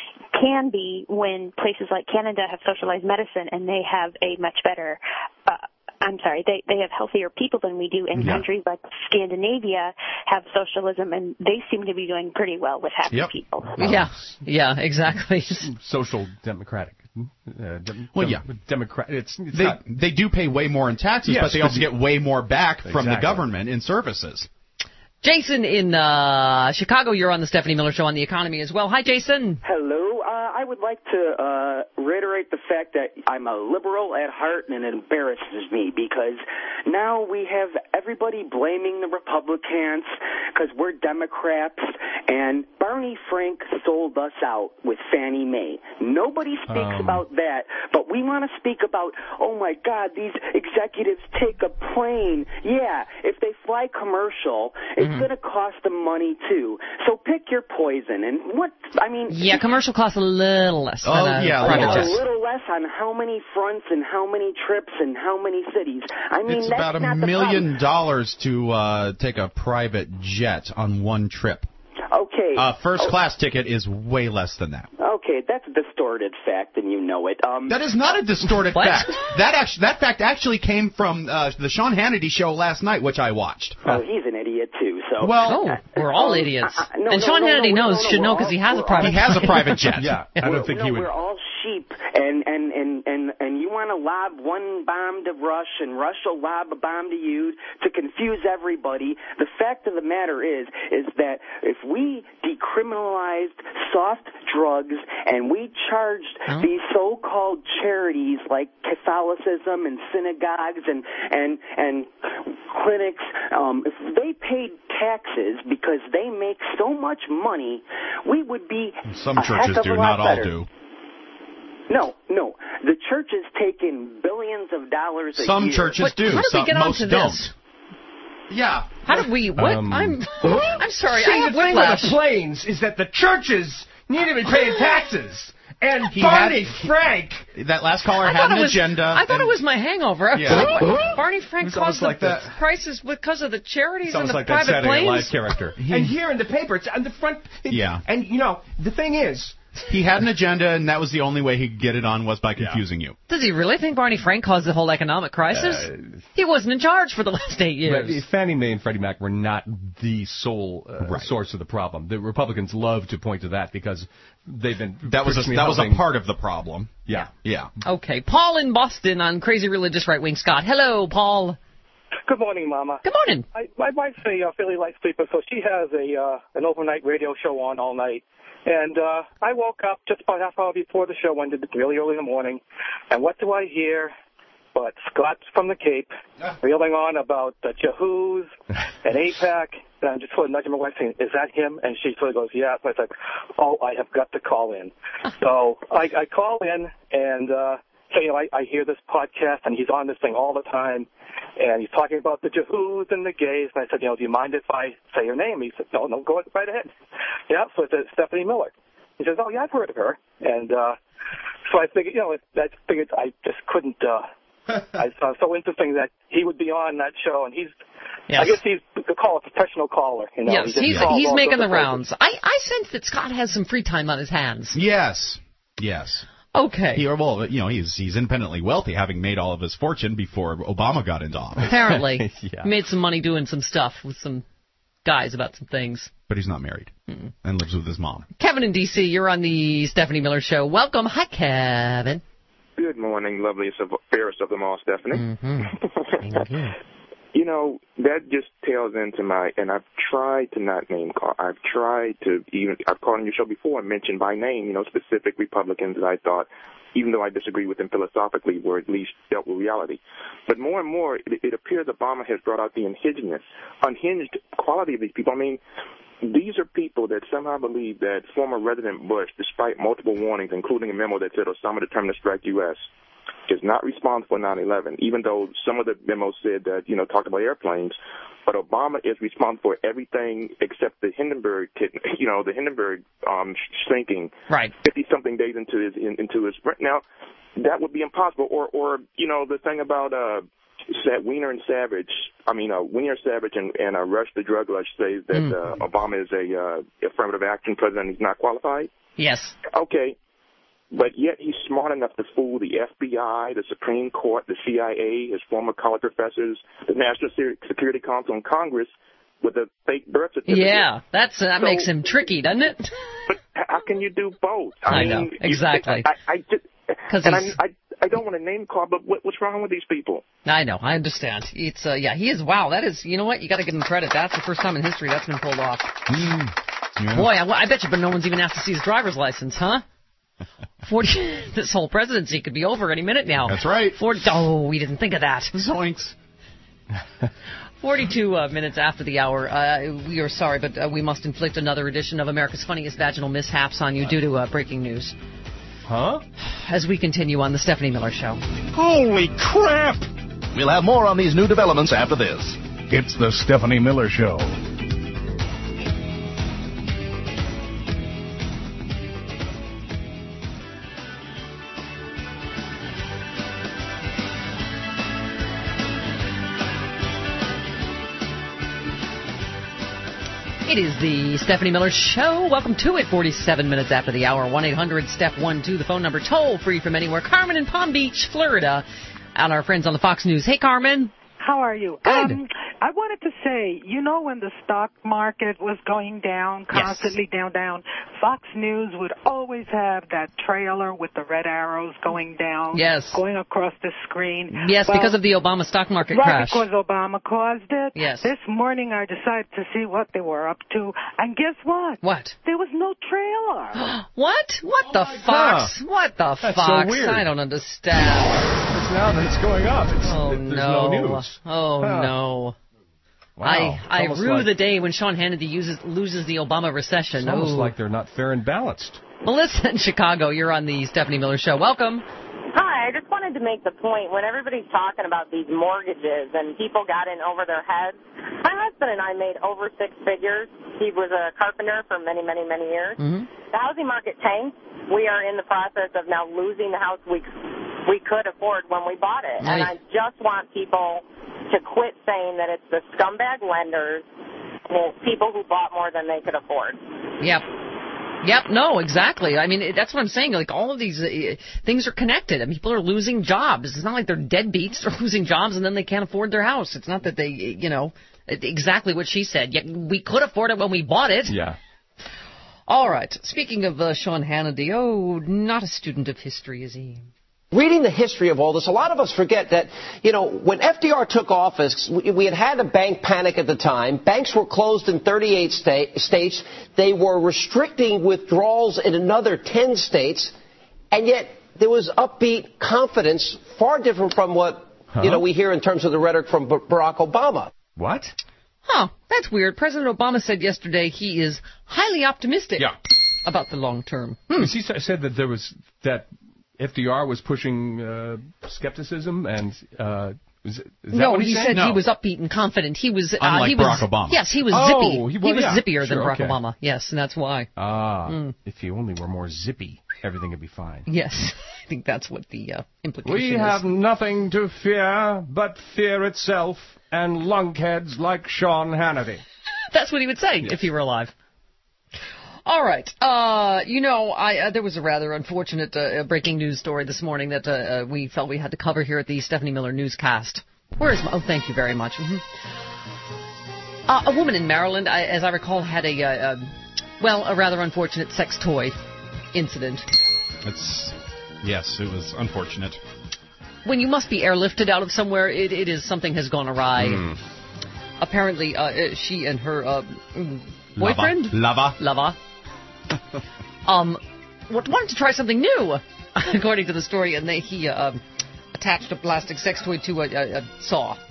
can be when places like Canada have socialized medicine and they have a much better uh, I'm sorry, they they have healthier people than we do, and yeah. countries like Scandinavia have socialism, and they seem to be doing pretty well with happy yep. people. Yeah, yeah, exactly. Social democratic. Uh, dem- well, dem- yeah, Democrat. It's, it's they not, they do pay way more in taxes, yes, but they also get way more back exactly. from the government in services. Jason in uh, Chicago, you're on the Stephanie Miller Show on the economy as well. Hi, Jason. Hello. Uh, I would like to uh, reiterate the fact that I'm a liberal at heart, and it embarrasses me because now we have everybody blaming the Republicans because we're Democrats, and Barney Frank sold us out with Fannie Mae. Nobody speaks um. about that, but we want to speak about, oh, my God, these executives take a plane. Yeah, if they fly commercial, it's mm-hmm. going to cost them money, too. So pick your poison. And what, I mean... Yeah, commercial costs a little less oh, than a yeah, private jet. A little less on how many fronts and how many trips and how many cities. I mean, it's that's about a not million dollars to uh, take a private jet on one trip. Okay. A first oh. class ticket is way less than that. Okay, that's a distorted fact, and you know it. Um, that is not a distorted fact. That actually, that fact actually came from uh, the Sean Hannity show last night, which I watched. Oh, he's an idiot too. So well, oh, we're all um, idiots. Uh, no, and no, Sean no, Hannity no, knows, no, no, should know because he has a private. He has a private jet. Yeah, I don't think no, he would. We're all sheep, and and and and and you want to lob one bomb to Rush, and Rush will lob a bomb to you to confuse everybody. The fact of the matter is, is that if we decriminalized soft drugs and we charged huh? these so-called charities like Catholicism and synagogues and and and clinics, um, if they paid taxes because they make so much money, we would be some a churches heck of do, a lot not all better. do. No, no. The churches take in billions of dollars a Some year. churches what, do. How did Some, we get most onto don't. this? Yeah. How did we? What? Um, I'm. I'm sorry. See, I have the thing whiplash. with the planes is that the churches need to be paying taxes. And He Barney had, Frank. That last caller I had an was, agenda. I thought and, it was my hangover. I was Yeah. like, what? Barney Frank caused like the that. prices because of the charities Sounds and the like that private Saturday Night Live planes. character. And here in the paper, it's on the front. It, Yeah. And, you know, the thing is, He had an agenda, and that was the only way he could get it on was by confusing yeah. you. Does he really think Barney Frank caused the whole economic crisis? Uh, he wasn't in charge for the last eight years. Fannie Mae and Freddie Mac were not the sole uh, right. source of the problem. The Republicans love to point to that because they've been that was a, that was a part of the problem. Yeah, yeah. Okay, Paul in Boston on Crazy Religious Right Wing Scott. Hello, Paul. Good morning, Mama. Good morning. I, my wife's a uh, fairly light sleeper, so she has a uh, an overnight radio show on all night. And uh, I woke up just about half hour before the show ended, really early in the morning. And what do I hear but Scott from the Cape reeling on about the Jahoos and AIPAC. And I'm just sort of nudging my wife saying, is that him? And she sort of goes, yeah. So I said, oh, I have got to call in. So I, I call in and uh, say, you know, I, I hear this podcast, and he's on this thing all the time. And he's talking about the Jahoos and the gays. And I said, you know, do you mind if I say your name? He said, no, no, go right ahead. Yeah, so it's Stephanie Miller. He says, oh, yeah, I've heard of her. And uh, so I figured, you know, I figured I just couldn't. Uh, I thought it was so interesting that he would be on that show. And he's, yes. I guess he's call a professional caller. You know? Yes, he he's, he's making the rounds. I, I sense that Scott has some free time on his hands. Yes, yes. Okay. He, well, you know, he's he's independently wealthy, having made all of his fortune before Obama got into office. Apparently. yeah. He made some money doing some stuff with some guys about some things. But he's not married Mm-mm. and lives with his mom. Kevin in D C, you're on the Stephanie Miller Show. Welcome. Hi, Kevin. Good morning, loveliest of fairest of them all, Stephanie. Mm-hmm. Thank you. You know, that just tails into my, and I've tried to not name call. I've tried to even, I've called on your show before and mentioned by name, you know, specific Republicans that I thought, even though I disagree with them philosophically, were at least dealt with reality. But more and more, it, it appears Obama has brought out the unhingedness, unhinged quality of these people. I mean, these are people that somehow believe that former President Bush, despite multiple warnings, including a memo that said Osama determined to strike U S, is not responsible for nine eleven, even though some of the memos said that, you know, talked about airplanes. But Obama is responsible for everything except the Hindenburg, you know, the Hindenburg um, sinking. Right. fifty-something days into his in, into his sprint. Now, that would be impossible. Or, or you know, the thing about uh, Weiner and Savage, I mean, uh, Weiner, Savage, and, and uh, Rush the Drug Rush says that mm. uh, Obama is a uh, affirmative action president. He's not qualified. Yes. Okay. But yet he's smart enough to fool the F B I, the Supreme Court, the C I A, his former college professors, the National Security Council, and Congress with a fake birth certificate. Yeah, that's uh, that so, makes him tricky, doesn't it? But how can you do both? I, I mean, know, exactly. I, I just, and I, I, I don't want to name call, but what, what's wrong with these people? I know, I understand. It's uh, yeah, he is. Wow, that is. You know what? You got to give him credit. That's the first time in history that's been pulled off. Mm, yeah. Boy, I, I bet you, but no one's even asked to see his driver's license, huh? Forty. This whole presidency could be over any minute now. That's right. Forty. Oh, we didn't think of that. Zoinks. Forty-two uh, minutes after the hour. Uh, we are sorry, but uh, we must inflict another edition of America's Funniest Vaginal Mishaps on you due to uh, breaking news. Huh? As we continue on the Stephanie Miller Show. Holy crap! We'll have more on these new developments after this. It's the Stephanie Miller Show. It is the Stephanie Miller Show. Welcome to it. forty-seven minutes after the hour. one eight hundred step one two, the phone number, toll free from anywhere. Carmen in Palm Beach, Florida, and our friends on the Fox News. Hey, Carmen. How are you? Good. Um, I wanted to say, you know, when the stock market was going down, constantly yes. down, down, Fox News would always have that trailer with the red arrows going down, yes. going across the screen. Yes, well, because of the Obama stock market right, crash. Right, because Obama caused it. Yes. This morning I decided to see what they were up to, and guess what? What? There was no trailer. What? What oh the Fox? God. What the That's Fox? So weird. I don't understand. It's now that it's going up. It's, oh, it, there's no. no news. Oh, huh. no. Wow. I, I rue like, the day when Sean Hannity uses, loses the Obama recession. It's almost Ooh. like they're not fair and balanced. Melissa in Chicago, you're on the Stephanie Miller Show. Welcome. Hi, I just wanted to make the point, when everybody's talking about these mortgages and people got in over their heads, my husband and I made over six figures. He was a carpenter for many, many, many years. Mm-hmm. The housing market tanked. We are in the process of now losing the house we we could afford when we bought it. Nice. And I just want people to quit saying that it's the scumbag lenders and it's people who bought more than they could afford. Yep. Yep, no, exactly. I mean, it, that's what I'm saying. Like, all of these uh, things are connected. I mean, people are losing jobs. It's not like they're deadbeats. They're losing jobs and then they can't afford their house. It's not that they, you know, exactly what she said. Yet we could afford it when we bought it. Yeah. All right. Speaking of uh, Sean Hannity, oh, not a student of history, is he? Reading the history of all this, a lot of us forget that, you know, when F D R took office, we had had a bank panic at the time. Banks were closed in thirty-eight sta- states. They were restricting withdrawals in another ten states. And yet there was upbeat confidence, far different from what, huh? you know, we hear in terms of the rhetoric from B- Barack Obama. What? Huh, that's weird. President Obama said yesterday he is highly optimistic yeah. about the long term. Hmm. He said that there was that F D R was pushing uh, skepticism and uh, is, is that no, what he, he said? said no. he was upbeat and confident. He was unlike uh, he was, Barack Obama. Yes, he was oh, zippy. He, well, he was yeah, sure, zippier than Barack okay. Obama. Yes, and that's why. Ah, mm. if he only were more zippy, everything would be fine. Yes, I think that's what the uh, implication we is. We have nothing to fear but fear itself and lunkheads like Sean Hannity. That's what he would say yes. if he were alive. All right. Uh, you know, I, uh, there was a rather unfortunate uh, breaking news story this morning that uh, uh, we felt we had to cover here at the Stephanie Miller Newscast. Where is my... Oh, thank you very much. Mm-hmm. Uh, a woman in Maryland, I, as I recall, had a, uh, uh, well, a rather unfortunate sex toy incident. It's... Yes, it was unfortunate. When you must be airlifted out of somewhere, it, it is something has gone awry. Mm. Apparently, uh, she and her uh, boyfriend... Lava. Lava. um, wanted to try something new, according to the story, and they, he uh, attached a plastic sex toy to a, a, a saw. A,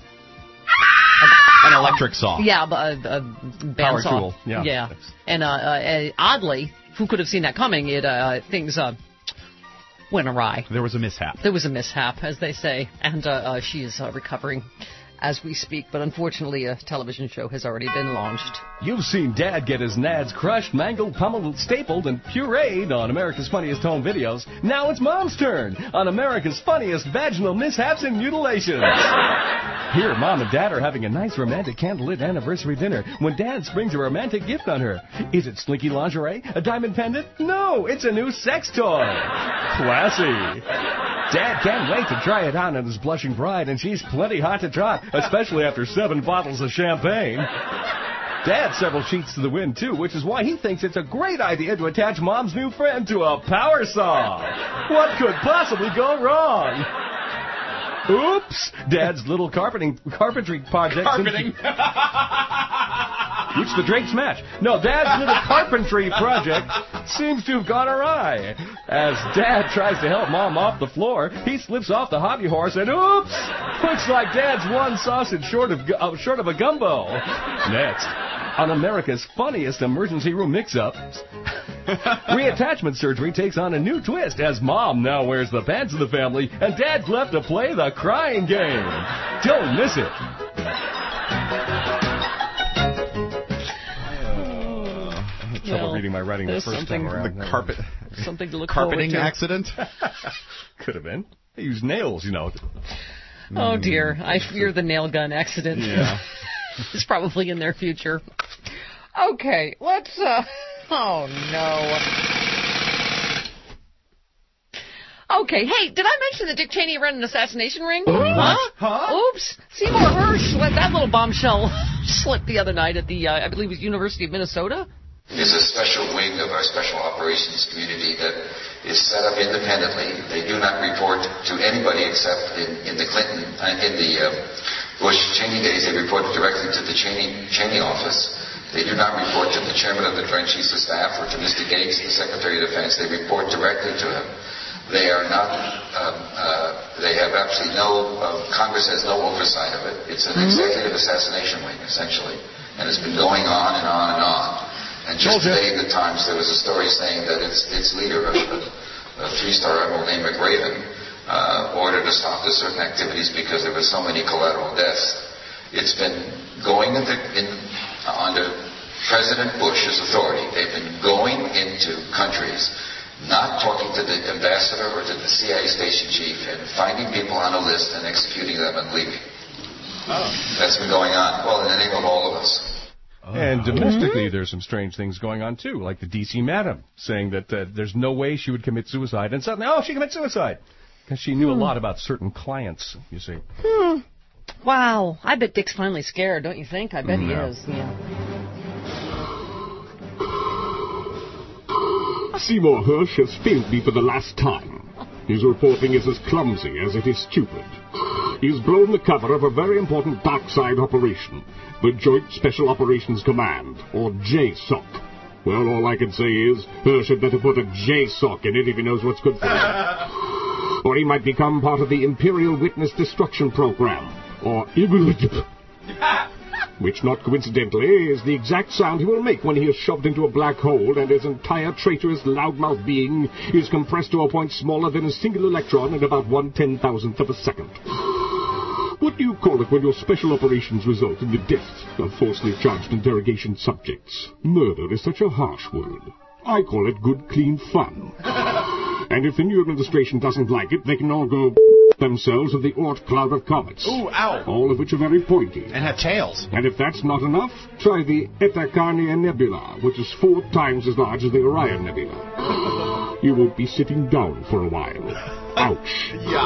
An electric saw. Yeah, a, a band Power saw. tool. Yeah. yeah. And uh, uh, oddly, who could have seen that coming? It uh, things uh, went awry. There was a mishap. There was a mishap, as they say, and uh, uh, she is uh, recovering as we speak, but unfortunately a television show has already been launched. You've seen Dad get his nads crushed, mangled, pummeled, stapled, and pureed on America's Funniest Home Videos. Now it's Mom's turn on America's Funniest Vaginal Mishaps and Mutilations. Here, Mom and Dad are having a nice romantic candlelit anniversary dinner when Dad springs a romantic gift on her. Is it slinky lingerie? A diamond pendant? No, it's a new sex toy. Classy. Dad can't wait to try it on on his blushing bride, and she's plenty hot to trot, especially after seven bottles of champagne. Dad several sheets to the wind, too, which is why he thinks it's a great idea to attach Mom's new friend to a power saw. What could possibly go wrong? Oops! Dad's little carpeting carpentry project... Carpeting? Which the Drapes match. No, Dad's little carpentry project seems to have gone awry. As Dad tries to help Mom off the floor, he slips off the hobby horse and oops! Looks like Dad's one sausage short of uh, short of a gumbo. Next, on America's Funniest Emergency Room Mix-Ups, reattachment surgery takes on a new twist as Mom now wears the pants of the family and Dad's left to play the crying game. Don't miss it. Trouble well, reading my writing the first time around. The carpet, something to look carpeting forward to. accident. Could have been. They use nails, you know. Oh dear, I fear the nail gun accident. Yeah, it's probably in their future. Okay, let's. Uh, oh no. Okay, hey, did I mention that Dick Cheney ran an assassination ring? Huh? Huh? Oops. Seymour Hersh let that little bombshell slip the other night at the, uh, I believe it was University of Minnesota. There's a special wing of our special operations community that is set up independently. They do not report to anybody except in, in the Clinton, uh, in the uh, Bush-Cheney days, they reported directly to the Cheney, Cheney office. They do not report to the chairman of the Joint Chiefs of Staff or to Mister Gates, the Secretary of Defense. They report directly to him. They are not, um, uh, they have absolutely no, uh, Congress has no oversight of it. It's an mm-hmm. executive assassination wing, essentially. And it's been going on and on and on. And just today in the Times, there was a story saying that its, its leader, a, a three-star admiral named McRaven, uh, ordered to stop the certain activities because there were so many collateral deaths. It's been going into, in, uh, under President Bush's authority. They've been going into countries, not talking to the ambassador or to the C I A station chief, and finding people on a list and executing them and leaving. Oh. That's been going on. Well, in the name of all of us. And domestically, there's some strange things going on, too, like the D C madam saying that uh, there's no way she would commit suicide, and suddenly, oh, she commits suicide. Because she knew hmm. a lot about certain clients, you see. Hmm. Wow. I bet Dick's finally scared, don't you think? I bet mm, he yeah. is, yeah. Seymour Hersh has failed me for the last time. His reporting is as clumsy as it is stupid. He's blown the cover of a very important dark side operation, the Joint Special Operations Command, or J SOC. Well, all I can say is, Hersh had better put a J SOC in it if he knows what's good for him. Or he might become part of the Imperial Witness Destruction Program, or I G L D P, which, not coincidentally, is the exact sound he will make when he is shoved into a black hole and his entire traitorous loudmouth being is compressed to a point smaller than a single electron in about one ten-thousandth of a second. What do you call it when your special operations result in the death of falsely charged interrogation subjects? Murder is such a harsh word. I call it good, clean fun. And if the new administration doesn't like it, they can all go themselves with the Oort cloud of comets. Ooh, ow. All of which are very pointy. And have tails. And if that's not enough, try the Eta Carinae Nebula, which is four times as large as the Orion Nebula. You won't be sitting down for a while. Ouch. Yeah.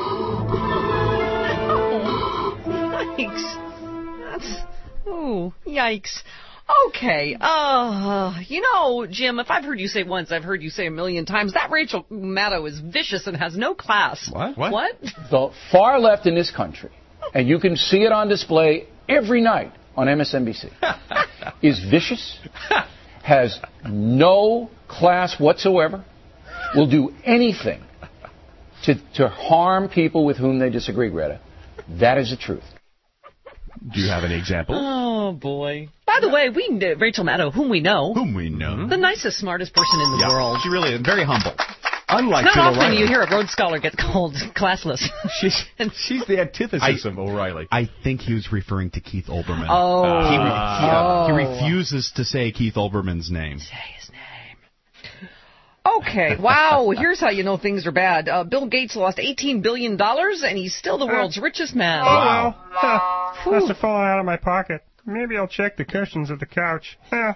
Yikes. That's... Ooh, yikes. Okay, uh, you know, Jim, if I've heard you say once, I've heard you say a million times, that Rachel Maddow is vicious and has no class. What? What? What? The far left in this country, and you can see it on display every night on M S N B C, is vicious, has no class whatsoever, will do anything to, to harm people with whom they disagree, Greta. That is the truth. Do you have an example? Oh, boy. By the way, we uh, Rachel Maddow, whom we know. Whom we know. The nicest, smartest person in the yeah, world. She really is very humble. Unlike Not Jill often O'Reilly. you hear a Rhodes Scholar get called classless. she's, she's the antithesis I, of O'Reilly. I think he was referring to Keith Olbermann. Oh. Uh, he, re- oh. he refuses to say Keith Olbermann's name. Say his name. Okay, wow, here's how you know things are bad. Uh, Bill Gates lost eighteen billion dollars, and he's still the world's richest man. Wow. Huh. Must have fallen out of my pocket. Maybe I'll check the cushions of the couch. Huh.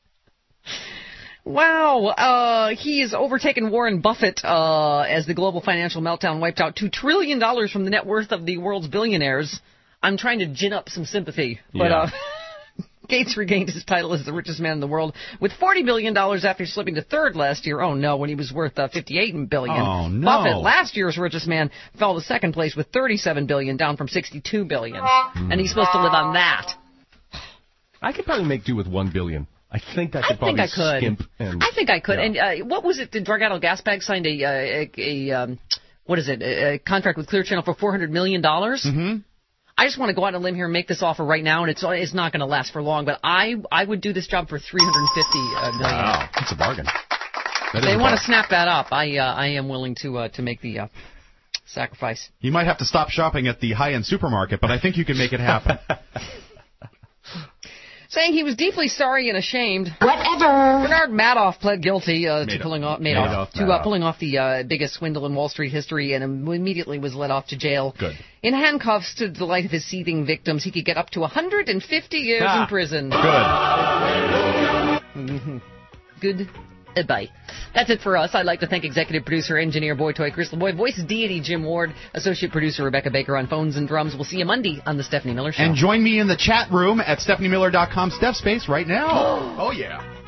Wow, uh, he has overtaken Warren Buffett uh, as the global financial meltdown wiped out two trillion dollars from the net worth of the world's billionaires. I'm trying to gin up some sympathy, but... Yeah. Uh, Gates regained his title as the richest man in the world with forty billion dollars after slipping to third last year. Oh, no, when he was worth uh, fifty-eight billion dollars. Oh, no. Buffett, last year's richest man, fell to second place with thirty-seven billion dollars, down from sixty-two billion dollars. Mm. And he's supposed to live on that. I could probably make do with one billion dollars. I think I could I probably think I could. skimp. And, I think I could. Yeah. And uh, what was it? The Dragato Gas Bag signed a, uh, a, a um, what is it, a, a contract with Clear Channel for four hundred million dollars? Mm-hmm. I just want to go out on a limb here and make this offer right now, and it's it's not going to last for long. But I I would do this job for three hundred fifty million. Wow, that's a bargain. That they a want bargain. to snap that up. I uh, I am willing to uh, to make the uh, sacrifice. You might have to stop shopping at the high-end supermarket, but I think you can make it happen. Saying he was deeply sorry and ashamed. Whatever. Bernard Madoff pled guilty uh, to Madoff. pulling off Madoff, Madoff, to uh, Madoff. pulling off the uh, biggest swindle in Wall Street history, and immediately was let off to jail. Good. In handcuffs, to the delight of his seething victims, he could get up to one hundred fifty years Ah, in prison. Good. Good. Bye. That's it for us. I'd like to thank executive producer, engineer, boy toy Chris LeBoy, voice deity Jim Ward, associate producer Rebecca Baker on phones and drums. We'll see you Monday on the Stephanie Miller Show. And join me in the chat room at stephanie miller dot com Steph Space right now. Oh, oh yeah.